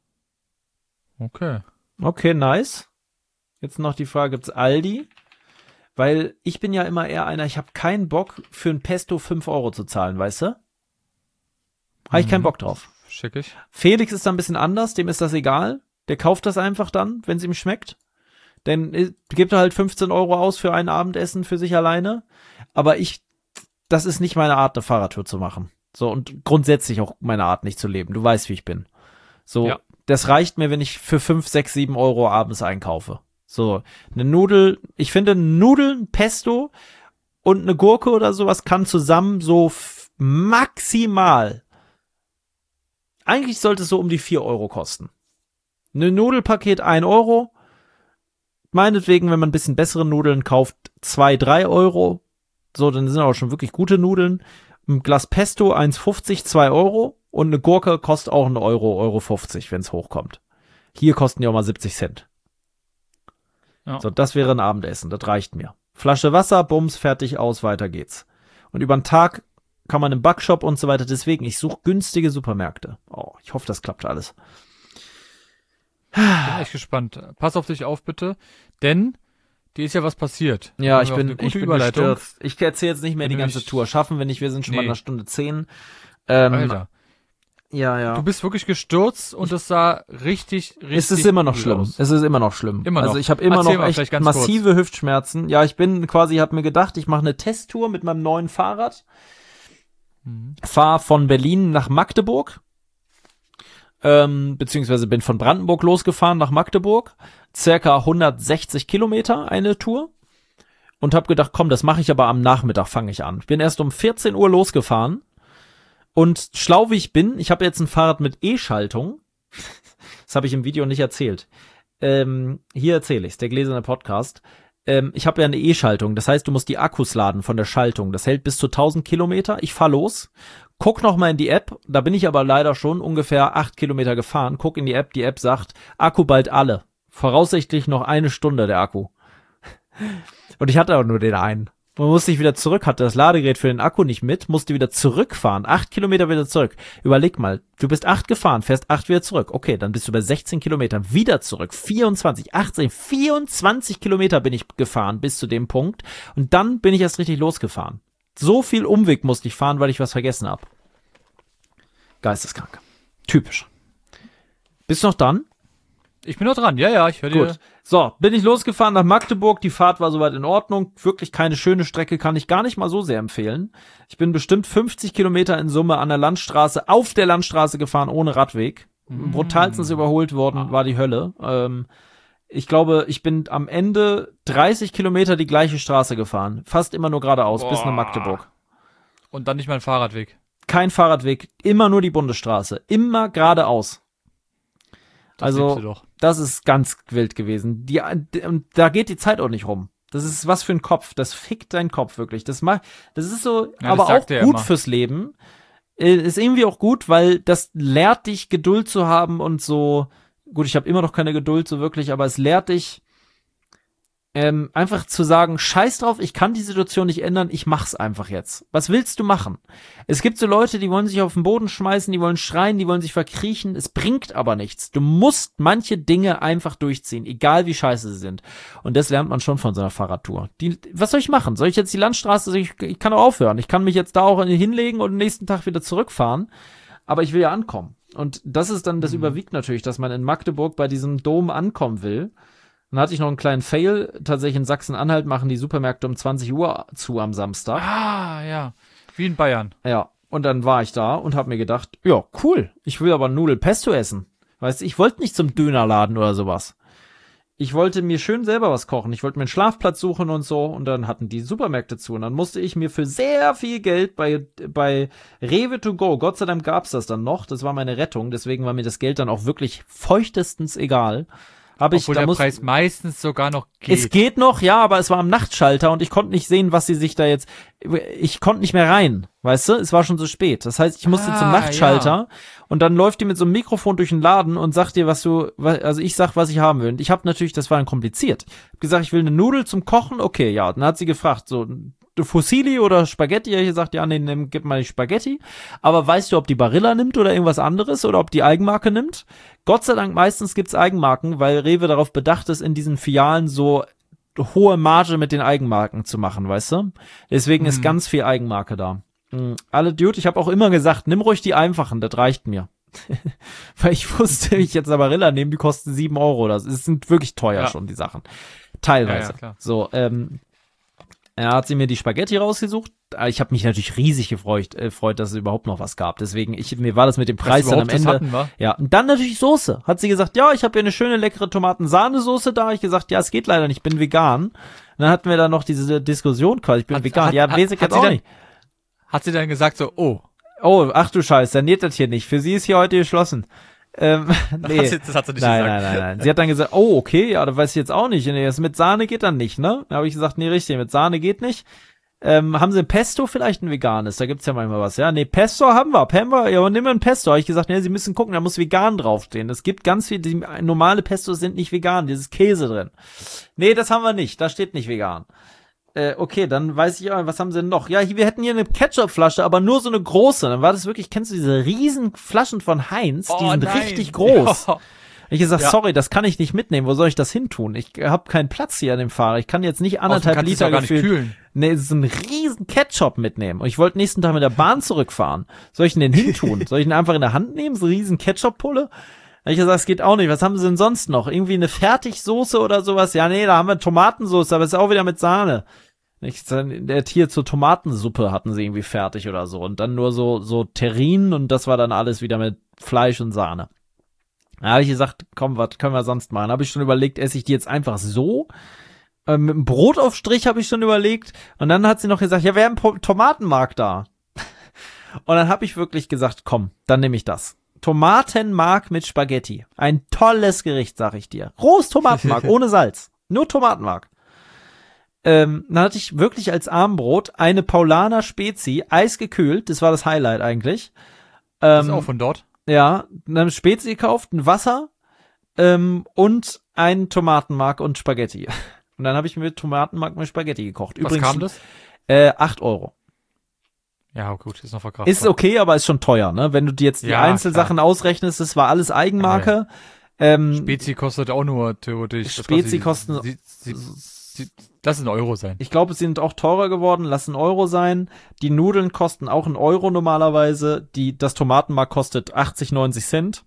Okay. Okay, nice. Jetzt noch die Frage, gibt's Aldi? Weil ich bin ja immer eher einer, ich habe keinen Bock für ein Pesto fünf Euro zu zahlen, weißt du? Habe ich keinen Bock drauf. Schick ich. Felix ist da ein bisschen anders, dem ist das egal. Der kauft das einfach dann, wenn es ihm schmeckt. Denn äh, gibt er halt fünfzehn Euro aus für ein Abendessen für sich alleine. Aber ich, das ist nicht meine Art, eine Fahrradtour zu machen. So, und grundsätzlich auch meine Art, nicht zu leben. Du weißt, wie ich bin. So, Ja. Das reicht mir, wenn ich für fünf, sechs, sieben Euro abends einkaufe. So, eine Nudel, ich finde Nudeln, Pesto und eine Gurke oder sowas kann zusammen so f- maximal, eigentlich sollte es so um die vier Euro kosten. Ein Nudelpaket ein Euro, meinetwegen, wenn man ein bisschen bessere Nudeln kauft, zwei, drei Euro. So, dann sind auch schon wirklich gute Nudeln. Ein Glas Pesto eins fünfzig, zwei Euro. Und eine Gurke kostet auch einen Euro, Euro fünfzig, wenn es hochkommt. Hier kosten die auch mal siebzig Cent. Ja. So, das wäre ein Abendessen, das reicht mir. Flasche Wasser, Bums, fertig, aus, weiter geht's. Und über den Tag kann man im Backshop und so weiter. Deswegen, ich suche günstige Supermärkte. Oh, ich hoffe, das klappt alles. Bin echt gespannt. Pass auf dich auf, bitte. Denn dir ist ja was passiert. Ja, Haben ich wir auch bin, eine gute ich bin Überleitung. gestürzt. Ich erzähle jetzt nicht mehr Wenn die du ganze nicht- Tour. Schaffen wir nicht, wir sind schon bei Nee. einer Stunde zehn. Ähm, Alter, Ja, ja. du bist wirklich gestürzt und es sah richtig, richtig Es ist immer noch übel schlimm. aus. Es ist immer noch schlimm. Immer noch. Also ich habe immer Erzähl noch mal echt vielleicht ganz massive Hüftschmerzen. Ja, ich bin quasi, habe mir gedacht, ich mache eine Testtour mit meinem neuen Fahrrad. Mhm. Fahr von Berlin nach Magdeburg. Ähm, beziehungsweise bin von Brandenburg losgefahren nach Magdeburg. Circa hundertsechzig Kilometer eine Tour. Und habe gedacht, komm, das mache ich aber am Nachmittag, fange ich an. Ich bin erst um vierzehn Uhr losgefahren. Und schlau wie ich bin, ich habe jetzt ein Fahrrad mit E-Schaltung. Das habe ich im Video nicht erzählt. Ähm, hier erzähle ich's, der gläserne Podcast. Ähm, ich habe ja eine E-Schaltung, das heißt, du musst die Akkus laden von der Schaltung. Das hält bis zu tausend Kilometer. Ich fahr los, guck noch mal in die App. Da bin ich aber leider schon ungefähr acht Kilometer gefahren. Guck in die App, die App sagt, Akku bald alle. Voraussichtlich noch eine Stunde der Akku. Und ich hatte auch nur den einen. Man musste ich wieder zurück, hatte das Ladegerät für den Akku nicht mit, musste wieder zurückfahren, acht Kilometer wieder zurück. Überleg mal, du bist acht gefahren, fährst acht wieder zurück. Okay, dann bist du bei sechzehn Kilometern wieder zurück. vierundzwanzig, achtzehn, vierundzwanzig Kilometer bin ich gefahren bis zu dem Punkt. Und dann bin ich erst richtig losgefahren. So viel Umweg musste ich fahren, weil ich was vergessen habe. Geisteskrank. Typisch. Bist du noch dran? Ich bin noch dran. Ja, ja, ich höre dir. Gut. So, bin ich losgefahren nach Magdeburg. Die Fahrt war soweit in Ordnung. Wirklich keine schöne Strecke, kann ich gar nicht mal so sehr empfehlen. Ich bin bestimmt fünfzig Kilometer in Summe an der Landstraße, auf der Landstraße gefahren, ohne Radweg. Mm. Brutalstens überholt worden, war die Hölle. Ähm, ich glaube, ich bin am Ende dreißig Kilometer die gleiche Straße gefahren. Fast immer nur geradeaus, bis nach Boah. Magdeburg. Und dann nicht mal ein Fahrradweg. Kein Fahrradweg, immer nur die Bundesstraße. Immer geradeaus. Das Also, liebst du doch. das ist ganz wild gewesen. Die, und da geht die Zeit auch nicht rum. Das ist was für ein Kopf. Das fickt deinen Kopf wirklich. Das macht, das ist so, Ja, aber das auch sagt er gut immer. fürs Leben. Äh, Ist irgendwie auch gut, weil das lehrt dich, Geduld zu haben und so. Gut, ich habe immer noch keine Geduld so wirklich, aber es lehrt dich, ähm, einfach zu sagen, scheiß drauf, ich kann die Situation nicht ändern, ich mach's einfach jetzt. Was willst du machen? Es gibt so Leute, die wollen sich auf den Boden schmeißen, die wollen schreien, die wollen sich verkriechen, es bringt aber nichts. Du musst manche Dinge einfach durchziehen, egal wie scheiße sie sind. Und das lernt man schon von so einer Fahrradtour. Die, was soll ich machen? Soll ich jetzt die Landstraße, ich, ich kann auch aufhören, ich kann mich jetzt da auch hinlegen und am nächsten Tag wieder zurückfahren, aber ich will ja ankommen. Und das ist dann, das Mhm. überwiegt natürlich, dass man in Magdeburg bei diesem Dom ankommen will. Dann hatte ich noch einen kleinen Fail. Tatsächlich in Sachsen-Anhalt machen die Supermärkte um zwanzig Uhr zu am Samstag. Ah, ja. Wie in Bayern. Ja, und dann war ich da und habe mir gedacht, ja, cool, ich will aber Nudelpesto essen. Weißt du, ich wollte nicht zum Dönerladen oder sowas. Ich wollte mir schön selber was kochen. Ich wollte mir einen Schlafplatz suchen und so. Und dann hatten die Supermärkte zu. Und dann musste ich mir für sehr viel Geld bei, bei Rewe to go, Gott sei Dank gab's das dann noch. Das war meine Rettung. Deswegen war mir das Geld dann auch wirklich feuchtestens egal. Hab ich, Obwohl da der muss, Preis meistens sogar noch geht. Es geht noch, ja, aber es war am Nachtschalter und ich konnte nicht sehen, was sie sich da jetzt. Ich konnte nicht mehr rein, weißt du? Es war schon so spät. Das heißt, ich musste Ah, zum Nachtschalter und dann läuft die mit so einem Mikrofon durch den Laden und sagt dir, was du. Also ich sag, was ich haben will. Und ich habe natürlich, das war dann kompliziert. Ich hab gesagt, ich will eine Nudel zum Kochen. Okay, ja. Dann hat sie gefragt, so Fusilli oder Spaghetti? Ich gesagt, ja, nee, nimm, gib mal die Spaghetti. Aber weißt du, ob die Barilla nimmt oder irgendwas anderes oder ob die Eigenmarke nimmt? Gott sei Dank, meistens gibt's Eigenmarken, weil Rewe darauf bedacht ist, in diesen Filialen so hohe Marge mit den Eigenmarken zu machen, weißt du? Deswegen mhm. ist ganz viel Eigenmarke da. Mhm. Alle Dude, ich habe auch immer gesagt, nimm ruhig die einfachen, das reicht mir. Weil ich wusste, wenn ich jetzt eine Barilla nehme, die kosten sieben Euro. Das sind wirklich teuer ja. schon, die Sachen. Teilweise. Ja, ja, so, ähm, er hat sie mir die Spaghetti rausgesucht. Ich habe mich natürlich riesig gefreut, äh, freut, dass es überhaupt noch was gab. Deswegen, ich, mir war das mit dem Preis dann am Ende. Hatten, ja, und dann natürlich Soße. Hat sie gesagt, ja, ich habe hier eine schöne, leckere Tomaten-Sahnesoße da. Ich gesagt, ja, es geht leider nicht, ich bin vegan. Und dann hatten wir da noch diese Diskussion quasi, ich bin hat, vegan. Hat, ja, hat, weiß ich jetzt auch dann, nicht. Hat sie dann gesagt so, oh. Oh, ach du Scheiße, dann geht das hier nicht. Für sie ist hier heute geschlossen. Ähm, nee. Das, das hat sie nicht nein, gesagt. Nein, nein, nein. Sie hat dann gesagt, oh, okay, ja, das weiß ich jetzt auch nicht. Nee, das mit Sahne geht dann nicht, ne? Da habe ich gesagt, nee, richtig, mit Sahne geht nicht. Ähm, haben sie ein Pesto, vielleicht ein veganes? Da gibt's ja manchmal was, ja? Nee, Pesto haben wir. Pesto, ja, nimm mal ein Pesto. Habe ich gesagt, nee, sie müssen gucken, da muss vegan draufstehen. Es gibt ganz viel, die normale Pestos sind nicht vegan, dieses Käse drin. Nee, das haben wir nicht, da steht nicht vegan. Äh, okay, dann weiß ich auch, was haben sie denn noch? Ja, wir hätten hier eine Ketchupflasche, aber nur so eine große. Dann war das wirklich, kennst du diese riesen Flaschen von Heinz? Die oh, sind nein. richtig groß. Ja. Ich gesagt, ja. sorry, das kann ich nicht mitnehmen. Wo soll ich das hin tun? Ich habe keinen Platz hier an dem Fahrer. Ich kann jetzt nicht anderthalb Liter gar nicht kühlen. Nee, so einen riesen Ketchup mitnehmen. Und ich wollte nächsten Tag mit der Bahn zurückfahren. Soll ich den hin tun? Soll ich ihn einfach in der Hand nehmen? So eine riesen Ketchup-Pulle? Da hab ich gesagt, es geht auch nicht. Was haben sie denn sonst noch? Irgendwie eine Fertigsoße oder sowas? Ja, nee, da haben wir Tomatensoße, aber ist auch wieder mit Sahne. Ich, der Tier zur Tomatensuppe hatten sie irgendwie fertig oder so. Und dann nur so, so Terrinen und das war dann alles wieder mit Fleisch und Sahne. Da habe ich gesagt, komm, was können wir sonst machen? Habe ich schon überlegt, esse ich die jetzt einfach so? Äh, mit einem Brotaufstrich habe ich schon überlegt. Und dann hat sie noch gesagt, ja, wir haben einen Tomatenmark da. Und dann habe ich wirklich gesagt, komm, dann nehme ich das. Tomatenmark mit Spaghetti. Ein tolles Gericht, sag ich dir. Rohes Tomatenmark, ohne Salz. Nur Tomatenmark. Ähm, dann hatte ich wirklich als Abendbrot eine Paulaner Spezi, eisgekühlt, das war das Highlight eigentlich. Ähm, das ist auch von dort? Ja, eine Spezi gekauft, ein Wasser ähm, und ein Tomatenmark und Spaghetti. Und dann habe ich mir Tomatenmark mit Spaghetti gekocht. Übrigens, was kam das? Äh, acht Euro. Ja, gut, ist noch verkraftbar. Ist okay, aber ist schon teuer, ne? Wenn du dir jetzt die ja, Einzelsachen klar. ausrechnest, das war alles Eigenmarke. Okay. Ähm, Spezi kostet auch nur theoretisch. Spezi kosten... Sie, sie, sie, lass ein Euro sein. Ich glaube, sie sind auch teurer geworden, lass ein Euro sein. Die Nudeln kosten auch ein Euro normalerweise. Die, das Tomatenmark kostet achtzig, neunzig Cent.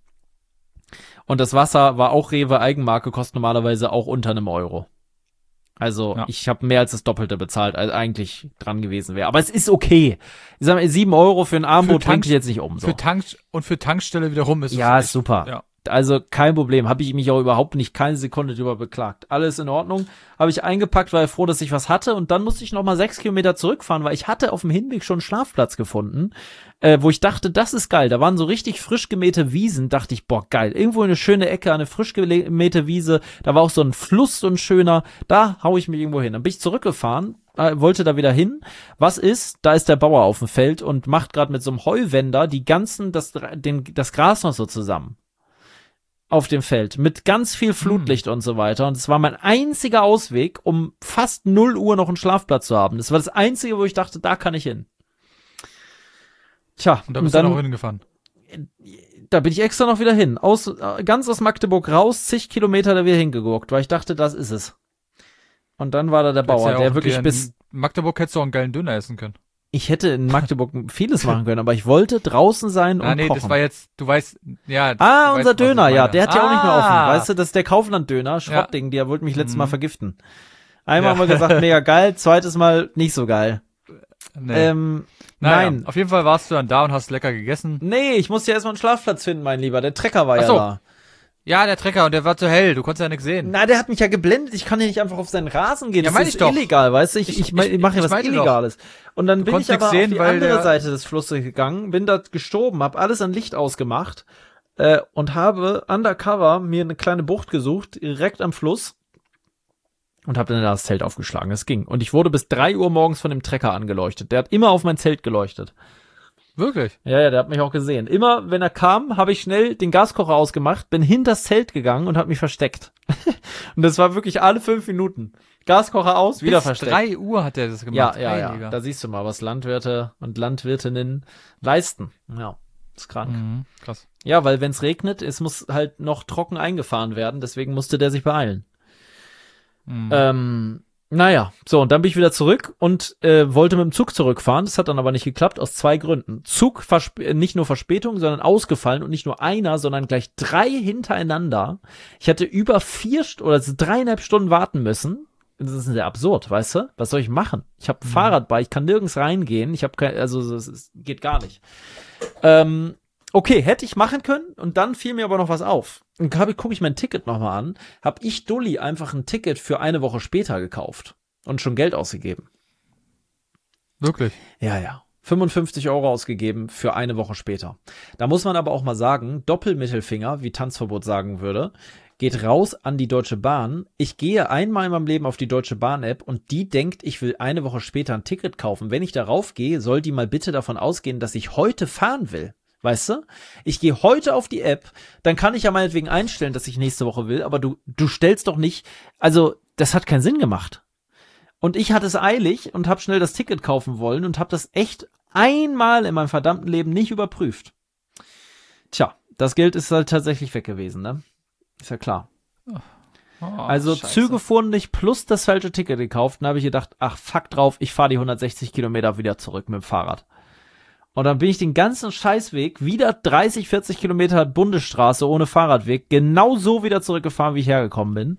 Und das Wasser war auch Rewe Eigenmarke, kostet normalerweise auch unter einem Euro. Also ja. ich habe mehr als das Doppelte bezahlt, als eigentlich dran gewesen wäre. Aber es ist okay. Ich sag mal, sieben Euro für ein Armbrot bringt ich jetzt nicht um. So. Für Tank und für Tankstelle wiederum ist es ja, echt, ist super. Ja. Also kein Problem, habe ich mich auch überhaupt nicht keine Sekunde drüber beklagt. Alles in Ordnung, habe ich eingepackt, war froh, dass ich was hatte und dann musste ich noch mal sechs Kilometer zurückfahren, weil ich hatte auf dem Hinweg schon einen Schlafplatz gefunden, äh, wo ich dachte, das ist geil. Da waren so richtig frisch gemähte Wiesen, dachte ich, boah, geil. Irgendwo eine schöne Ecke, eine frisch gemähte Wiese, da war auch so ein Fluss, so ein schöner, da hau ich mich irgendwo hin. Dann bin ich zurückgefahren, äh, wollte da wieder hin. Was ist? Da ist der Bauer auf dem Feld und macht gerade mit so einem Heuwender die ganzen, das, den, das Gras noch so zusammen. Auf dem Feld, mit ganz viel Flutlicht hm. und so weiter. Und es war mein einziger Ausweg, um fast null Uhr noch einen Schlafplatz zu haben. Das war das Einzige, wo ich dachte, da kann ich hin. Tja. Und da bist und dann, du noch hingefahren? Da bin ich extra noch wieder hin. Aus, ganz aus Magdeburg raus, zig Kilometer da wieder hingeguckt, weil ich dachte, das ist es. Und dann war da der Bauer, ja der wirklich bis... In Magdeburg hättest du auch einen geilen Döner essen können. Ich hätte in Magdeburg vieles machen können, aber ich wollte draußen sein und ah, nee, kochen. Das war jetzt, du weißt, ja. Ah, unser weißt, Döner, ja, der hat ja ah. auch nicht mehr offen. Weißt du, das ist der Kaufland-Döner, Schrottding, ja. Der wollte mich letztes Mal vergiften. Einmal ja. haben wir gesagt, mega geil, zweites Mal nicht so geil. Nee. Ähm, naja, nein. Auf jeden Fall warst du dann da und hast lecker gegessen. Nee, ich musste ja erstmal einen Schlafplatz finden, mein Lieber. Der Trecker war Ach ja so. da. Ja, der Trecker, und der war zu hell, du konntest ja nichts sehen. Na, der hat mich ja geblendet, ich kann ja nicht einfach auf seinen Rasen gehen, ja, das mein ist ich doch. illegal, weißt du, ich, ich, ich, ich mache ja was Illegales. Doch. Und dann du bin ich aber sehen, auf die weil andere der Seite des Flusses gegangen, bin da gestorben, hab alles an Licht ausgemacht äh, und habe undercover mir eine kleine Bucht gesucht, direkt am Fluss und hab dann da das Zelt aufgeschlagen, es ging. Und ich wurde bis drei Uhr morgens von dem Trecker angeleuchtet, der hat immer auf mein Zelt geleuchtet. Wirklich? Ja, ja, der hat mich auch gesehen. Immer, wenn er kam, habe ich schnell den Gaskocher ausgemacht, bin hinters Zelt gegangen und habe mich versteckt. Und das war wirklich alle fünf Minuten. Gaskocher aus, wieder Bis versteckt. drei Uhr hat er das gemacht. Ja, ja, ja. Heiliger. Da siehst du mal, was Landwirte und Landwirtinnen leisten. Ja, ist krank. Mhm, krass. Ja, weil wenn es regnet, es muss halt noch trocken eingefahren werden, deswegen musste der sich beeilen. Mhm. Ähm, naja, so, und dann bin ich wieder zurück und äh, wollte mit dem Zug zurückfahren. Das hat dann aber nicht geklappt, aus zwei Gründen. Zug, versp- nicht nur Verspätung, sondern ausgefallen und nicht nur einer, sondern gleich drei hintereinander. Ich hatte über vier St- oder dreieinhalb Stunden warten müssen. Das ist sehr absurd, weißt du? Was soll ich machen? Ich habe ein Mhm. Fahrrad bei, ich kann nirgends reingehen. Ich habe kein, also es, es geht gar nicht. Ähm, okay, hätte ich machen können und dann fiel mir aber noch was auf. Dann gucke ich mein Ticket nochmal an. Hab ich Dulli einfach ein Ticket für eine Woche später gekauft und schon Geld ausgegeben. Wirklich? Ja, ja. fünfundfünfzig Euro ausgegeben für eine Woche später. Da muss man aber auch mal sagen, Doppelmittelfinger, wie Tanzverbot sagen würde, geht raus an die Deutsche Bahn. Ich gehe einmal in meinem Leben auf die Deutsche Bahn-App und die denkt, ich will eine Woche später ein Ticket kaufen. Wenn ich darauf gehe, soll die mal bitte davon ausgehen, dass ich heute fahren will. Weißt du? Ich gehe heute auf die App, dann kann ich ja meinetwegen einstellen, dass ich nächste Woche will, aber du, du stellst doch nicht, also das hat keinen Sinn gemacht. Und ich hatte es eilig und habe schnell das Ticket kaufen wollen und habe das echt einmal in meinem verdammten Leben nicht überprüft. Tja, das Geld ist halt tatsächlich weg gewesen, ne? Ist ja klar. Oh, Also Scheiße. Züge fuhren nicht plus das falsche Ticket gekauft. Dann habe ich gedacht, ach fuck drauf, ich fahre die hundertsechzig Kilometer wieder zurück mit dem Fahrrad. Und dann bin ich den ganzen Scheißweg, wieder dreißig, vierzig Kilometer Bundesstraße ohne Fahrradweg, genau so wieder zurückgefahren, wie ich hergekommen bin.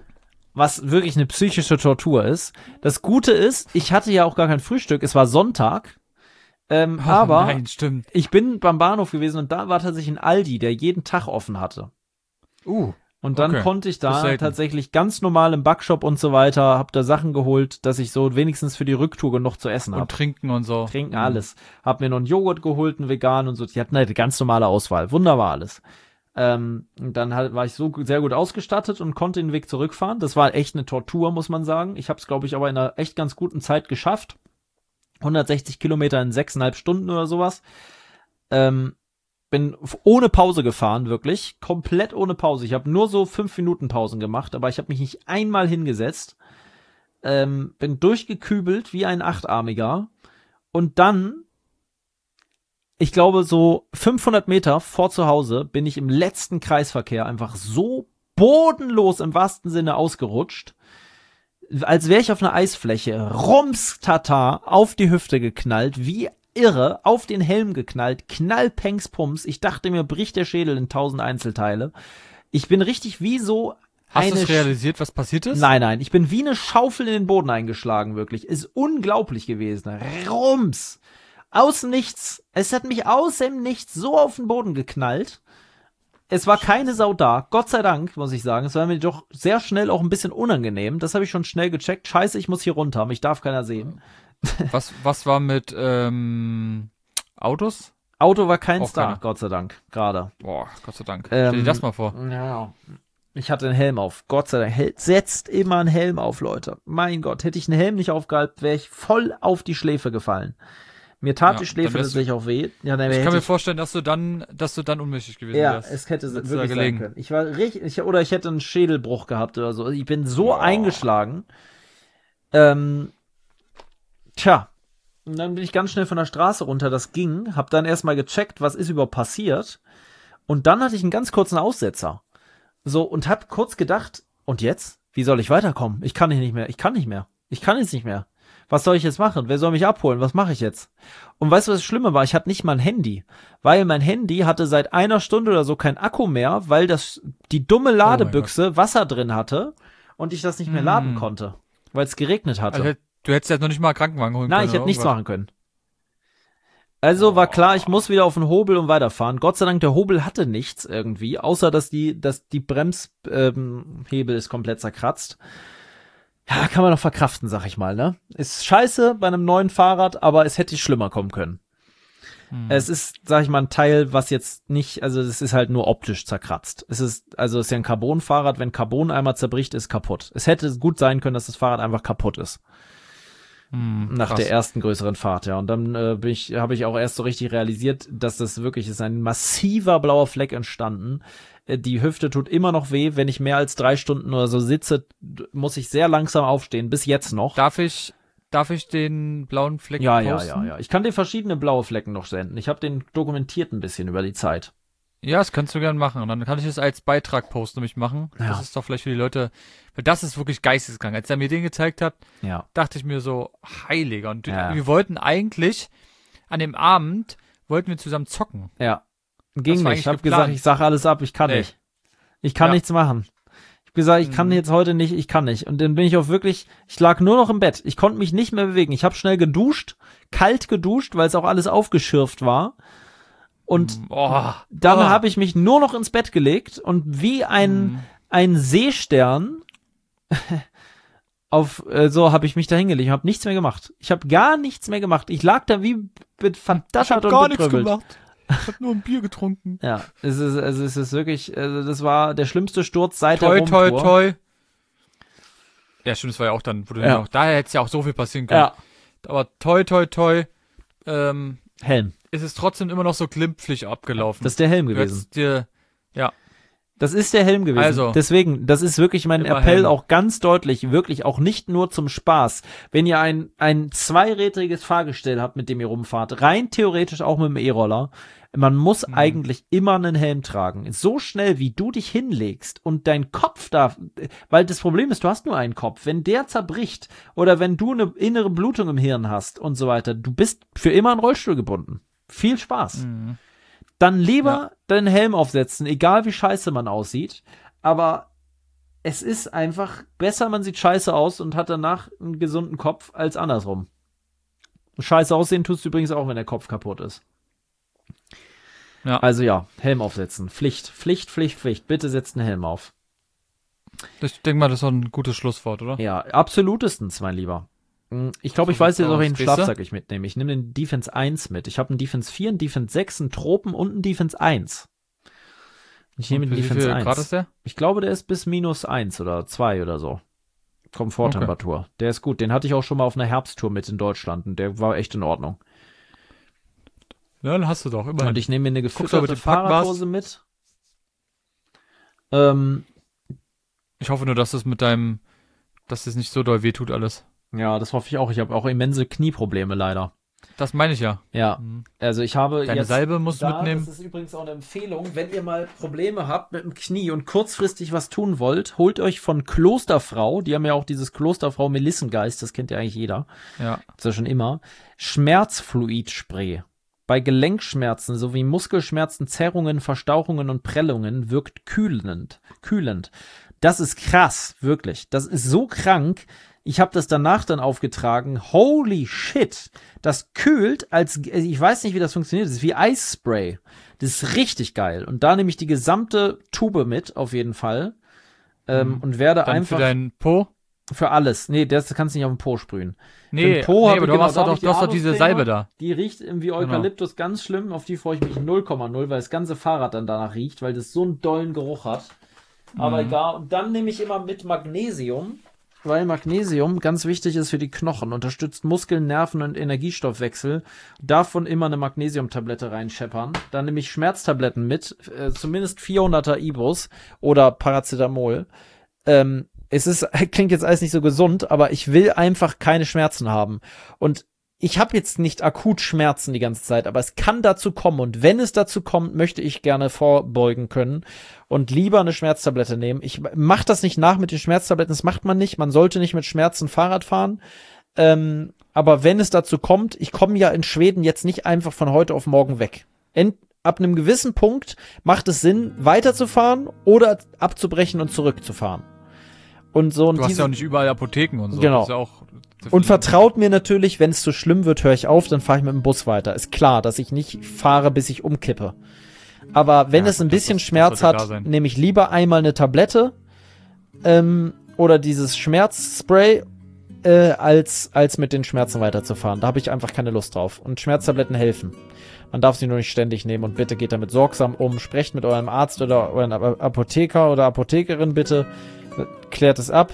Was wirklich eine psychische Tortur ist. Das Gute ist, ich hatte ja auch gar kein Frühstück, es war Sonntag. Ähm, Oh, aber nein, stimmt. ich bin beim Bahnhof gewesen und da war tatsächlich ein Aldi, der jeden Tag offen hatte. Uh. Und dann Okay. konnte ich Das ist da selten. tatsächlich ganz normal im Backshop und so weiter, hab da Sachen geholt, dass ich so wenigstens für die Rücktour genug zu essen Und habe. trinken und so. Trinken, Mhm. alles. Hab mir noch einen Joghurt geholt, einen vegan und so. Die hatten halt eine ganz normale Auswahl. Wunderbar alles. Ähm, und dann halt war ich so gu- sehr gut ausgestattet und konnte den Weg zurückfahren. Das war echt eine Tortur, muss man sagen. Ich habe es, glaube ich, aber in einer echt ganz guten Zeit geschafft. hundertsechzig Kilometer in sechseinhalb Stunden oder sowas. Ähm, bin f- ohne Pause gefahren, wirklich. Komplett ohne Pause. Ich habe nur so fünf Minuten Pausen gemacht, aber ich habe mich nicht einmal hingesetzt. Ähm, bin durchgekübelt wie ein Achtarmiger. Und dann, ich glaube, so fünfhundert Meter vor zu Hause bin ich im letzten Kreisverkehr einfach so bodenlos im wahrsten Sinne ausgerutscht, als wäre ich auf einer Eisfläche, rums tata, auf die Hüfte geknallt, wie irre, auf den Helm geknallt, knallpengs Pums. Ich dachte mir, bricht der Schädel in tausend Einzelteile. Ich bin richtig wie so Hast du eine es realisiert, was passiert ist? Nein, nein, ich bin wie eine Schaufel in den Boden eingeschlagen, wirklich. Ist unglaublich gewesen. Rums. Aus dem Nichts. Es hat mich aus dem Nichts so auf den Boden geknallt. Es war keine Sau da. Gott sei Dank, muss ich sagen. Es war mir doch sehr schnell auch ein bisschen unangenehm. Das habe ich schon schnell gecheckt. Scheiße, ich muss hier runter. Mich darf keiner sehen. Was, was war mit ähm, Autos? Auto war keins Auch da, keine. Gott sei Dank. Gerade. Boah, Gott sei Dank. Ähm, Stell dir das mal vor. Ja. Ich hatte einen Helm auf. Gott sei Dank. Hel- Setzt immer einen Helm auf, Leute. Mein Gott, hätte ich einen Helm nicht aufgehalten, wäre ich voll auf die Schläfe gefallen. Mir tat Ja, die Schläfe dann wärst du- tatsächlich auch weh. Ja, dann Ich hätte kann mir vorstellen, dass du dann, dass du dann unmächtig gewesen ja, wärst. es hätte Hättest du wirklich da sein gelegen. können. Ich war richtig, ich, oder ich hätte einen Schädelbruch gehabt oder so. Ich bin so Boah. eingeschlagen. Ähm, tja. Und dann bin ich ganz schnell von der Straße runter. Das ging. Hab dann erstmal gecheckt, was ist überhaupt passiert. Und dann hatte ich einen ganz kurzen Aussetzer. So, und hab kurz gedacht, und jetzt? Wie soll ich weiterkommen? Ich kann nicht mehr. Ich kann nicht mehr. Ich kann jetzt nicht mehr. Was soll ich jetzt machen? Wer soll mich abholen? Was mache ich jetzt? Und weißt du, was das Schlimme war? Ich hatte nicht mal ein Handy. Weil mein Handy hatte seit einer Stunde oder so kein Akku mehr, weil das die dumme Ladebüchse Wasser drin hatte und ich das nicht mehr Mm. laden konnte. Weil es geregnet hatte. Also, hätt- du hättest ja noch nicht mal einen Krankenwagen holen Nein, können. ich hätte oder nichts irgendwas. machen können. Also war klar, ich muss wieder auf den Hobel und weiterfahren. Gott sei Dank, der Hobel hatte nichts irgendwie, außer dass die, dass die Bremshebel ähm, Hebel ist komplett zerkratzt. Ja, kann man noch verkraften, sag ich mal, ne? Ist scheiße bei einem neuen Fahrrad, aber es hätte schlimmer kommen können. Hm. Es ist, sag ich mal, ein Teil, was jetzt nicht, also es ist halt nur optisch zerkratzt. Es ist, also es ist ja ein Carbon-Fahrrad, wenn Carbon einmal zerbricht, ist kaputt. Es hätte gut sein können, dass das Fahrrad einfach kaputt ist. Hm, Nach krass. der ersten größeren Fahrt, ja. Und dann äh, bin ich, habe ich auch erst so richtig realisiert, dass das wirklich ist ein massiver blauer Fleck entstanden. die Hüfte tut immer noch weh. Wenn ich mehr als drei Stunden oder so sitze, muss ich sehr langsam aufstehen, bis jetzt noch. Darf ich, darf ich den blauen Fleck Ja, posten? ja, ja, ja. Ich kann dir verschiedene blaue Flecken noch senden. Ich habe den dokumentiert ein bisschen über die Zeit. Ja, das kannst du gern machen. Und dann kann ich es als Beitragpost nämlich machen. Ja. Das ist doch vielleicht für die Leute, weil das ist wirklich geisteskrank. Als er mir den gezeigt hat, Ja. dachte ich mir so, Heiliger. Und Ja. wir wollten eigentlich, an dem Abend, wollten wir zusammen zocken. Ja. Ging war nicht. Ich eigentlich habe gesagt, geplant. ich sage alles ab, ich kann Nee. nicht. Ich kann Ja. nichts machen. Ich habe gesagt, ich kann Mhm. jetzt heute nicht, ich kann nicht. Und dann bin ich auch wirklich, ich lag nur noch im Bett. Ich konnte mich nicht mehr bewegen. Ich habe schnell geduscht, kalt geduscht, weil es auch alles aufgeschürft war. Und Oh, dann oh. habe ich mich nur noch ins Bett gelegt und wie ein, Mhm. ein Seestern auf, äh, so habe ich mich da hingelegt. Ich habe nichts mehr gemacht. Ich habe gar nichts mehr gemacht. Ich lag da wie be- verdattert und betrübbelt. Ich hab nur ein Bier getrunken. Ja, es ist, also es ist wirklich, also das war der schlimmste Sturz seit Toi, der toi, Rumtour. toi. Ja, stimmt, das war ja auch dann, wo du Ja. noch, daher hätte es ja auch so viel passieren können. Ja, Aber toi, toi, toi, ähm, Helm. ist es trotzdem immer noch so glimpflich abgelaufen. Das ist der Helm Du gewesen. hättest dir, ja, Das ist der Helm gewesen. Also. Deswegen, das ist wirklich mein Immer Appell Helm. auch ganz deutlich, wirklich auch nicht nur zum Spaß. Wenn ihr ein, ein zweirädriges Fahrgestell habt, mit dem ihr rumfahrt, rein theoretisch auch mit dem E-Roller, man muss Mhm. eigentlich immer einen Helm tragen. So schnell, wie du dich hinlegst und dein Kopf da, weil das Problem ist, du hast nur einen Kopf. Wenn der zerbricht oder wenn du eine innere Blutung im Hirn hast und so weiter, du bist für immer in den Rollstuhl gebunden. Viel Spaß. mhm. Dann lieber Ja. deinen Helm aufsetzen, egal wie scheiße man aussieht. Aber es ist einfach besser, man sieht scheiße aus und hat danach einen gesunden Kopf als andersrum. Scheiße aussehen tust du übrigens auch, wenn der Kopf kaputt ist. Ja. Also ja, Helm aufsetzen. Pflicht, Pflicht, Pflicht, Pflicht. Bitte setzt einen Helm auf. Ich denke mal, das ist auch ein gutes Schlusswort, oder? Ja, absolutestens, mein Lieber. Hm, Ich glaube, ich So weiß sieht's jetzt auch, aus. welchen Siehste? Schlafsack ich mitnehme. Ich nehme den Defense eins mit. Ich habe einen Defense vier, einen Defense sechs, einen Tropen und einen Defense eins. Ich nehme den Und wie Defense viel eins. Grad ist der? Ich glaube, der ist bis minus eins oder zwei oder so. Komforttemperatur. Der ist gut. Den hatte ich auch schon mal auf einer Herbsttour mit in Deutschland und der war echt in Ordnung. Ja, dann hast du doch, immerhin. Und ich nehme mir eine Guckst du, ob gefütterte du den packen Fahrradhose mit. Ähm, Ich hoffe nur, dass es mit deinem, dass es nicht so doll wehtut alles. ja, das hoffe ich auch. Ich habe auch immense Knieprobleme leider. Das meine ich ja. Ja, Mhm. also ich habe Deine jetzt Salbe musst du da, mitnehmen. Das ist übrigens auch eine Empfehlung, wenn ihr mal Probleme habt mit dem Knie und kurzfristig was tun wollt, holt euch von Klosterfrau, die haben ja auch dieses Klosterfrau Melissengeist, das kennt ja eigentlich jeder, Ja. ist ja schon immer, Schmerzfluidspray. Bei Gelenkschmerzen sowie Muskelschmerzen, Zerrungen, Verstauchungen und Prellungen wirkt kühlend. Kühlend. Das ist krass, wirklich. Das ist so krank. Ich habe das danach dann aufgetragen. Holy shit. Das kühlt, als ich weiß nicht, wie das funktioniert. Das ist wie Eisspray. Das ist richtig geil. Und da nehme ich die gesamte Tube mit, auf jeden Fall. Ähm, Mhm. und werde Dann einfach für deinen Po? für alles. Nee, das kannst du nicht auf den Po sprühen. Nee, Po nee hab aber ich- du genau, hast da doch, hab ich du hast die doch diese Haarnusscreme. Salbe da. Die riecht irgendwie Genau. Eukalyptus ganz schlimm. Auf die freue ich mich null Komma null, weil das ganze Fahrrad dann danach riecht, weil das so einen dollen Geruch hat. Aber Mhm. egal. Und dann nehme ich immer mit Magnesium, weil Magnesium ganz wichtig ist für die Knochen, unterstützt Muskeln, Nerven und Energiestoffwechsel. Davon immer eine Magnesiumtablette reinscheppern. Dann nehme ich Schmerztabletten mit, äh, zumindest vierhunderter Ibus oder Paracetamol. Ähm, es ist, klingt jetzt alles nicht so gesund, aber ich will einfach keine Schmerzen haben. Und ich habe jetzt nicht akut Schmerzen die ganze Zeit, aber es kann dazu kommen. Und wenn es dazu kommt, möchte ich gerne vorbeugen können und lieber eine Schmerztablette nehmen. Ich mache das nicht nach mit den Schmerztabletten, das macht man nicht. Man sollte nicht mit Schmerzen Fahrrad fahren. Ähm, aber wenn es dazu kommt, ich komme ja in Schweden jetzt nicht einfach von heute auf morgen weg. Ent ab einem gewissen Punkt macht es Sinn, weiterzufahren oder abzubrechen und zurückzufahren. Und so und Du hast diese- ja auch nicht überall Apotheken und so. Genau. Das ist ja auch und vertraut mir natürlich, wenn es zu schlimm wird, höre ich auf, dann fahre ich mit dem Bus weiter. Ist klar, dass ich nicht fahre, bis ich umkippe. Aber wenn Ja, es ein gut, das bisschen ist- das Schmerz sollte klar hat, sein. nehme ich lieber einmal eine Tablette ähm, oder dieses Schmerzspray, äh, als, als mit den Schmerzen weiterzufahren. Da habe ich einfach keine Lust drauf. Und Schmerztabletten helfen. Man darf sie nur nicht ständig nehmen und bitte geht damit sorgsam um. Sprecht mit eurem Arzt oder eurem Apotheker oder Apothekerin bitte. Klärt es ab.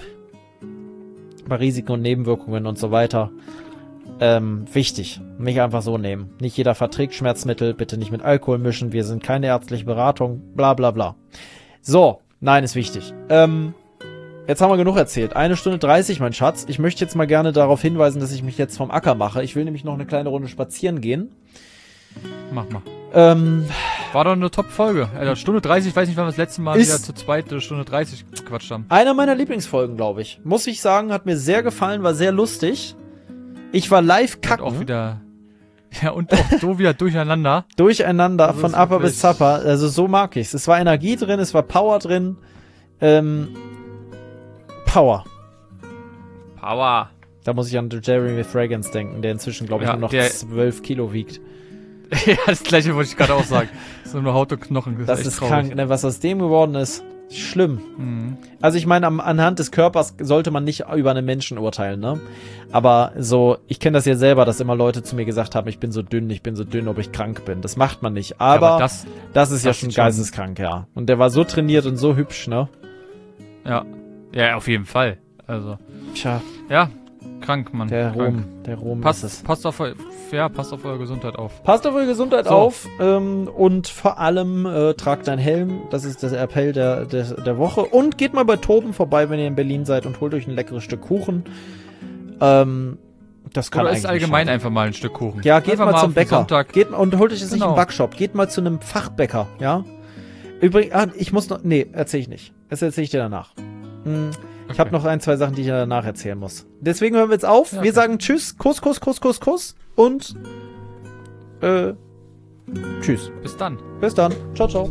Bei Risiken und Nebenwirkungen und so weiter. Ähm, wichtig. Nicht einfach so nehmen. Nicht jeder verträgt Schmerzmittel. Bitte nicht mit Alkohol mischen. Wir sind keine ärztliche Beratung. Bla bla bla. So, nein, ist wichtig. Ähm, jetzt haben wir genug erzählt. Eine Stunde dreißig, mein Schatz. Ich möchte jetzt mal gerne darauf hinweisen, dass ich mich jetzt vom Acker mache. Ich will nämlich noch eine kleine Runde spazieren gehen. Mach mal. Ähm, War doch eine Top-Folge. Alter, Stunde dreißig, ich weiß nicht, wann wir das letzte Mal Ist- wieder zu zweit eine Stunde dreißig gequatscht haben. einer meiner Lieblingsfolgen, glaube ich. Muss ich sagen, hat mir sehr gefallen, war sehr lustig. Ich war live Und kacken. auch wieder. Ja, und auch so wieder durcheinander. Durcheinander, Das von ist Upper wirklich- bis Zapper. Also so mag ich's. Es war Energie drin, es war Power drin. Ähm, Power. Power. Da muss ich an Jeremy Fragrance denken, der inzwischen, glaube ich, Ja, nur noch der- zwölf Kilo wiegt. Ja, das gleiche wollte ich gerade auch sagen. Das sind nur Haut und Knochen. Das, Das ist, echt ist traurig. krank, ne? Was aus dem geworden ist. Schlimm. Mhm. Also ich meine, am, anhand des Körpers sollte man nicht über einen Menschen urteilen, ne? Aber so, ich kenne das ja selber, dass immer Leute zu mir gesagt haben, ich bin so dünn, ich bin so dünn, ob ich krank bin. Das macht man nicht. Aber, Ja, aber das, das ist ja das schon ist schon- geisteskrank, ja. Und der war so trainiert und so hübsch, ne? ja. Ja, auf jeden Fall. Also, Tja, ja, krank, Mann. der krank. Rom, der Rom ist Passt, es. passt, auf, eu- ja, passt auf eure Gesundheit auf. Passt auf eure Gesundheit So. auf ähm, und vor allem äh, tragt deinen Helm. Das ist der Appell der, der, der Woche. Und geht mal bei Toben vorbei, wenn ihr in Berlin seid und holt euch ein leckeres Stück Kuchen. Ähm, das kann Oder eigentlich ist allgemein nicht einfach mal ein Stück Kuchen. schaden. Ja, geht Einfach mal auf zum den Bäcker. Sonntag. Geht, und holt euch jetzt nicht Genau. im Backshop. Geht mal zu einem Fachbäcker, ja? Übrigens, ah, ich muss noch, nee, erzähl ich nicht. Das erzähl ich dir danach. Hm, Ich Okay. habe noch ein, zwei Sachen, die ich dir danach erzählen muss. Deswegen hören wir jetzt auf. Ja, Wir okay. sagen Tschüss, Kuss, Kuss, Kuss, Kuss, Kuss und äh, Tschüss. Bis dann. Bis dann. Ciao, ciao.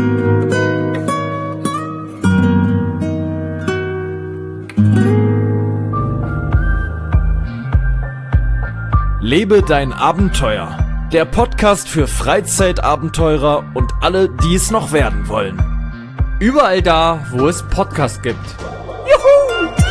Lebe dein Abenteuer. Der Podcast für Freizeitabenteurer und alle, die es noch werden wollen. Überall da, wo es Podcasts gibt. Juhu!